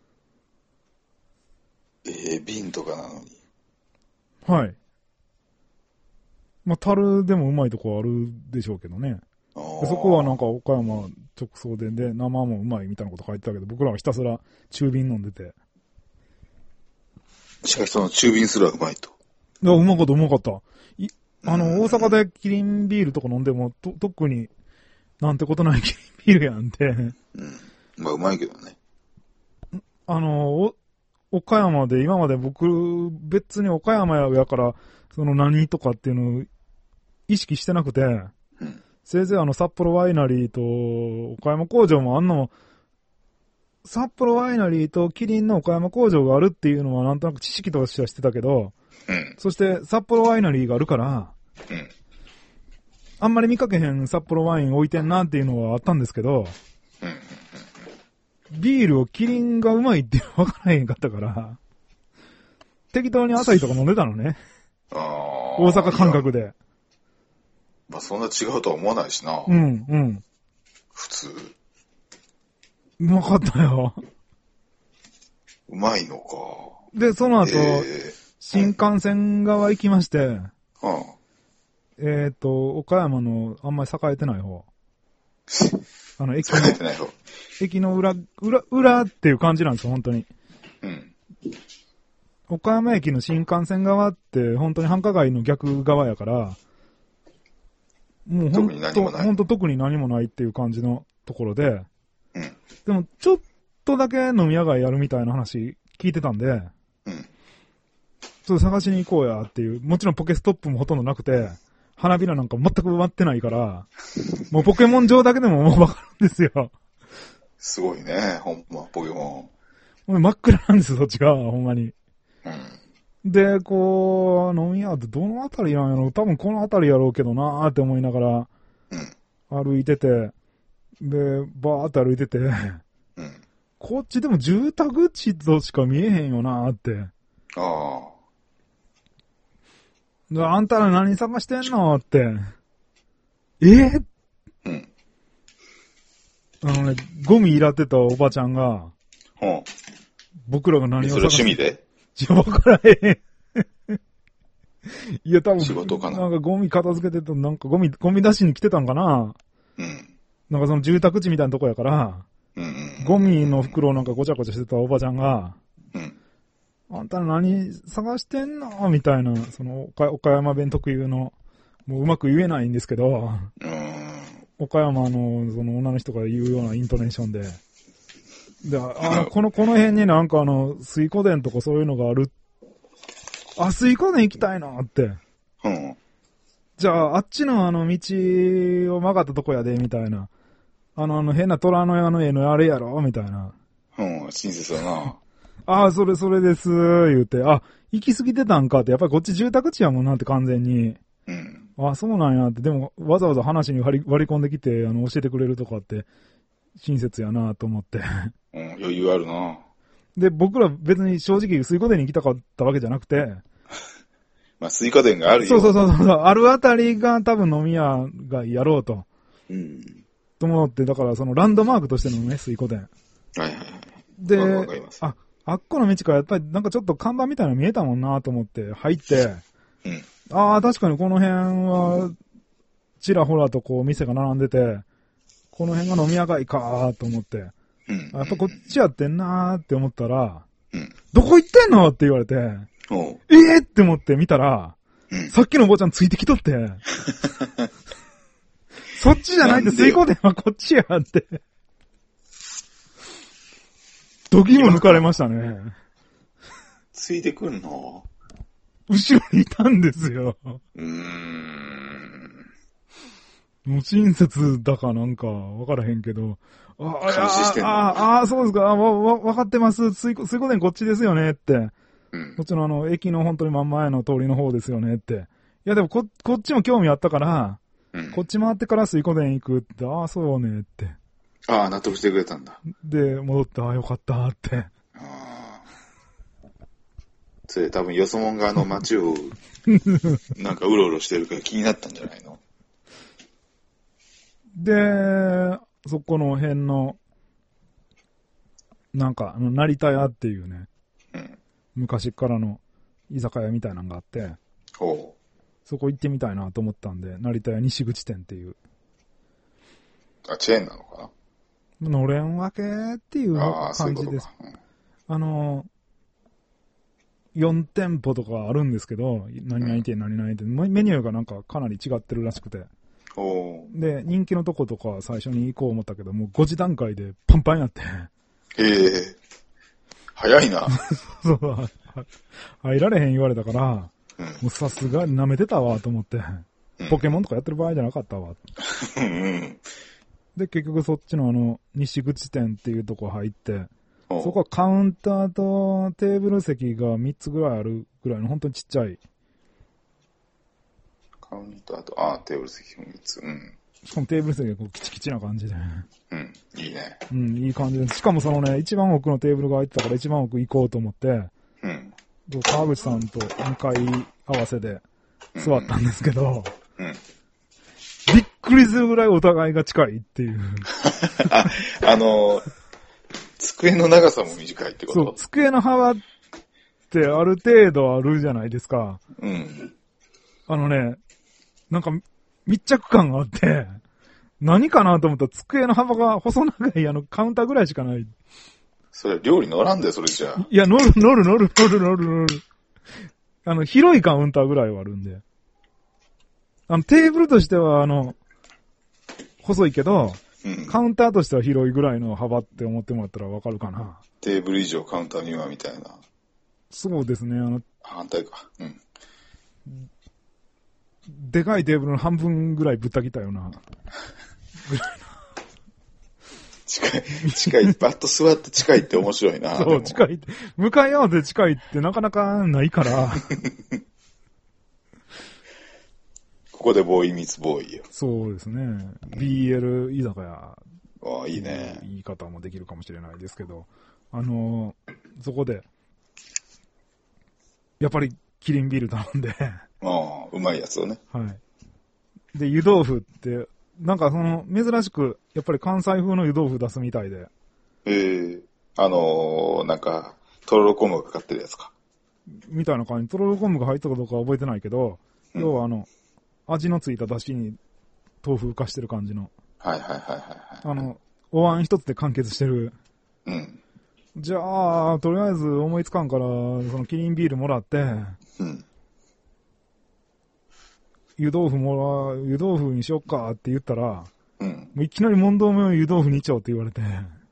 Speaker 2: 瓶とかなのに。
Speaker 1: はい。まあ、樽でもうまいとこあるでしょうけどね。でそこはなんか岡山直送で、生もうまいみたいなこと書いてたけど、僕らはひたすら中瓶飲んでて。
Speaker 2: しかしその中瓶すらうまいと。
Speaker 1: いや、うまかった。大阪でキリンビールとか飲んでも、特になんてことないキリンビールやんて。
Speaker 2: まあうまいけどね。
Speaker 1: 岡山で今まで僕、別に岡山やから、何とかっていうのを意識してなくて、せいぜい札幌ワイナリーと岡山工場もあんの札幌ワイナリーとキリンの岡山工場があるっていうのはなんとなく知識としては知ってたけど、
Speaker 2: うん。
Speaker 1: そして札幌ワイナリーがあるから、
Speaker 2: うん。
Speaker 1: あんまり見かけへん札幌ワイン置いてんなっていうのはあったんですけど、
Speaker 2: うん。
Speaker 1: ビールをキリンがうまいって分からへんかったから、適当に朝日とか飲んでたのね。大阪感覚で。
Speaker 2: まあそんな違うとは思わないしな。
Speaker 1: うん、うん。
Speaker 2: 普通。
Speaker 1: うまかったよ。
Speaker 2: うまいのか。
Speaker 1: で、その後、新幹線側行きまして、岡山のあんまり栄えてない方。
Speaker 2: 栄えてない方。
Speaker 1: 駅の裏っていう感じなんですよ、本当に。
Speaker 2: うん。
Speaker 1: 岡山駅の新幹線側って本当に繁華街の逆側やから、もう本当特に何もないっていう感じのところで、
Speaker 2: うん。
Speaker 1: でもちょっとだけ飲み屋街やるみたいな話聞いてたんで、
Speaker 2: うん。
Speaker 1: ちょっと探しに行こうやっていう、もちろんポケストップもほとんどなくて、花びらなんか全く埋まってないから、もうポケモン上だけでももうわかるんですよ。
Speaker 2: すごいね、ほんま、ポケモ
Speaker 1: ン。もう真っ暗なんですよ、そっち側は、ほんまに。
Speaker 2: うん。
Speaker 1: で、こう、飲み屋ってどのあたりなんやろ、多分このあたりやろうけどなーって思いながら、歩いてて、で、バーって歩いてて、こっちでも住宅地としか見えへんよなーって。
Speaker 2: あ
Speaker 1: あんたら何探してんのって。
Speaker 2: うん。
Speaker 1: ゴミいらってたおばちゃんが、僕らが何を
Speaker 2: 探してそれ趣味で
Speaker 1: わからへん。いや、多分、
Speaker 2: 仕事かな。
Speaker 1: なんかゴミ片付けてた、なんかゴミ出しに来てたんかな。
Speaker 2: うん。
Speaker 1: なんかその住宅地みたいなとこやから、ゴミの袋をなんかごちゃごちゃしてたおばちゃんが、あんたら何探してんのみたいな、その岡山弁特有の、もううまく言えないんですけど、岡山のその女の人が言うようなイントネーションで、で、この辺になんか水湖殿とかそういうのがある。水湖殿行きたいなって。じゃあ、あっちの道を曲がったとこやで、みたいな。変な虎の矢の絵のあれやろみたいな。
Speaker 2: 親切だな。
Speaker 1: それです、言うて。行き過ぎてたんかって。やっぱりこっち住宅地やもんなって完全に。そうなんやって。でも、わざわざ話に割り込んできて、教えてくれるとかって、親切やなと思って。
Speaker 2: 余裕あるな。
Speaker 1: で、僕ら別に正直水湖殿に行きたかったわけじゃなくて。
Speaker 2: まあ、水湖殿があるよ。
Speaker 1: そう。あるあたりが多分飲み屋がやろうと。と思って、だからそのランドマークとしてのね、水湖殿。で、あっこの道からやっぱりなんかちょっと看板みたいなの見えたもんなと思って入って、確かにこの辺は、ちらほらとこう店が並んでて、この辺が飲み屋街かーと思って、やっぱこっちやってんなーって思ったら、どこ行ってんのって言われて、って思って見たら、さっきのおばちゃんついてきとって、そっちじゃないって水湖殿はこっちやって。ドキも抜かれましたね。
Speaker 2: ついてくんの？
Speaker 1: 後ろにいたんですよ。もう親切だかなんかわからへんけど。
Speaker 2: 監視してんの？
Speaker 1: そうですか。わかってます。水湖殿こっちですよねって。こっちの駅の本当に真ん前の通りの方ですよねって。いやでもこっちも興味あったから、こっち回ってから水湖殿行くって、そうねって。
Speaker 2: 納得してくれたんだ。
Speaker 1: で、戻って、よかったって。
Speaker 2: それ多分よそもんが街を、なんかうろうろしてるから気になったんじゃないの？
Speaker 1: で、そこの辺の、なんか、成田屋っていうね、昔からの居酒屋みたいなのがあって、そこ行ってみたいなと思ったんで、成田屋西口店っていう。
Speaker 2: チェーンなのかな？
Speaker 1: のれん分けっていう感じです。4店舗とかあるんですけど、何々店、何々店、メニューがなんかかなり違ってるらしくて。で、人気のとことか最初に行こう思ったけど、もう5時段階でパンパンやって。
Speaker 2: 早いな。
Speaker 1: そう、入られへん言われたから、もうさすがに舐めてたわと思って、ポケモンとかやってる場合じゃなかったわ。 で、結局そっちの西口店っていうとこ入って、そこはカウンターとテーブル席が3つぐらいあるぐらいの本当にちっちゃい。
Speaker 2: カウンターと、テーブル席も3つ。うん。
Speaker 1: しかもテーブル席がこうキチキチな感じで。
Speaker 2: うん、いいね。
Speaker 1: うん、いい感じです。しかもそのね、一番奥のテーブルが空いてたから一番奥行こうと思って、
Speaker 2: うん。
Speaker 1: 川口さんと向かい合わせで座ったんですけど、
Speaker 2: うん。
Speaker 1: びっくりするぐらいお互いが近いっていう。
Speaker 2: 机の長さも短いってこと？
Speaker 1: そう、机の幅ってある程度あるじゃないですか。
Speaker 2: うん。
Speaker 1: なんか密着感があって、何かなと思ったら机の幅が細長いカウンターぐらいしかない。
Speaker 2: それ料理乗らんで、それじゃあ。
Speaker 1: いや、乗る。広いカウンターぐらいはあるんで。テーブルとしては、細いけど、うん、カウンターとしては広いぐらいの幅って思ってもらったらわかるかな。
Speaker 2: テーブル以上カウンター未満みたいな。
Speaker 1: そうですね、
Speaker 2: 反対か。うん。
Speaker 1: でかいテーブルの半分ぐらいぶった切ったような。
Speaker 2: 近い。バッと座って近いって面白いな。
Speaker 1: そう、近いって。向かい合わせ近いってなかなかないから。
Speaker 2: ここでボーイミツボーイよ。
Speaker 1: そうですね。BL 居酒屋。
Speaker 2: ああ、いいね。
Speaker 1: 言い方もできるかもしれないですけど。そこで、やっぱりキリンビール頼んで。
Speaker 2: うまいやつをね。
Speaker 1: はい。で、湯豆腐って、なんか珍しく、やっぱり関西風の湯豆腐出すみたいで。
Speaker 2: なんか、とろろ昆布がかかってるやつか。
Speaker 1: みたいな感じ。とろろ昆布が入ったかどうかは覚えてないけど、うん、要は味のついた出汁に豆腐浮かしてる感じの。
Speaker 2: はい。
Speaker 1: お椀一つで完結してる。
Speaker 2: うん。
Speaker 1: じゃあ、とりあえず思いつかんから、キリンビールもらって、
Speaker 2: うん。
Speaker 1: 湯豆腐にしよっかって言ったら、
Speaker 2: うん。
Speaker 1: もういきなり問答目を湯豆腐に丁って言われて。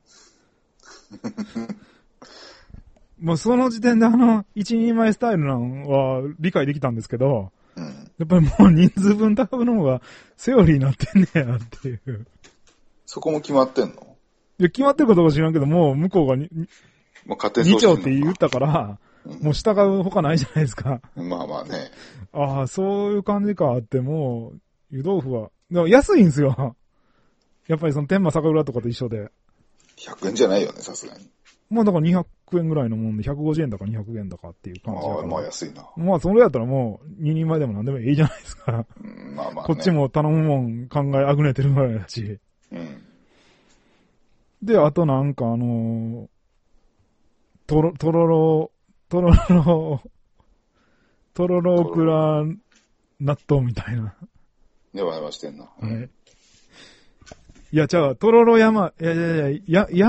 Speaker 1: もうその時点で一人前スタイルなんは理解できたんですけど、
Speaker 2: うん、
Speaker 1: やっぱりもう人数分頼むの方がセオリーになってんねやっていう。
Speaker 2: そこも決まってんの？
Speaker 1: いや、決まってることは知らんけど、もう向こうが
Speaker 2: もう家庭
Speaker 1: 2丁って言ったから、もう従うほかないじゃないですか。
Speaker 2: まあまあね。
Speaker 1: ああ、そういう感じかって、もう、湯豆腐は、でも安いんですよ。やっぱり天満酒蔵とかと一緒で。
Speaker 2: 100円じゃないよね、さすがに。
Speaker 1: まあだから200円ぐらいのもんで、150円だか200円だかっていう感じだから。
Speaker 2: まあ安いな。
Speaker 1: まあそれやったらもう、2人前でも何でもいいじゃないですか。
Speaker 2: まあまあ、ね。
Speaker 1: こっちも頼むもん考えあぐねてるぐらいだし。
Speaker 2: うん。
Speaker 1: で、あとなんかとろろオクラ納豆みたいな。
Speaker 2: ネバネバしてんな。
Speaker 1: はい。いや、じゃあ、とろろ山芋。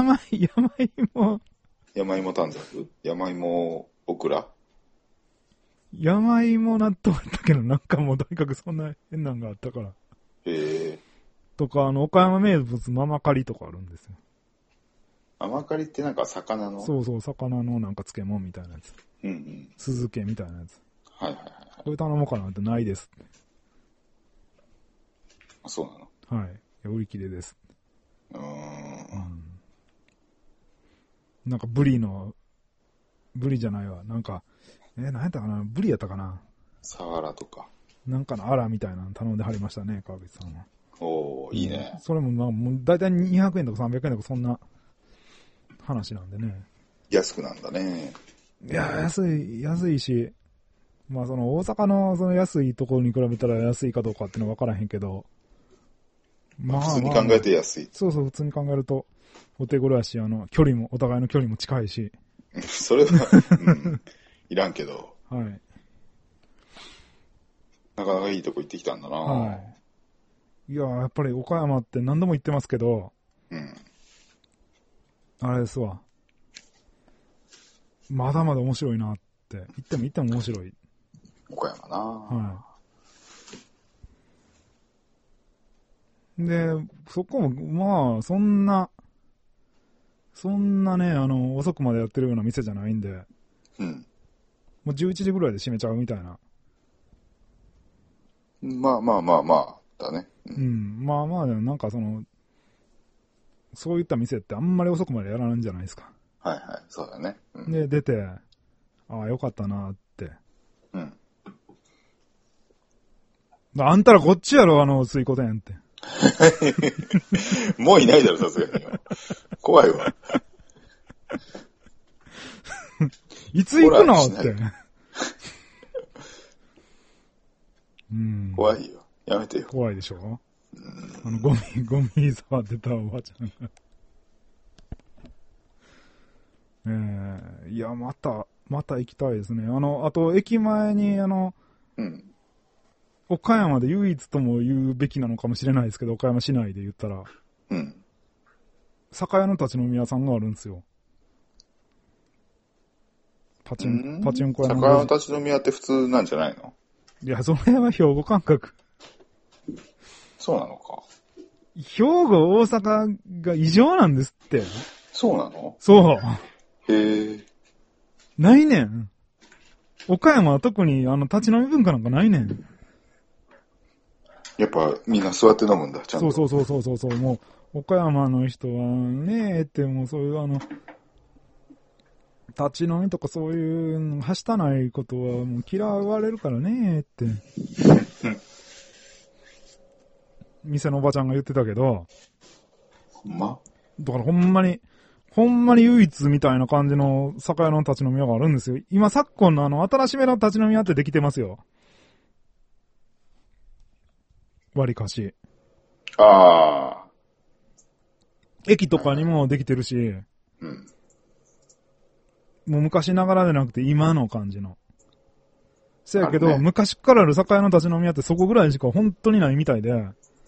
Speaker 2: 山芋短冊？山芋オクラ？
Speaker 1: 山芋納豆だったけど、なんかもうとにかくそんな変なんがあったから。とか、岡山名物ママカリとかあるんですよ。
Speaker 2: ママカリってなんか魚の？
Speaker 1: そう、魚のなんか漬物みたいなやつ。
Speaker 2: うんうん。
Speaker 1: 酢漬けみたいなやつ。
Speaker 2: はい。
Speaker 1: これ頼もうかなってないですって。
Speaker 2: あ、そうなの？
Speaker 1: はい。売り切れです。なんかブリじゃないわ。なんか、何やったかな？ブリやったかな？
Speaker 2: サワラとか。
Speaker 1: なんかのアラみたいなの頼んではりましたね、川口さんは。
Speaker 2: おー、いいね。
Speaker 1: それももうだいたい200円とか300円とかそんな話なんでね。
Speaker 2: 安くなんだね。
Speaker 1: いや、安いし、まあ大阪の安いところに比べたら安いかどうかっていうのは分からへんけど、
Speaker 2: まあ普通に考えて安い。
Speaker 1: そう、普通に考えると、お手頃やし、お互いの距離も近いし。
Speaker 2: それは、いらんけど。
Speaker 1: はい。
Speaker 2: なかなかいいとこ行ってきたんだな。
Speaker 1: はい。いや、やっぱり岡山って何度も行ってますけど、
Speaker 2: うん。
Speaker 1: あれですわ。まだまだ面白いなって。行っても面白い。
Speaker 2: 岡山な。
Speaker 1: はい。で、そこも、まあ、そんなね、遅くまでやってるような店じゃないんで、
Speaker 2: うん。
Speaker 1: もう11時ぐらいで閉めちゃうみたいな。
Speaker 2: まあ、だね。
Speaker 1: まあ、なんかそういった店ってあんまり遅くまでやらないんじゃないですか。
Speaker 2: はいはい、そうだね。
Speaker 1: うん、で、出て、ああ、よかったなって。
Speaker 2: うん。
Speaker 1: あんたらこっちやろ、水湖店って。
Speaker 2: もういないだろ、さすがに。怖いわ。
Speaker 1: いつ行くのって。
Speaker 2: うん。怖いよ。やめてよ。
Speaker 1: 怖いでしょ。ゴミ触ってたおばちゃんが。いや、また行きたいですね。あと、駅前に、
Speaker 2: うん。
Speaker 1: 岡山で唯一とも言うべきなのかもしれないですけど、岡山市内で言ったら。
Speaker 2: うん。
Speaker 1: 酒屋の立ち飲み屋さんがあるんですよ。パチンコ屋の。
Speaker 2: 酒屋の立ち飲み屋って普通なんじゃないの？
Speaker 1: いや、それは兵庫感覚。
Speaker 2: そうなのか。
Speaker 1: 兵庫、大阪が異常なんですって。
Speaker 2: そうなの？
Speaker 1: そう。
Speaker 2: へえ。
Speaker 1: ないねん。岡山は特に立ち飲み文化なんかないねん。
Speaker 2: やっぱみんな座って飲むんだ、ちゃんと。
Speaker 1: そう。もう、岡山の人はねって、もうそういう立ち飲みとかそういうのはしたないことはもう嫌われるからねって。店のおばちゃんが言ってたけど。
Speaker 2: ほんま？
Speaker 1: だからほんまに唯一みたいな感じの酒屋の立ち飲み屋があるんですよ。今昨今の新しめの立ち飲み屋ってできてますよ。割かし。
Speaker 2: ああ。
Speaker 1: 駅とかにもできてるし。
Speaker 2: うん。
Speaker 1: もう昔ながらでなくて今の感じの。せやけど、昔からある酒屋の立ち飲み屋ってそこぐらいしか本当にないみたいで。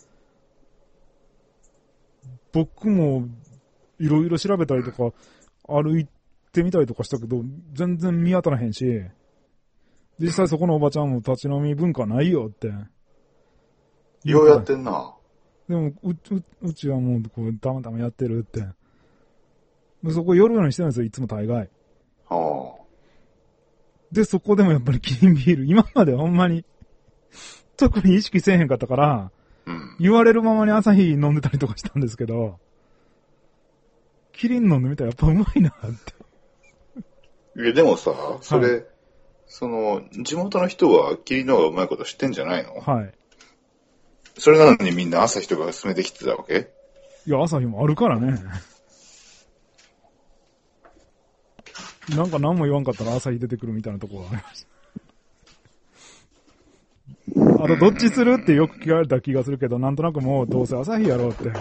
Speaker 1: 僕もいろいろ調べたりとか、歩いてみたりとかしたけど、全然見当たらへんし、実際そこのおばちゃんも立ち飲み文化ないよって。
Speaker 2: ようやってんな。
Speaker 1: でも、うちはもう、たまたまやってるって。そこ夜にしてるんですよ、いつも大概。
Speaker 2: はあ。
Speaker 1: で、そこでもやっぱりキリンビール、今までほんまに、特に意識せえへんかったから、
Speaker 2: うん、
Speaker 1: 言われるままに朝日飲んでたりとかしたんですけど、キリン飲んでみたらやっぱうまいなって。
Speaker 2: でもさ、それ、はい、地元の人はキリンの方がうまいこと知ってんじゃないの？
Speaker 1: はい。
Speaker 2: それなのにみんな朝日とか進めてきてたわけ？
Speaker 1: いや、朝日もあるからね。なんか何も言わんかったら朝日出てくるみたいなところがありました。あと、どっちするってよく聞かれた気がするけど、なんとなくもうどうせ朝日やろうって。だ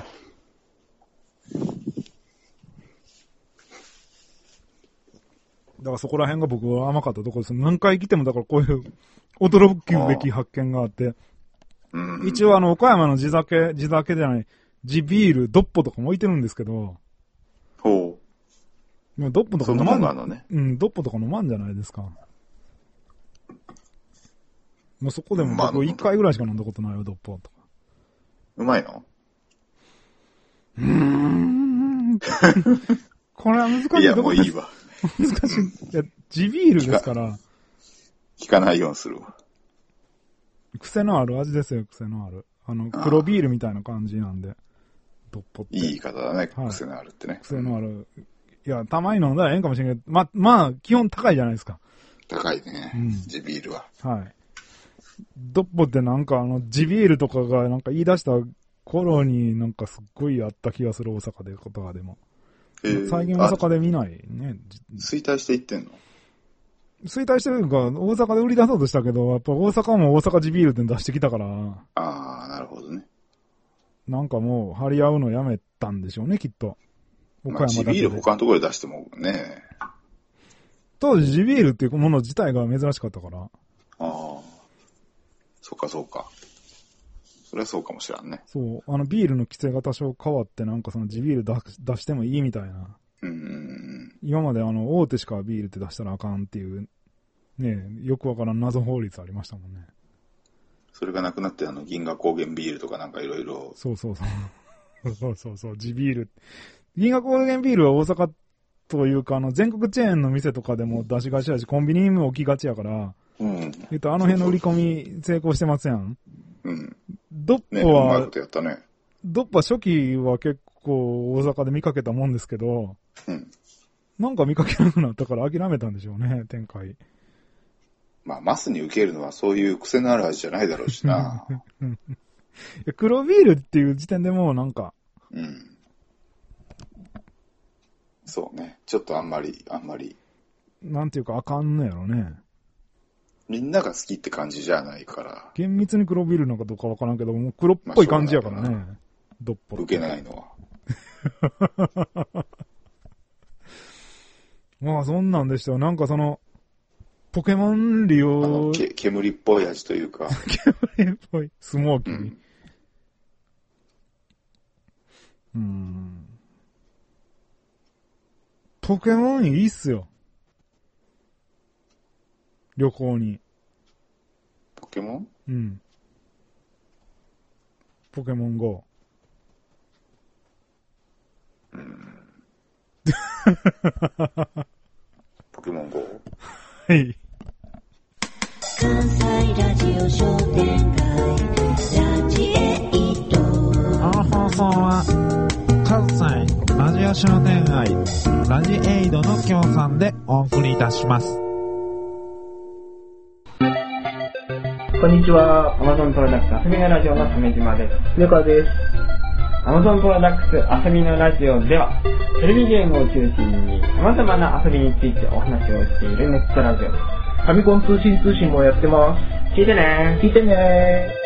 Speaker 1: からそこら辺が僕は甘かったところです。何回来てもだからこういう驚くべき発見があって。一応岡山の地酒じゃない、地ビール、ドッポとかも置いてるんですけど。
Speaker 2: ほう。
Speaker 1: ドッポとか飲まん。
Speaker 2: そんなもんがあるのね。
Speaker 1: うん、ドッポとか飲まんじゃないですか。もうそこでも僕1回ぐらいしか飲んだことないよ、ドッポとか。
Speaker 2: うまいの？
Speaker 1: これは難しい。
Speaker 2: いや、もういいわ。
Speaker 1: 難しい。いや、地ビールですから。
Speaker 2: 聞かないようにするわ。
Speaker 1: 癖のある味ですよ、癖のある。黒ビールみたいな感じなんで。ドッポって。
Speaker 2: いい言い方だね、はい、癖のあるってね。
Speaker 1: 癖のある。いや、たまに飲んだらええんかもしれんけど、まあ、基本高いじゃないですか。
Speaker 2: 高いね。地ビールは。
Speaker 1: はい。ドッポってなんか地ビールとかがなんか言い出した頃になんかすっごいあった気がする、大阪でことかでも。最近大阪で見ないね。
Speaker 2: 衰退していってんの？
Speaker 1: 衰退してるか、大阪で売り出そうとしたけど、やっぱ大阪も大阪地ビールって出してきたから。
Speaker 2: ああ、なるほどね。
Speaker 1: なんかもう張り合うのやめたんでしょうね、きっと。
Speaker 2: 岡山だけで。地ビール他のところで出してもね。
Speaker 1: 当時地ビールっていうもの自体が珍しかったから。あ
Speaker 2: あ。そうか。それはそうかもしらんね。
Speaker 1: そう。ビールの規制が多少変わって、なんかその地ビール出してもいいみたいな。今まで大手しかビールって出したらあかんっていう、ね、よくわからん謎法律ありましたもんね。
Speaker 2: それがなくなって銀河高原ビールとかなんかいろいろ。
Speaker 1: そう。地ビール。銀河高原ビールは大阪というか、全国チェーンの店とかでも出しがちやし、コンビニにも置きがちやから、辺の売り込み成功してますやん。
Speaker 2: うん。
Speaker 1: ドッポは、
Speaker 2: ね、やったね。
Speaker 1: ドッポは初期は結構大阪で見かけたもんですけど、
Speaker 2: うん。
Speaker 1: なんか見かけなくなったから諦めたんでしょうね、展開。
Speaker 2: まあ、マスに受けるのはそういう癖のある味じゃないだろうしな。
Speaker 1: 黒ビールっていう時点でもうなんか。
Speaker 2: うん。そうね。ちょっとあんまり。
Speaker 1: なんていうかあかんのやろね。
Speaker 2: みんなが好きって感じじゃないから。
Speaker 1: 厳密に黒ビールなんかどうかわからんけど、もう黒っぽい感じやからね。どっぽろ。
Speaker 2: 受けないのは。
Speaker 1: まあそんなんでしたよ。なんかその、ポケモン利用。
Speaker 2: 煙っぽい味というか。
Speaker 1: 煙っぽい。スモーキー。ポケモンいいっすよ。旅行に。
Speaker 2: ポケモン？
Speaker 1: うん。ポケモン GO。
Speaker 2: ポケモン GO？
Speaker 1: はい。
Speaker 3: 関西ラジオ商店街ラジエイト。
Speaker 4: この放送は関西ラジオ商店街ラジエイドの協賛でお送りいたします。
Speaker 5: こんにちは。Amazon プロダクツ遊びのラジオの鮫島です。
Speaker 6: 上川です。
Speaker 5: Amazon プロダクツ遊びのラジオでは、テレビゲームを中心に様々な遊びについてお話をしているネットラジオ。
Speaker 6: ファミコン通信もやってます。
Speaker 5: 聞いてね。
Speaker 6: 聞いてね。